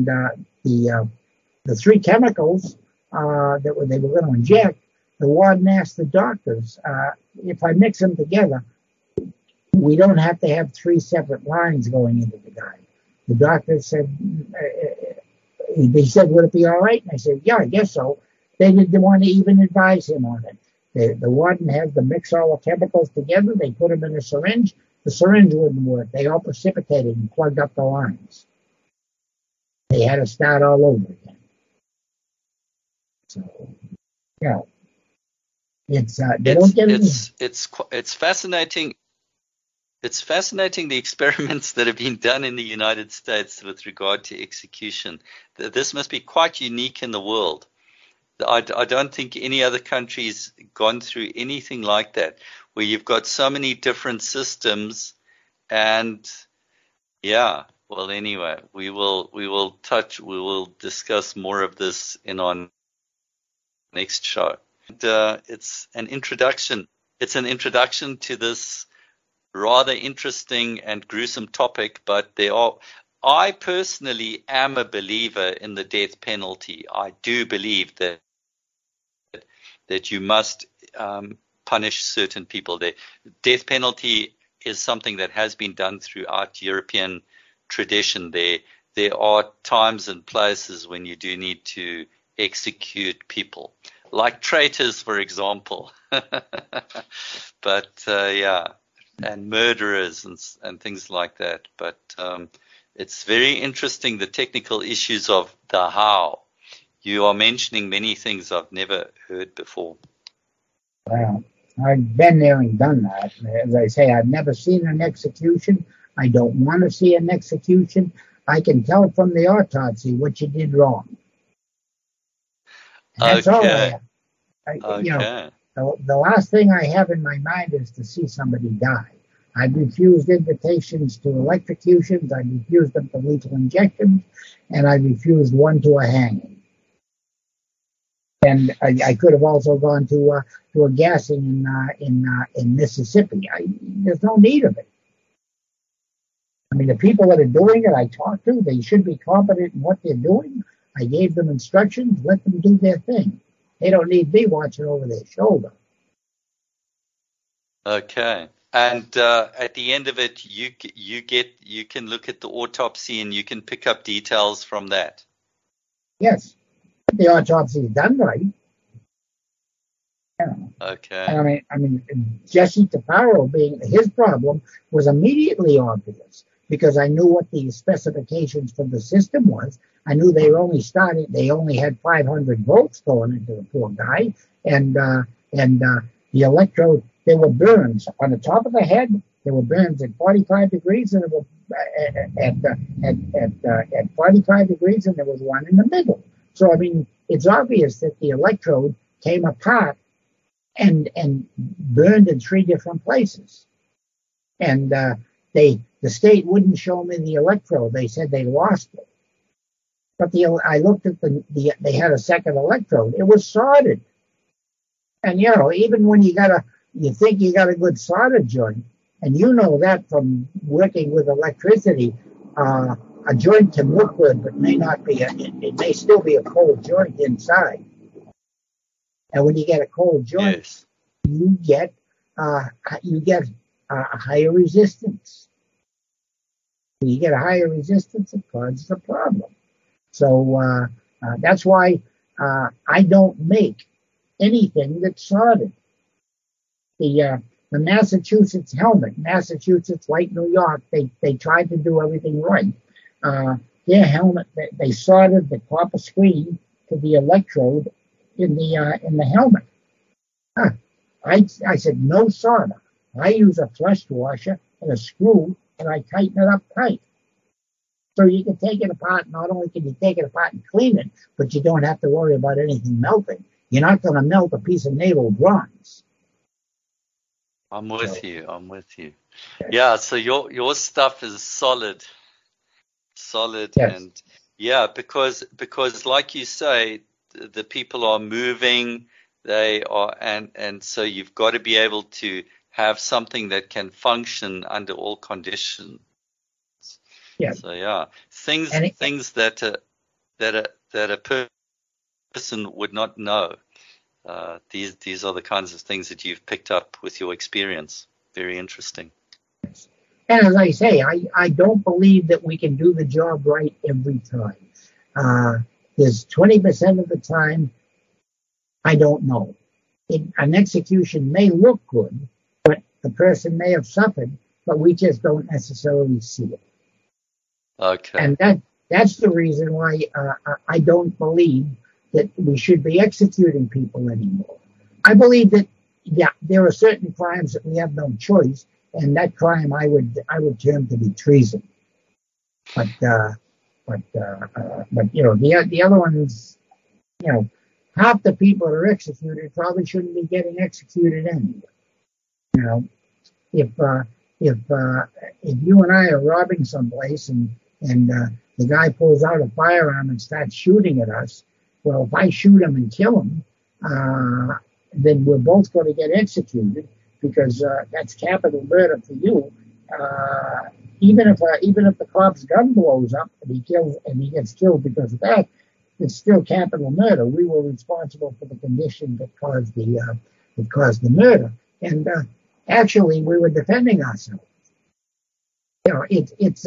three chemicals that they were going to inject, the warden asked the doctors, if I mix them together, we don't have to have three separate lines going into the guy. The doctor said, they said, would it be all right? And I said, yeah, I guess so. They didn't want to even advise him on it. The warden had to mix all the chemicals together. They put them in a syringe. The syringe wouldn't work. They all precipitated and plugged up the lines. They had to start all over again. So, it's fascinating. It's fascinating the experiments that have been done in the United States with regard to execution. This must be quite unique in the world. I don't think any other country's gone through anything like that, where you've got so many different systems. And well, anyway, we will discuss more of this in our next show. And, it's an introduction. It's an introduction to this rather interesting and gruesome topic, but I personally am a believer in the death penalty. I do believe that you must punish certain people. The death penalty is something that has been done throughout European tradition. There are times and places when you do need to execute people, like traitors, for example. But and murderers and things like that. But it's very interesting, the technical issues of the how. You are mentioning many things I've never heard before. Well, I've been there and done that. As I say, I've never seen an execution. I don't want to see an execution. I can tell from the autopsy what you did wrong. And that's all I have. The last thing I have in my mind is to see somebody die. I've refused invitations to electrocutions. I've refused them to lethal injections, and I refused one to a hanging. And I could have also gone to a gassing in Mississippi. There's no need of it. I mean, the people that are doing it, I talked to. They should be competent in what they're doing. I gave them instructions. Let them do their thing. They don't need me watching over their shoulder. Okay. And at the end of it, you can look at the autopsy and you can pick up details from that. Yes, the autopsy is done right. Okay. I mean, Jesse Taparo, being his problem was immediately obvious because I knew what the specifications for the system was. I knew they only had 500 volts going into the poor guy, and the electrode. There were burns on the top of the head. There were burns at 45 degrees, and there were at 45 degrees, and there was one in the middle. So I mean, it's obvious that the electrode came apart and burned in three different places. And the state wouldn't show me the electrode. They said they lost it. But I looked at they had a second electrode. It was soldered. And even when you think you got a good solder joint, and you know that from working with electricity, a joint can look good, but may not be. It may still be a cold joint inside. And when you get a cold joint, Yes. you get a higher resistance. When you get a higher resistance, it causes a problem. So that's why I don't make anything that's soldered. The Massachusetts helmet, Massachusetts, like New York, they tried to do everything right. Their helmet, they soldered the copper screen to the electrode in the helmet. I said no solder. I use a thrust washer and a screw, and I tighten it up tight. So you can take it apart. Not only can you take it apart and clean it, but you don't have to worry about anything melting. You're not going to melt a piece of naval bronze. I'm with you. Yeah, so your stuff is solid, Yes. and yeah, because like you say, the people are moving, they are, and so you've got to be able to have something that can function under all conditions. Yeah. So yeah, things that a person would not know. These are the kinds of things that you've picked up with your experience. Very interesting. And as I say, I don't believe that we can do the job right every time. There's 20% of the time I don't know. An execution may look good, but the person may have suffered, but we just don't necessarily see it. Okay. And that's the reason why I don't believe that we should be executing people anymore. I believe that, yeah, there are certain crimes that we have no choice, and that crime I would term to be treason. But the other ones, half the people that are executed probably shouldn't be getting executed anyway. If you and I are robbing someplace and the guy pulls out a firearm and starts shooting at us, well, if I shoot him and kill him, then we're both going to get executed because that's capital murder for you. Even if the cop's gun blows up and he gets killed because of that, it's still capital murder. We were responsible for the condition that caused the murder, and actually we were defending ourselves. It's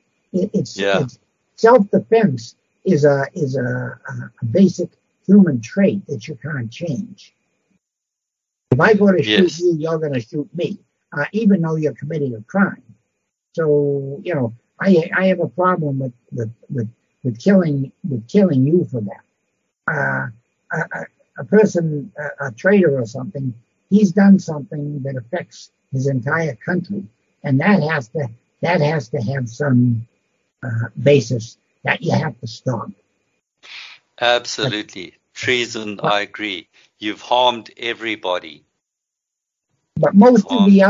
self-defense is a basic human trait that you can't change. If I go to shoot you, you're going to shoot me, even though you're committing a crime. So I have a problem with killing you for that. A person, a traitor or something, he's done something that affects his entire country, and that has to have some basis that you have to stop. Absolutely. Treason, I agree. You've harmed everybody. But most of the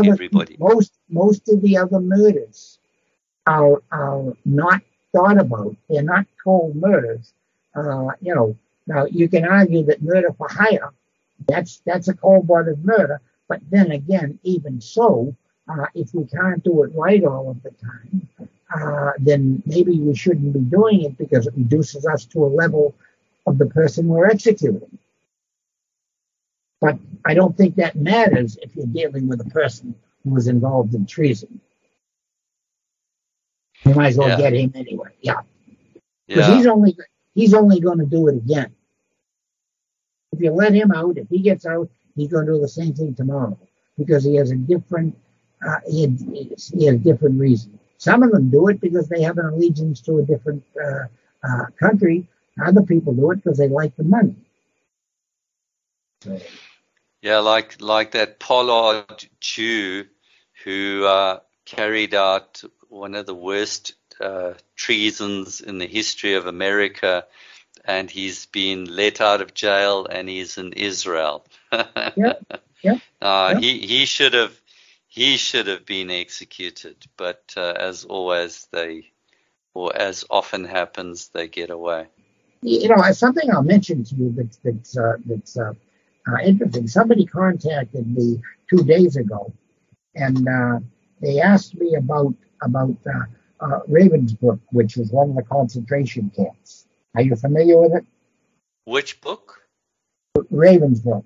other murders are not thought about. They're not cold murders. Now you can argue that murder for hire, that's a cold-blooded murder. But then again, even so, if we can't do it right all of the time, then maybe we shouldn't be doing it because it reduces us to a level of the person we're executing. But I don't think that matters if you're dealing with a person who was involved in treason. You might as well get him anyway. Yeah. Because he's only going to do it again. If you let him out, if he gets out, he's going to do the same thing tomorrow because he has a different different reason. Some of them do it because they have an allegiance to a different country. Other people do it because they like the money. So. Yeah, like that Pollard Jew who carried out one of the worst treasons in the history of America, and he's been let out of jail and he's in Israel. He should have been executed, but as always, as often happens, they get away. Something I'll mention to you that's interesting. Somebody contacted me 2 days ago, and they asked me about Ravensbrück, which is one of the concentration camps. Are you familiar with it? Which book? Ravensbrück.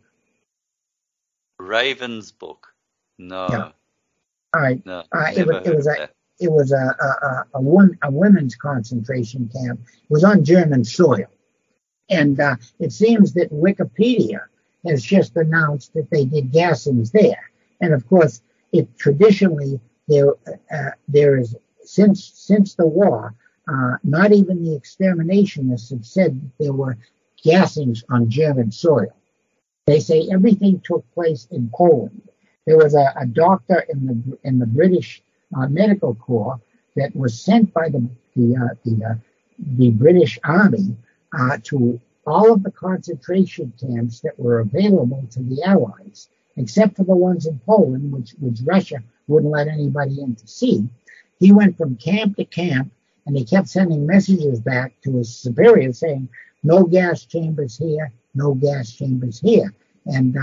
Ravensbrück. No. Yeah. All right. No. It was a women's concentration camp. It was on German soil, and it seems that Wikipedia has just announced that they did gassings there. And of course, it traditionally there is since the war, not even the exterminationists have said that there were gassings on German soil. They say everything took place in Poland. There was a doctor in the British Medical Corps that was sent by the British Army to all of the concentration camps that were available to the Allies, except for the ones in Poland, which Russia wouldn't let anybody in to see. He went from camp to camp, and he kept sending messages back to his superiors saying, no gas chambers here, no gas chambers here. And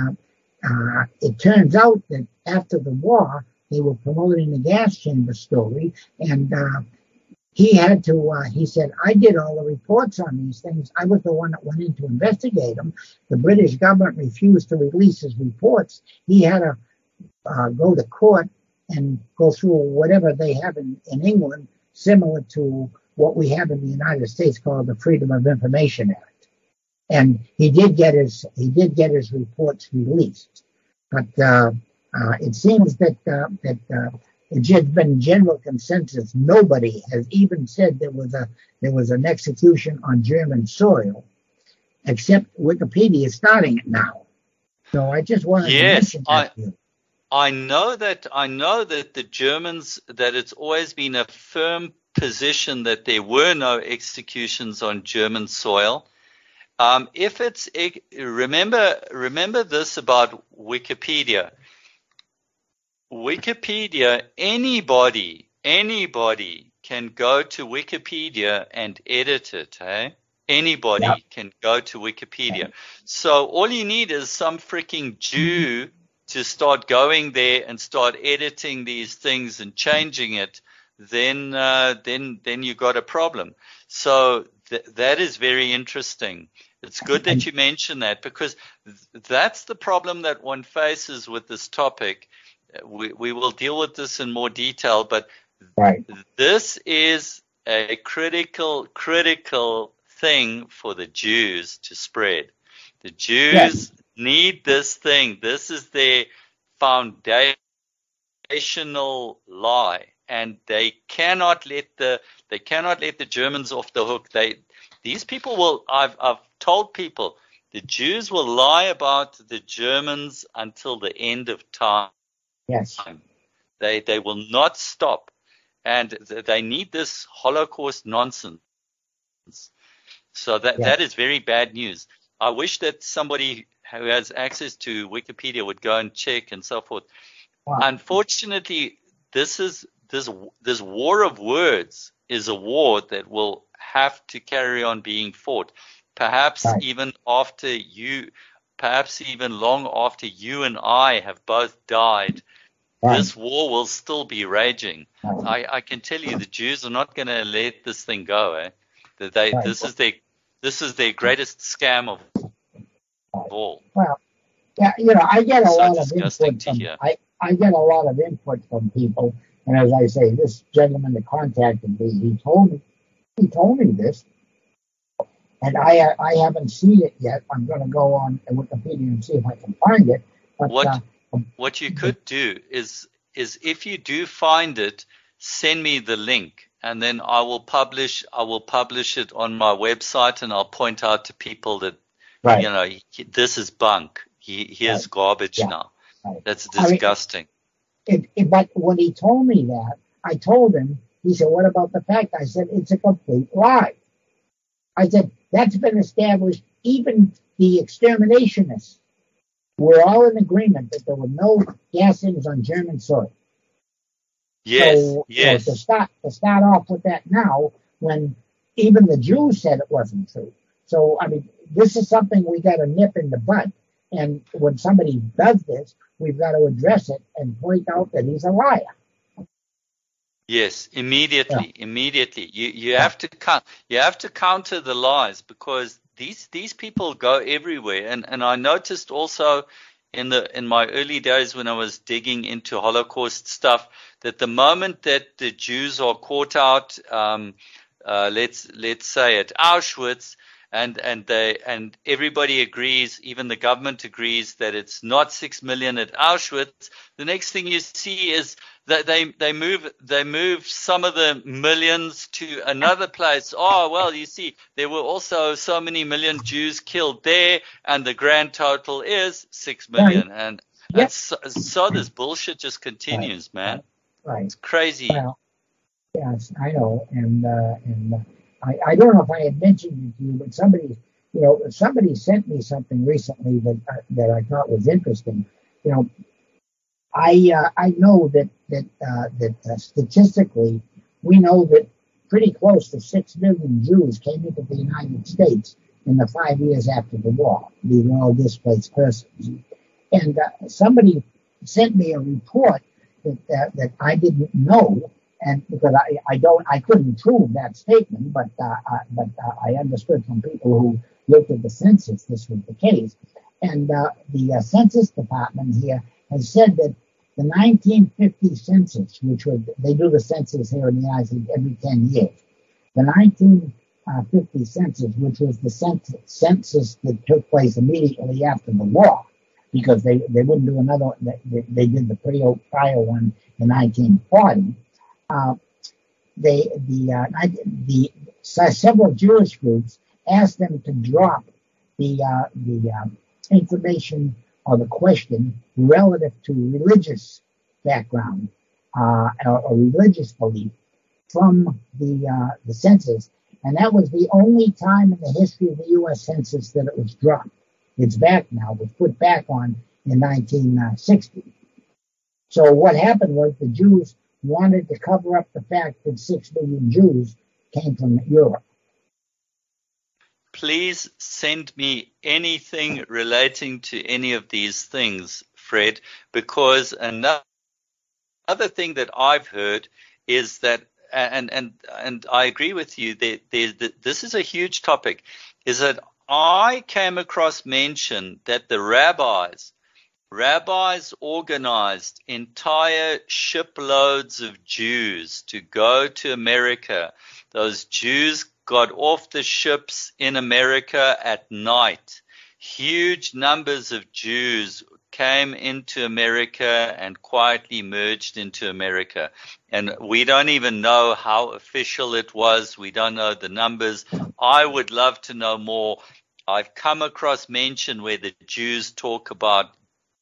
it turns out that after the war, they were promoting the gas chamber story, and he said, I did all the reports on these things. I was the one that went in to investigate them. The British government refused to release his reports. He had to go to court and go through whatever they have in England, similar to what we have in the United States called the Freedom of Information Act. And he did get his reports released. But it seems that it's just been general consensus. Nobody has even said there was an execution on German soil, except Wikipedia is starting it now. So I just wanted to mention that to you. I know that the Germans, that it's always been a firm position that there were no executions on German soil. Remember this about Wikipedia. Wikipedia, anybody can go to Wikipedia and edit it, eh? Anybody can go to Wikipedia. So all you need is some freaking Jew to start going there and start editing these things and changing it. Then you got a problem. So that is very interesting. It's good that you mention that, because that's the problem that one faces with this topic. We will deal with this in more detail, but this is a critical thing for the Jews to spread. The Jews need this thing. This is their foundational lie, and they cannot let the Germans off the hook. These people will. I've told people the Jews will lie about the Germans until the end of time. Yes. They will not stop, and they need this Holocaust nonsense. So that is very bad news. I wish that somebody who has access to Wikipedia would go and check and so forth. Wow. Unfortunately, this war of words is a war that will have to carry on being fought. Perhaps even long after you and I have both died. This war will still be raging. I can tell you the Jews are not going to let this thing go. This is their greatest scam of all. Well, yeah, I get a lot of input I get a lot of input from people, and as I say, this gentleman that contacted me, he told me this, and I haven't seen it yet. I'm going to go on Wikipedia and see if I can find it. But, what you could do is if you do find it, send me the link, and then I will publish it on my website, and I'll point out to people that this is bunk. Here's garbage now. That's disgusting. But when he told me that, I told him. He said, "What about the fact?" I said, "It's a complete lie." I said, "That's been established. Even the exterminationists were all in agreement that there were no gassings on German soil." Yes, so to start off with that now, when even the Jews said it wasn't true. So, I mean, this is something we got to nip in the bud. And when somebody does this, we've got to address it and point out that he's a liar. Yes, immediately. You Yeah. have to counter the lies, because these people go everywhere. And I noticed also in my early days when I was digging into Holocaust stuff, that the moment that the Jews are caught out, let's say at Auschwitz, and everybody agrees, even the government agrees, that it's not 6 million at Auschwitz, the next thing you see is that they move some of the millions to another place. Oh, well, you see, there were also so many million Jews killed there, and the grand total is 6 million. Right. And so this bullshit just continues, man. Right. It's crazy. Well, yes, I know, and I don't know if I had mentioned it to you, but somebody sent me something recently that I thought was interesting. I know that statistically, we know that pretty close to 6 million Jews came into the United States in the 5 years after the war. These were all displaced persons. And somebody sent me a report that I didn't know, and because I couldn't prove that statement, but I understood from people who looked at the census this was the case. And the Census Department here has said that the 1950 census, they do the census here in the United States every 10 years, the 1950 census, which was the census that took place immediately after the war, because they wouldn't do another one. They did the prior one in 1940. Several Jewish groups asked them to drop the information or the question relative to religious background or religious belief from the census, and that was the only time in the history of the U.S. Census that it was dropped. It's back now. It was put back on in 1960. So what happened was the Jews wanted to cover up the fact that 6 million Jews came from Europe. Please send me anything relating to any of these things, Fred, because another thing that I've heard is that, and I agree with you, this is a huge topic, is that I came across mention that the rabbis organized entire shiploads of Jews to go to America. Those Jews got off the ships in America at night. Huge numbers of Jews came into America and quietly merged into America. And we don't even know how official it was. We don't know the numbers. I would love to know more. I've come across mention where the Jews talk about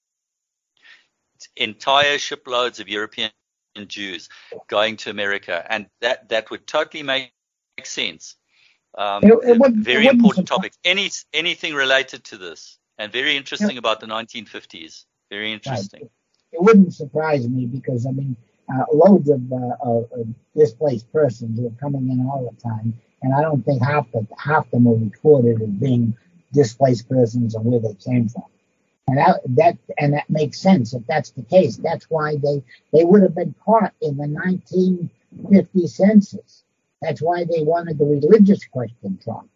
entire shiploads of European Jews going to America, and that would totally make sense. Very important topic. Anything related to this, and very interesting about the 1950s. Very interesting. Right. It wouldn't surprise me because loads of displaced persons are coming in all the time, and I don't think half them are recorded as being displaced persons and where they came from. And that makes sense if that's the case. That's why they would have been caught in the 1950 census. That's why they wanted the religious question dropped.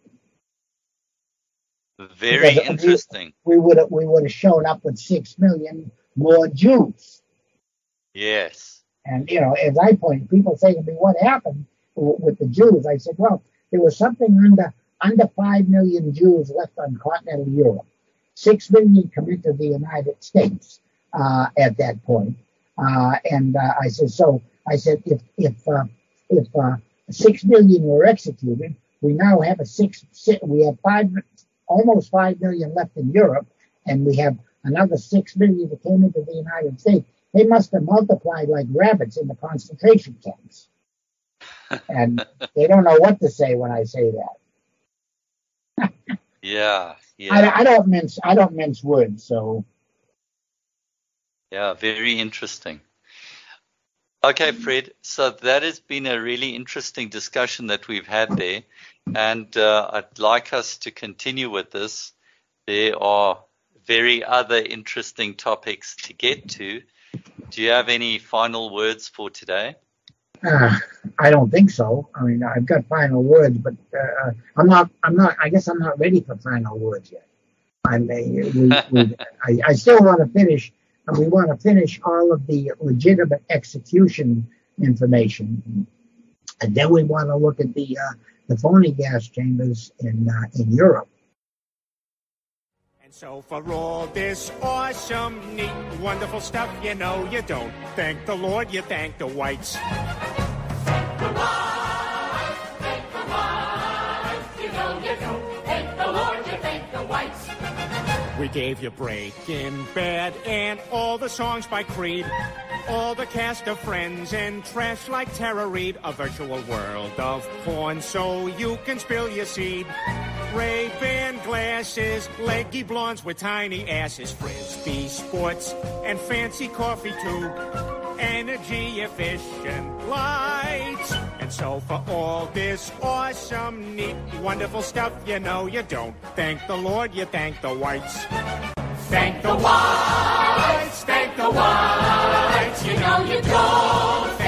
Very interesting. We would have shown up with 6 million more Jews. Yes. And as I point, people say to me, "What happened with the Jews?" I said, "Well, there was something under 5 million Jews left on continental Europe. 6 million come into the United States at that point." I said, if 6 million were executed, we now have almost 5 million left in Europe, and we have another 6 million that came into the United States. They must have multiplied like rabbits in the concentration camps. And they don't know what to say when I say that. Yeah. I don't mince words, so. Yeah, very interesting. Okay, Fred, so that has been a really interesting discussion that we've had there, and I'd like us to continue with this. There are very other interesting topics to get to. Do you have any final words for today? I don't think so. I mean, I've got final words, but I guess I'm not ready for final words yet. I still want to finish, and we want to finish all of the legitimate execution information, and then we want to look at the phony gas chambers in Europe. And so for all this awesome, neat, wonderful stuff, you know you don't thank the Lord, you thank the whites. Thank the whites, thank the whites, you know you don't thank the Lord, you thank the whites. We gave you Breaking Bad and all the songs by Creed, all the cast of Friends and trash like Tara Reid, a virtual world of porn so you can spill your seed. Ray-Ban glasses, leggy blondes with tiny asses, Frisbee sports and fancy coffee too, energy efficient lights. And so for all this awesome, neat, wonderful stuff, you know you don't thank the Lord, you thank the whites. Thank the whites, you know you don't